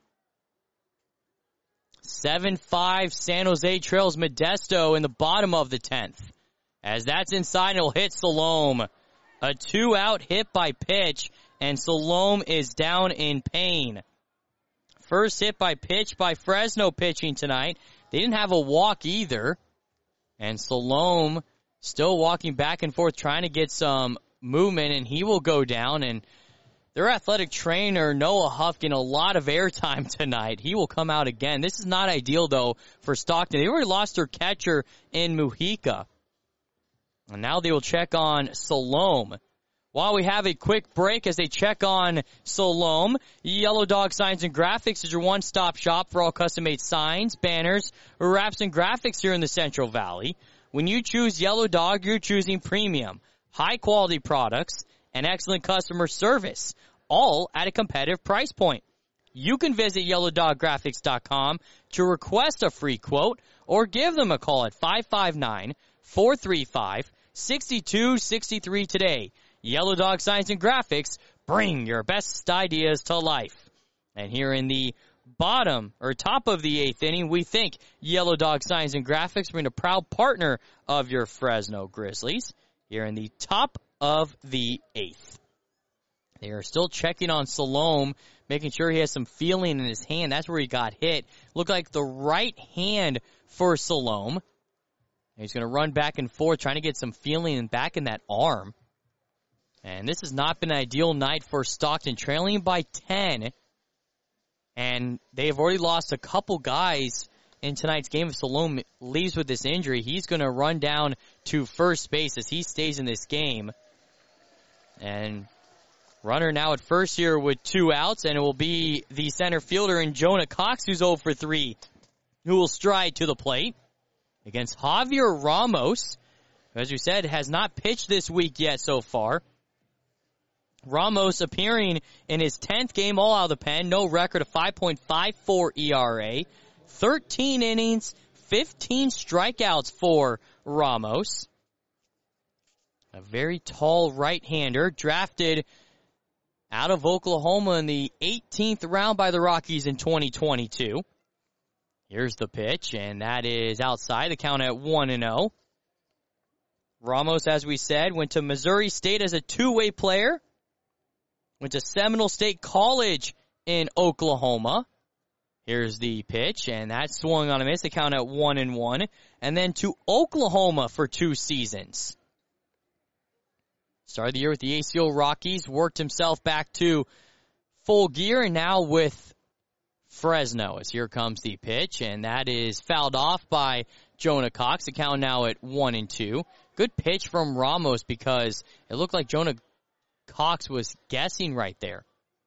seven five San Jose trails Modesto in the bottom of the tenth. As that's inside, it'll hit Salome. A two-out hit by pitch, and Salome is down in pain. First hit by pitch by Fresno pitching tonight. They didn't have a walk either. And Salome still walking back and forth trying to get some movement, and he will go down. And their athletic trainer, Noah Huff, getting a lot of airtime tonight. He will come out again. This is not ideal, though, for Stockton. They already lost their catcher in Mujica. And now they will check on Salome. While we have a quick break as they check on Siloam, Yellow Dog Signs and Graphics is your one-stop shop for all custom-made signs, banners, wraps, and graphics here in the Central Valley. When you choose Yellow Dog, you're choosing premium, high-quality products, and excellent customer service, all at a competitive price point. You can visit yellow dog graphics dot com to request a free quote or give them a call at five five nine, four three five, six two six three today. Yellow Dog Signs and Graphics, bring your best ideas to life. And here in the bottom or top of the eighth inning, we thank Yellow Dog Signs and Graphics for being a proud partner of your Fresno Grizzlies. Here in the top of the eighth. They are still checking on Siloam, making sure he has some feeling in his hand. That's where he got hit. Looked like the right hand for Siloam. He's going to run back and forth, trying to get some feeling back in that arm. And this has not been an ideal night for Stockton, trailing by ten. And they've already lost a couple guys in tonight's game. If Siloam leaves with this injury, he's going to run down to first base as he stays in this game. And runner now at first here with two outs, and it will be the center fielder in Jonah Cox, who's oh for three, who will stride to the plate against Javier Ramos, who, as you said, has not pitched this week yet so far. Ramos appearing in his tenth game all out of the pen, no record of five point five four E R A, thirteen innings, fifteen strikeouts for Ramos. A very tall right-hander, drafted out of Oklahoma in the eighteenth round by the Rockies in twenty twenty-two. Here's the pitch, and that is outside. The count at one and oh. Ramos, as we said, went to Missouri State as a two-way player. Went to Seminole State College in Oklahoma. Here's the pitch, and that swung on a miss. The count at one and one. And then to Oklahoma for two seasons. Started the year with the A C O Rockies, worked himself back to full gear, and now with Fresno. As here comes the pitch, and that is fouled off by Jonah Cox. The count now at one and two. Good pitch from Ramos because it looked like Jonah Cox was guessing right there.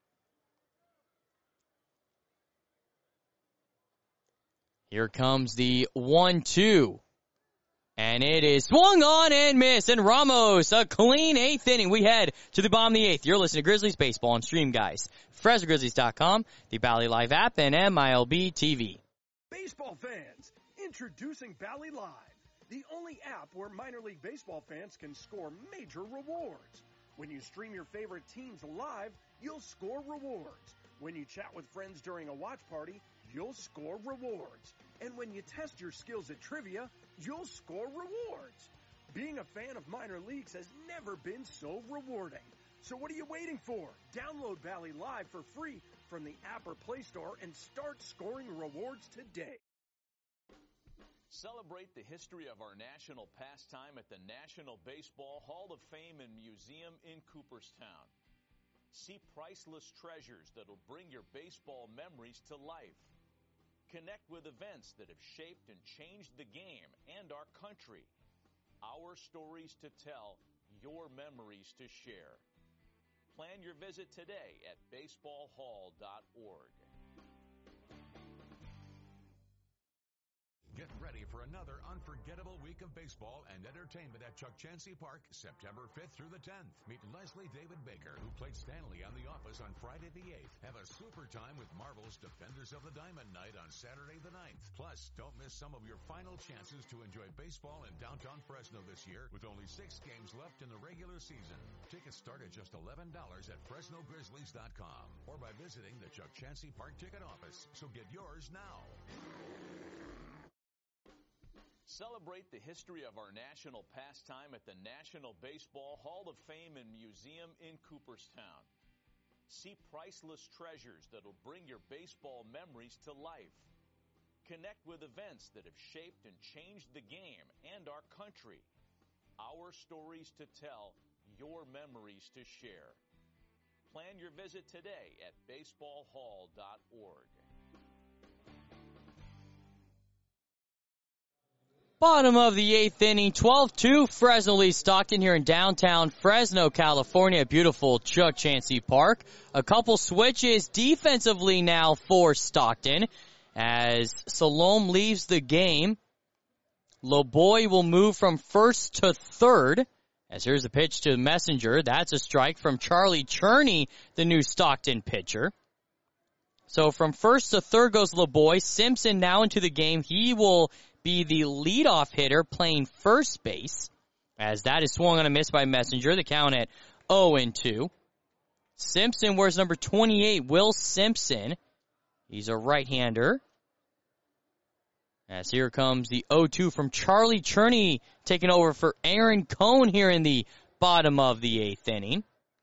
Here comes the one two. And it is swung on and missed. And Ramos, a clean eighth inning. We head to the bottom of the eighth. You're listening to Grizzlies Baseball on Stream Guys. Fresno Grizzlies dot com, the Bally Live app, and M I L B T V. Baseball fans, introducing Bally Live, the only app where minor league baseball fans can score major rewards. When you stream your favorite teams live, you'll score rewards. When you chat with friends during a watch party, you'll score rewards. And when you test your skills at trivia, you'll score rewards. Being a fan of minor leagues has never been so rewarding. So what are you waiting for? Download Bally Live for free from the app or Play Store and start scoring rewards today. Celebrate the history of our national pastime at the National Baseball Hall of Fame and Museum in Cooperstown. See priceless treasures that'll bring your baseball memories to life. Connect with events that have shaped and changed the game and our country. Our stories to tell, your memories to share. Plan your visit today at baseball hall dot org. Get ready for another unforgettable week of baseball and entertainment at Chuck Chansey Park, September fifth through the tenth. Meet Leslie David Baker, who played Stanley on The Office on Friday the eighth. Have a super time with Marvel's Defenders of the Diamond Night on Saturday the ninth. Plus, don't miss some of your final chances to enjoy baseball in downtown Fresno this year with only six games left in the regular season. Tickets start at just eleven dollars at Fresno Grizzlies dot com or by visiting the Chuck Chansey Park ticket office. So get yours now. Celebrate the history of our national pastime at the National Baseball Hall of Fame and Museum in Cooperstown. See priceless treasures that'll bring your baseball memories to life. Connect with events that have shaped and changed the game and our country. Our stories to tell, your memories to share. Plan your visit today at baseball hall dot org. Bottom of the eighth inning, twelve two, Fresno leads Stockton here in downtown Fresno, California, at beautiful Chuck Chansey Park. A couple switches defensively now for Stockton as Salome leaves the game. LeBoy will move from first to third. As here's a pitch to Messenger. That's a strike from Charlie Cherney, the new Stockton pitcher. So from first to third goes LeBoy. Simpson now into the game. He will be the leadoff hitter playing first base, as that is swung on a miss by Messenger. The count at oh and two. Simpson wears number twenty-eight, Will Simpson. He's a right-hander. As here comes the oh two from Charlie Cherney, taking over for Aaron Cohn here in the bottom of the eighth inning.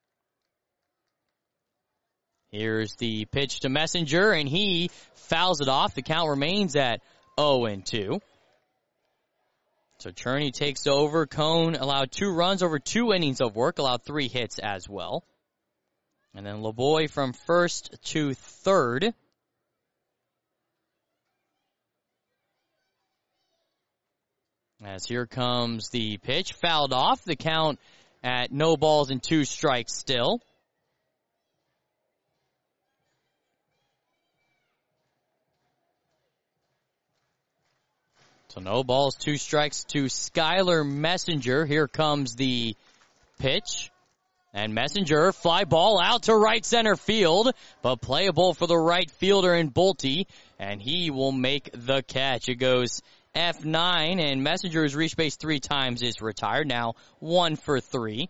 Here's the pitch to Messenger, and he fouls it off. The count remains at oh and two. So Cherney takes over. Cohn allowed two runs over two innings of work, allowed three hits as well. And then LeBoy from first to third. As here comes the pitch, fouled off. The count at no balls and two strikes still. So no balls, two strikes to Skylar Messenger. Here comes the pitch. And Messenger, fly ball out to right center field, but playable for the right fielder in Bolte, and he will make the catch. It goes F nine, and Messenger has reached base three times, is retired. Now one for three.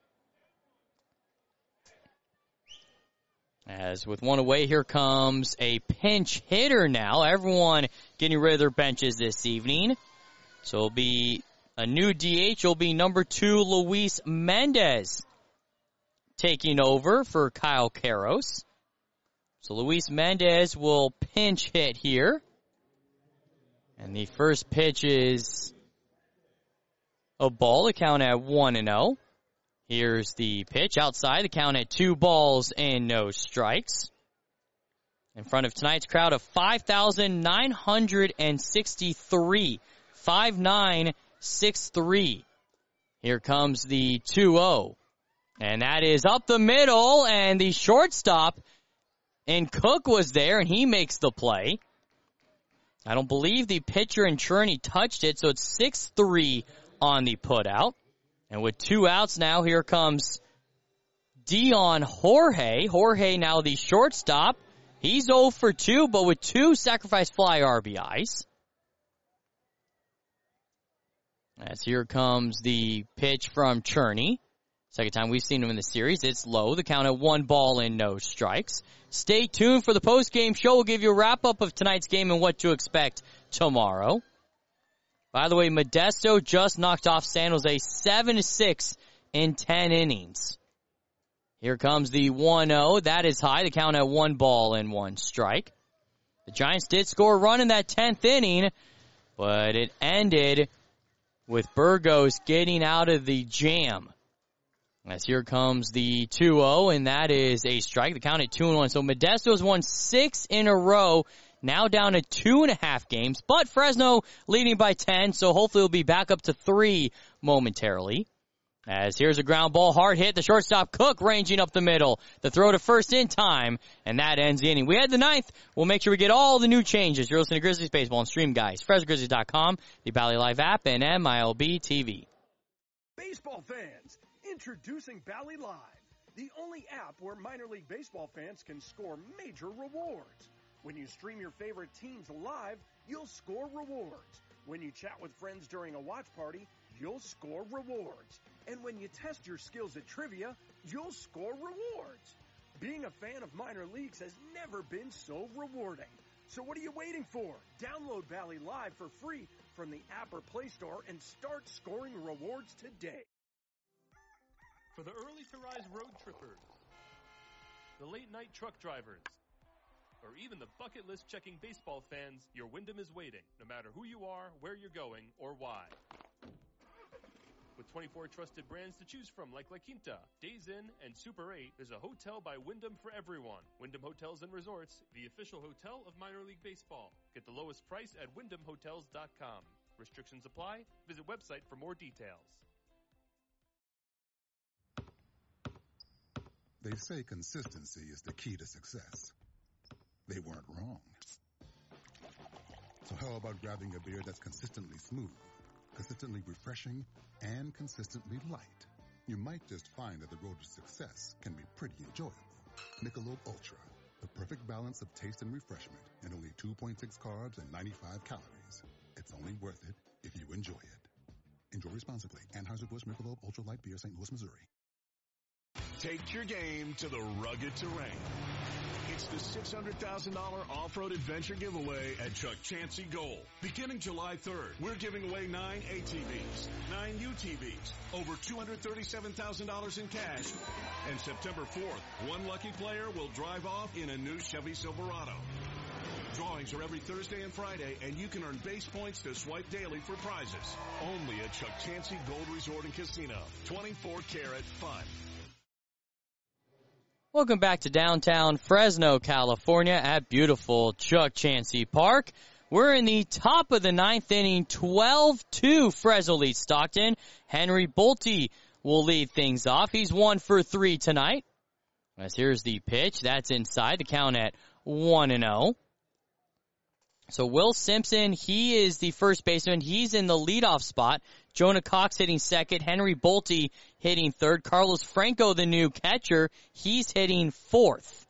As with one away, here comes a pinch hitter now. Everyone getting rid of their benches this evening. So it'll be a new D H. It'll be number two, Luis Mendez, taking over for Kyle Karros. So Luis Mendez will pinch hit here. And the first pitch is a ball. The count at one and oh. Here's the pitch outside. The count at two balls and no strikes. In front of tonight's crowd of five thousand nine hundred sixty-three. five nine six three. Here comes the two oh. And that is up the middle, and the shortstop, and Cook was there, and he makes the play. I don't believe the pitcher and Cherney touched it, so it's six three on the putout. And with two outs now, here comes Dion Jorge. Jorge now the shortstop. He's oh for two, but with two sacrifice fly R B Is. As here comes the pitch from Cherney. Second time we've seen him in the series. It's low. The count at one ball and no strikes. Stay tuned for the post-game show. We'll give you a wrap-up of tonight's game and what to expect tomorrow. By the way, Modesto just knocked off San Jose seven to six in ten innings. Here comes the one oh. That is high. The count at one ball and one strike. The Giants did score a run in that tenth inning, but it ended with Burgos getting out of the jam. As here comes the two oh, and that is a strike. The count at two and one. So Modesto's won six in a row. Now down to two and a half games, but Fresno leading by ten, so hopefully we'll be back up to three momentarily. As here's a ground ball, hard hit, the shortstop Cook ranging up the middle. The throw to first in time, and that ends the inning. We had the ninth. We'll make sure we get all the new changes. You're listening to Grizzlies Baseball on Stream Guys, Fresno Grizzlies dot com, the Bally Live app, and M I L B T V. Baseball fans, introducing Bally Live, the only app where minor league baseball fans can score major rewards. When you stream your favorite teams live, you'll score rewards. When you chat with friends during a watch party, you'll score rewards. And when you test your skills at trivia, you'll score rewards. Being a fan of minor leagues has never been so rewarding. So what are you waiting for? Download Bally Live for free from the app or Play Store and start scoring rewards today. For the early-to-rise road trippers, the late-night truck drivers, or even the bucket list checking baseball fans, your Wyndham is waiting, no matter who you are, where you're going, or why. With twenty-four trusted brands to choose from like La Quinta, Days Inn, and Super eight, there's a hotel by Wyndham for everyone. Wyndham Hotels and Resorts, the official hotel of minor league baseball. Get the lowest price at wyndham hotels dot com. Restrictions apply. Visit website for more details. They say consistency is the key to success. They weren't wrong. So how about grabbing a beer that's consistently smooth, consistently refreshing, and consistently light? You might just find that the road to success can be pretty enjoyable. Michelob Ultra, the perfect balance of taste and refreshment, and only two point six carbs and ninety-five calories. It's only worth it if you enjoy it. Enjoy responsibly. Anheuser-Busch Michelob Ultra Light Beer, Saint Louis, Missouri. Take your game to the rugged terrain. It's the six hundred thousand dollars off-road adventure giveaway at Chuck Chansey Gold. Beginning July third, we're giving away nine A T Vs, nine U T Vs, over two hundred thirty-seven thousand dollars in cash. And September fourth, one lucky player will drive off in a new Chevy Silverado. Drawings are every Thursday and Friday, and you can earn base points to swipe daily for prizes. Only at Chuck Chansey Gold Resort and Casino. twenty-four karat fun. Welcome back to downtown Fresno, California at beautiful Chuck Chansey Park. We're in the top of the ninth inning, twelve two Fresno leads Stockton. Henry Bolte will lead things off. He's one for three tonight. As here's the pitch. That's inside. The count at one and oh. So Will Simpson, he is the first baseman. He's in the leadoff spot. Jonah Cox hitting second. Henry Bolte hitting third. Carlos Franco, the new catcher, he's hitting fourth.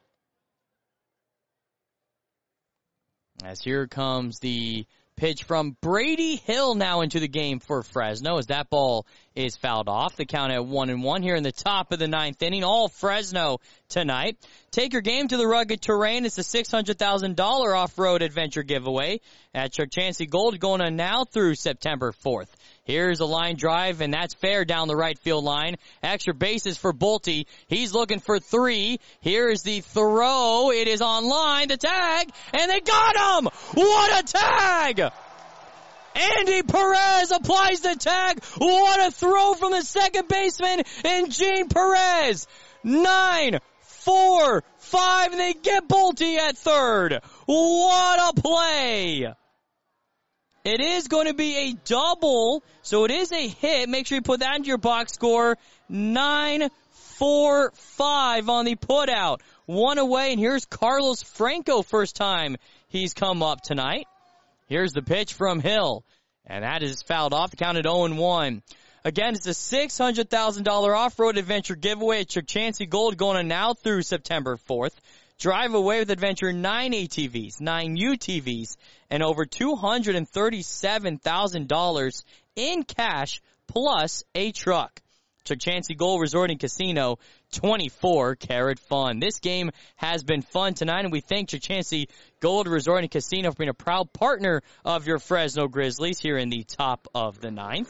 As here comes the pitch from Brady Hill now into the game for Fresno as that ball is fouled off. The count at one and one here in the top of the ninth inning. All Fresno tonight. Take your game to the rugged terrain. It's a six hundred thousand dollars off-road adventure giveaway at Chuck Chansey Gold going on now through September fourth. Here's a line drive, and that's fair down the right field line. Extra bases for Bolte. He's looking for three. Here's the throw. It is on line, the tag, and they got him! What a tag! Andy Perez applies the tag. What a throw from the second baseman, and Gene Perez. Nine, four, five, and they get Bolte at third. What a play! It is going to be a double, so it is a hit. Make sure you put that into your box score. Nine, four, five on the putout. One away, and here's Carlos Franco, first time he's come up tonight. Here's the pitch from Hill, and that is fouled off. The count at oh and one. Again, it's a six hundred thousand dollars off-road adventure giveaway at Chuck Chansey Gold going on now through September fourth. Drive away with adventure nine A T Vs, nine U T Vs, and over two hundred thirty-seven thousand dollars in cash plus a truck. Chuck Chansey Gold Resort and Casino, twenty-four karat fun. This game has been fun tonight, and we thank Chuck Chansey Gold Resort and Casino for being a proud partner of your Fresno Grizzlies here in the top of the ninth.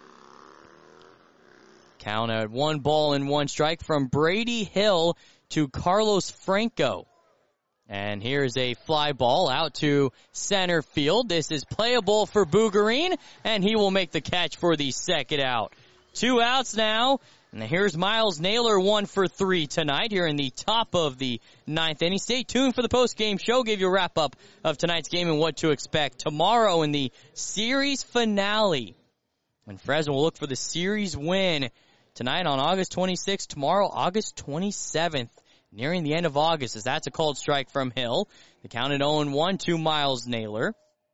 Count at one ball and one strike from Brady Hill to Carlos Franco. And here's a fly ball out to center field. This is playable for Bougarine, and he will make the catch for the second out. Two outs now, and here's Miles Naylor, one for three tonight here in the top of the ninth inning. Stay tuned for the post-game show. Give you a wrap-up of tonight's game and what to expect tomorrow in the series finale. And Fresno will look for the series win tonight on August twenty-sixth, tomorrow August twenty-seventh, nearing the end of August, as that's a called strike from Hill. The count at oh and one to Miles Naylor.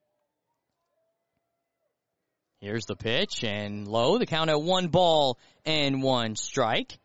Here's the pitch, and low. The count at one ball and one strike.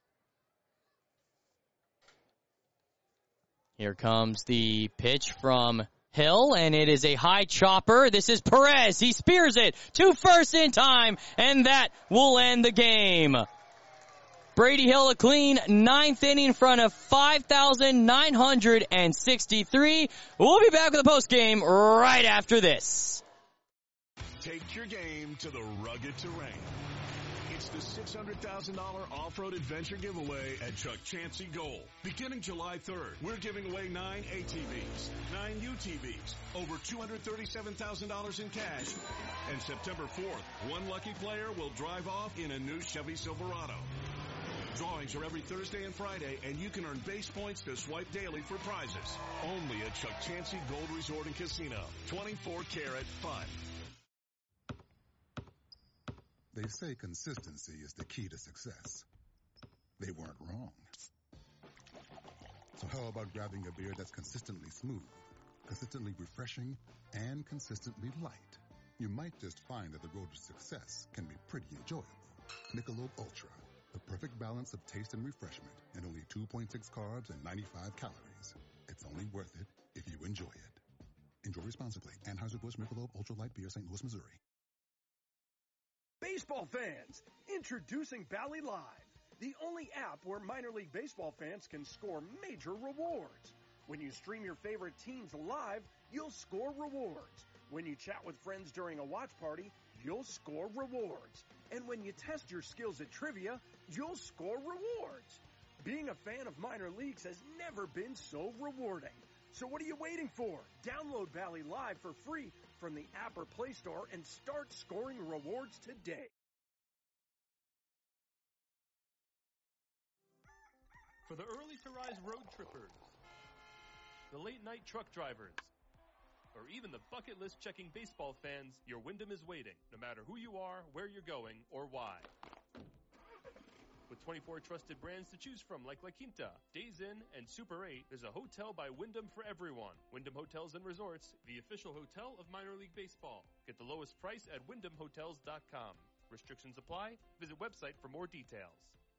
Here comes the pitch from Hill, and it is a high chopper. This is Perez. He spears it to first in time, and that will end the game. Brady Hill, a clean ninth inning in front of five thousand nine hundred sixty-three. We'll be back with the postgame right after this. Take your game to the rugged terrain. It's the six hundred thousand dollars off-road adventure giveaway at Chuck Chansey Gold. Beginning July third, we're giving away nine A T Vs, nine U T Vs, over two hundred thirty-seven thousand dollars in cash. And September fourth, one lucky player will drive off in a new Chevy Silverado. Drawings are every Thursday and Friday, and you can earn base points to swipe daily for prizes. Only at Chuck Chansey Gold Resort and Casino. twenty-four karat fun. They say consistency is the key to success. They weren't wrong. So how about grabbing a beer that's consistently smooth, consistently refreshing, and consistently light? You might just find that the road to success can be pretty enjoyable. Michelob Ultra, the perfect balance of taste and refreshment, and only two point six carbs and ninety-five calories. It's only worth it if you enjoy it. Enjoy responsibly. Anheuser-Busch Michelob Ultra Light Beer, Saint Louis, Missouri. Baseball fans, introducing Bally Live, the only app where minor league baseball fans can score major rewards. When you stream your favorite teams live, you'll score rewards. When you chat with friends during a watch party, you'll score rewards. And when you test your skills at trivia, you'll score rewards. Being a fan of minor leagues has never been so rewarding. So what are you waiting for? Download Bally Live for free from the app or Play Store and start scoring rewards today. For the early-to-rise road trippers, the late-night truck drivers, or even the bucket list checking baseball fans, your Wyndham is waiting, no matter who you are, where you're going, or why. With twenty-four trusted brands to choose from like La Quinta, Days Inn, and Super eight, there's a hotel by Wyndham for everyone. Wyndham Hotels and Resorts, the official hotel of minor league baseball. Get the lowest price at wyndham hotels dot com. Restrictions apply. Visit website for more details.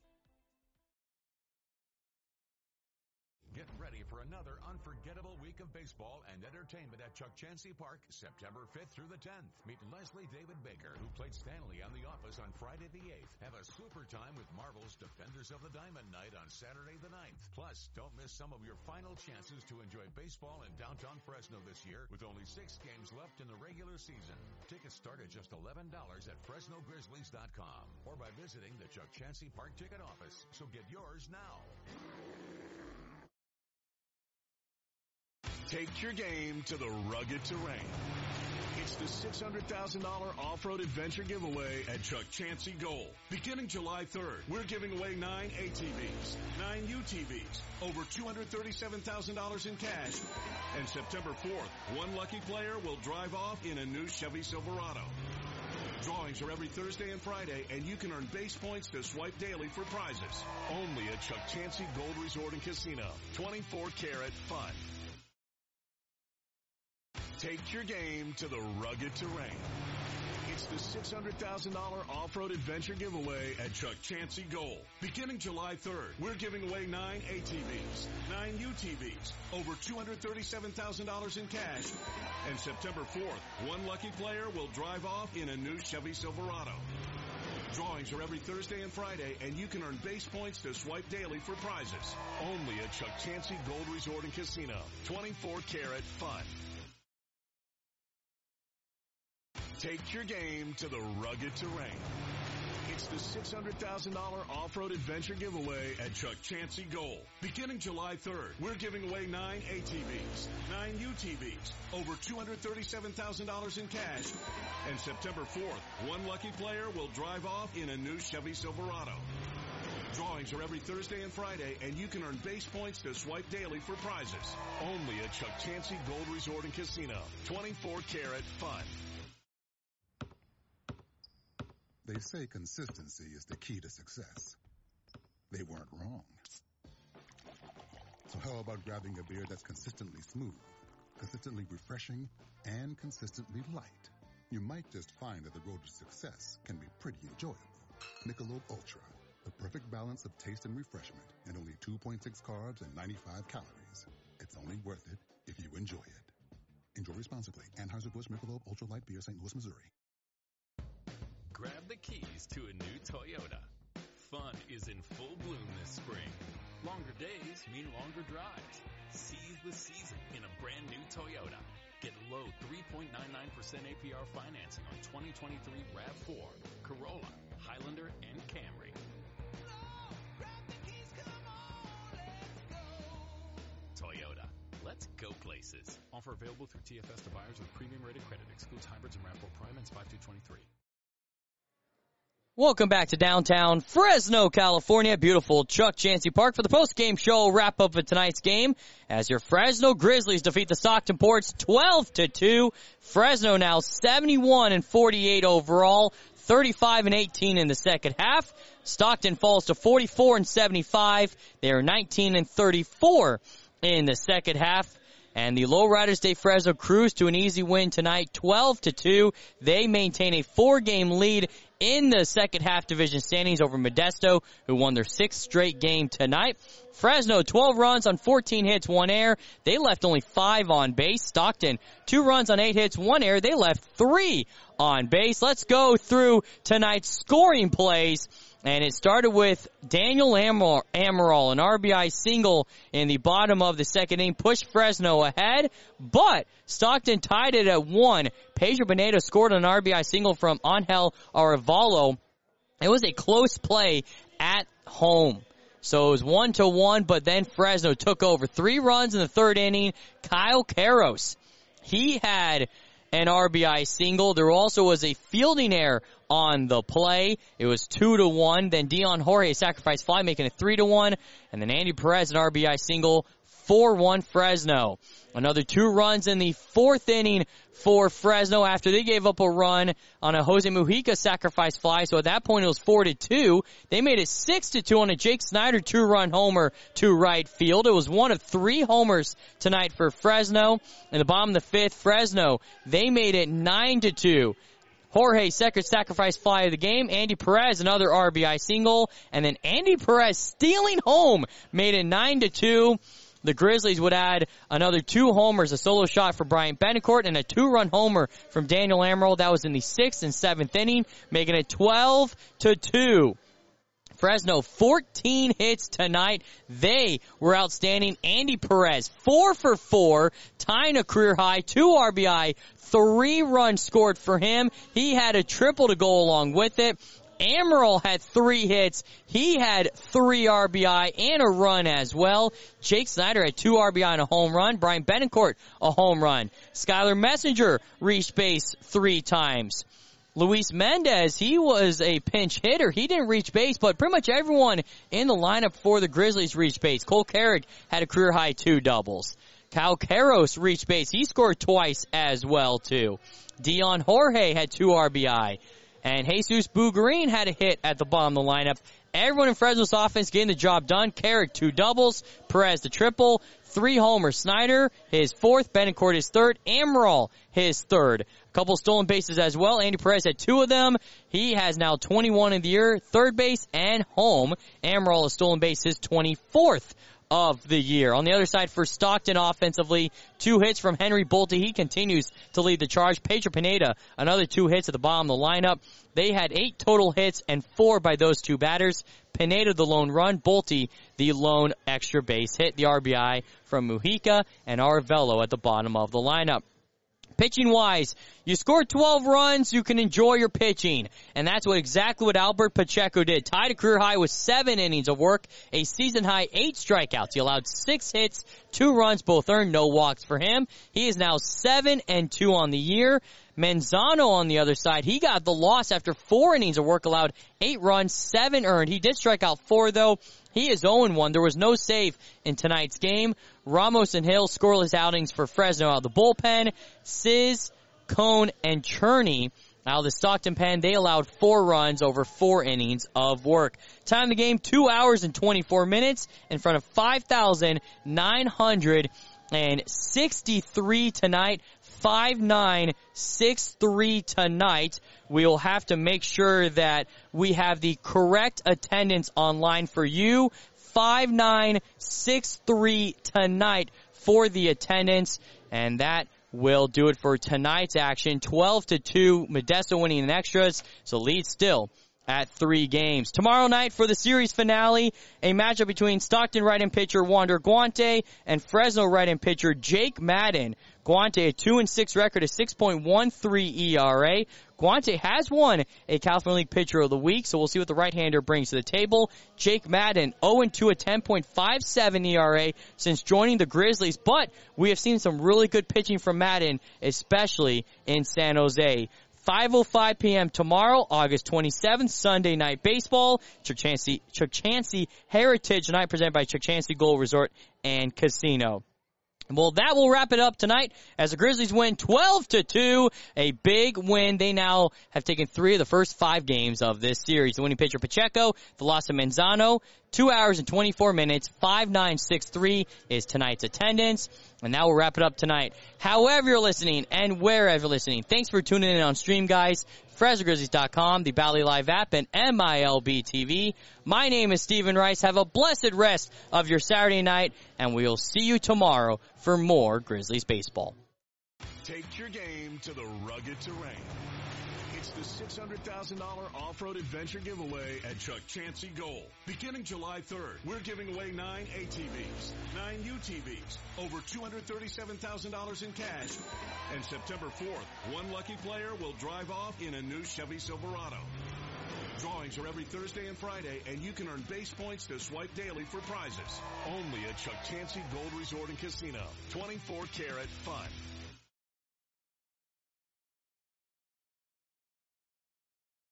Get ready for another unforgettable week of baseball and entertainment at Chuck Chansey Park, September fifth through the tenth. Meet Leslie David Baker, who played Stanley on The Office on Friday the eighth. Have a super time with Marvel's Defenders of the Diamond Night on Saturday the ninth. Plus, don't miss some of your final chances to enjoy baseball in downtown Fresno this year with only six games left in the regular season. Tickets start at just eleven dollars at Fresno Grizzlies dot com or by visiting the Chuck Chansey Park ticket office. So get yours now. Take your game to the rugged terrain. It's the six hundred thousand dollars off-road adventure giveaway at Chuck Chansey Gold. Beginning July third, we're giving away nine A T Vs, nine U T Vs, over two hundred thirty-seven thousand dollars in cash. And September fourth, one lucky player will drive off in a new Chevy Silverado. Drawings are every Thursday and Friday, and you can earn base points to swipe daily for prizes. Only at Chuck Chansey Gold Resort and Casino. twenty-four karat fun. Take your game to the rugged terrain. It's the six hundred thousand dollars off-road adventure giveaway at Chuck Chansey Gold. Beginning July third, we're giving away nine A T Vs, nine U T Vs, over two hundred thirty-seven thousand dollars in cash. And September fourth, one lucky player will drive off in a new Chevy Silverado. Drawings are every Thursday and Friday, and you can earn base points to swipe daily for prizes. Only at Chuck Chansey Gold Resort and Casino. twenty-four karat fun. Take your game to the rugged terrain. It's the six hundred thousand dollars off-road adventure giveaway at Chuck Chansey Gold. Beginning July third, we're giving away nine A T Vs, nine U T Vs, over two hundred thirty-seven thousand dollars in cash. And September fourth, one lucky player will drive off in a new Chevy Silverado. Drawings are every Thursday and Friday, and you can earn base points to swipe daily for prizes. Only at Chuck Chansey Gold Resort and Casino. twenty-four karat fun. They say consistency is the key to success. They weren't wrong. So how about grabbing a beer that's consistently smooth, consistently refreshing, and consistently light? You might just find that the road to success can be pretty enjoyable. Michelob Ultra, the perfect balance of taste and refreshment, and only two point six carbs and ninety-five calories. It's only worth it if you enjoy it. Enjoy responsibly. Anheuser-Busch Michelob Ultra Light Beer, Saint Louis, Missouri. Grab the keys to a new Toyota. Fun is in full bloom this spring. Longer days mean longer drives. Seize the season in a brand new Toyota. Get low three point nine nine percent A P R financing on twenty twenty-three RAV four, Corolla, Highlander, and Camry. Toyota. Let's go places. Offer available through T F S to buyers with premium rated credit. Excludes hybrids and RAV four Prime and five two twenty-three. Welcome back to downtown Fresno, California. Beautiful Chuck Chansey Park for the post-game show wrap-up of tonight's game as your Fresno Grizzlies defeat the Stockton Ports twelve to two. Fresno now seventy-one and forty-eight overall, thirty-five and eighteen in the second half. Stockton falls to forty-four and seventy-five. They are nineteen and thirty-four in the second half. And the Lowriders de Fresno cruise to an easy win tonight, twelve to two. They maintain a four-game lead in the second half division standings over Modesto, who won their sixth straight game tonight. Fresno, twelve runs on fourteen hits, one error. They left only five on base. Stockton, two runs on eight hits, one error. They left three on base. Let's go through tonight's scoring plays. And it started with Daniel Amor- Amaral, an R B I single in the bottom of the second inning, pushed Fresno ahead, but Stockton tied it at one. Pedro Pineda scored an R B I single from Angel Arevalo. It was a close play at home. So it was one to one, but then Fresno took over. Three runs in the third inning. Kyle Karros, he had an R B I single. There also was a fielding error on the play. It was two to one. Then Dion Jorge, a sacrifice fly, making it three to one. And then Andy Perez, an R B I single, four one Fresno. Another two runs in the fourth inning for Fresno after they gave up a run on a Jose Mujica sacrifice fly. So at that point it was four to two. They made it six to two on a Jake Snyder two-run homer to right field. It was one of three homers tonight for Fresno. In the bottom of the fifth, Fresno, they made it nine to two. Jorge, second sacrifice fly of the game. Andy Perez, another R B I single. And then Andy Perez stealing home made it nine to two. The Grizzlies would add another two homers, a solo shot for Bryant Betancourt, and a two-run homer from Daniel Amaral. That was in the sixth and seventh inning, making it twelve to two. Fresno, fourteen hits tonight. They were outstanding. Andy Perez, four for four, tying a career high, two R B I, three runs scored for him. He had a triple to go along with it. Amaral had three hits. He had three R B I and a run as well. Jake Snyder had two R B I and a home run. Brian Betancourt, a home run. Skylar Messenger reached base three times. Luis Mendez, he was a pinch hitter. He didn't reach base, but pretty much everyone in the lineup for the Grizzlies reached base. Cole Carrick had a career-high two doubles. Kyle Karros reached base. He scored twice as well, too. Dion Jorge had two R B I. And Jesus Bugarin had a hit at the bottom of the lineup. Everyone in Fresno's offense getting the job done. Carrick, two doubles. Perez, the triple. Three homers. Snyder, his fourth. Betancourt, his third. Amaral, his third. A couple stolen bases as well. Andy Perez had two of them. He has now twenty-one in the year. Third base and home. Amaral has stolen base, his twenty-fourth of the year. On the other side for Stockton offensively, two hits from Henry Bolte. He continues to lead the charge. Pedro Pineda, another two hits at the bottom of the lineup. They had eight total hits and four by those two batters. Pineda, the lone run. Bolte, the lone extra base hit. The R B I from Mujica and Arevalo at the bottom of the lineup. Pitching-wise, you scored twelve runs, you can enjoy your pitching. And that's what exactly what Albert Pacheco did. Tied a career high with seven innings of work, a season-high eight strikeouts. He allowed six hits, two runs, both earned, no walks for him. He is now seven and two on the year. Manzano on the other side, he got the loss after four innings of work, allowed eight runs, seven earned. He did strike out four, though. He is oh and one. There was no save in tonight's game. Ramos and Hill scoreless outings for Fresno out of the bullpen. Sizz, Cone, and Cherney out of the Stockton pen. They allowed four runs over four innings of work. Time of the game, two hours and twenty-four minutes in front of five thousand nine hundred sixty-three tonight. five nine six three tonight. We'll have to make sure that we have the correct attendance online for you. five nine six three tonight for the attendance. And that will do it for tonight's action. twelve to two, Modesto winning in extras. So lead still at three games. Tomorrow night for the series finale, a matchup between Stockton right-hand pitcher Wander Guante and Fresno right-hand pitcher Jake Madden. Guante, a two and six record, a six point one three E R A. Guante has won a California League Pitcher of the Week, so we'll see what the right-hander brings to the table. Jake Madden, oh and two, a ten point five seven E R A since joining the Grizzlies, but we have seen some really good pitching from Madden, especially in San Jose. five oh five p.m. tomorrow, August twenty-seventh, Sunday Night Baseball. Chuck Chansey, Chuck Chansey Heritage Night presented by Chuck Chansey Gold Resort and Casino. Well, that will wrap it up tonight as the Grizzlies win twelve to two, a big win. They now have taken three of the first five games of this series. The winning pitcher, Pacheco, the loss of Manzano, two hours and twenty-four minutes, five nine six three is tonight's attendance. And that will wrap it up tonight. However you're listening and wherever you're listening, thanks for tuning in on stream, guys. Fresno Grizzlies dot com, the Bally Live app, and M I L B T V. My name is Stephen Rice. Have a blessed rest of your Saturday night, and we'll see you tomorrow for more Grizzlies baseball. Take your game to the rugged terrain. It's the six hundred thousand dollars off-road adventure giveaway at Chuck Chansey Gold. Beginning July third, we're giving away nine A T Vs, nine U T Vs, over two hundred thirty-seven thousand dollars in cash. And September fourth, one lucky player will drive off in a new Chevy Silverado. Drawings are every Thursday and Friday, and you can earn base points to swipe daily for prizes. Only at Chuck Chansey Gold Resort and Casino. twenty-four karat fun.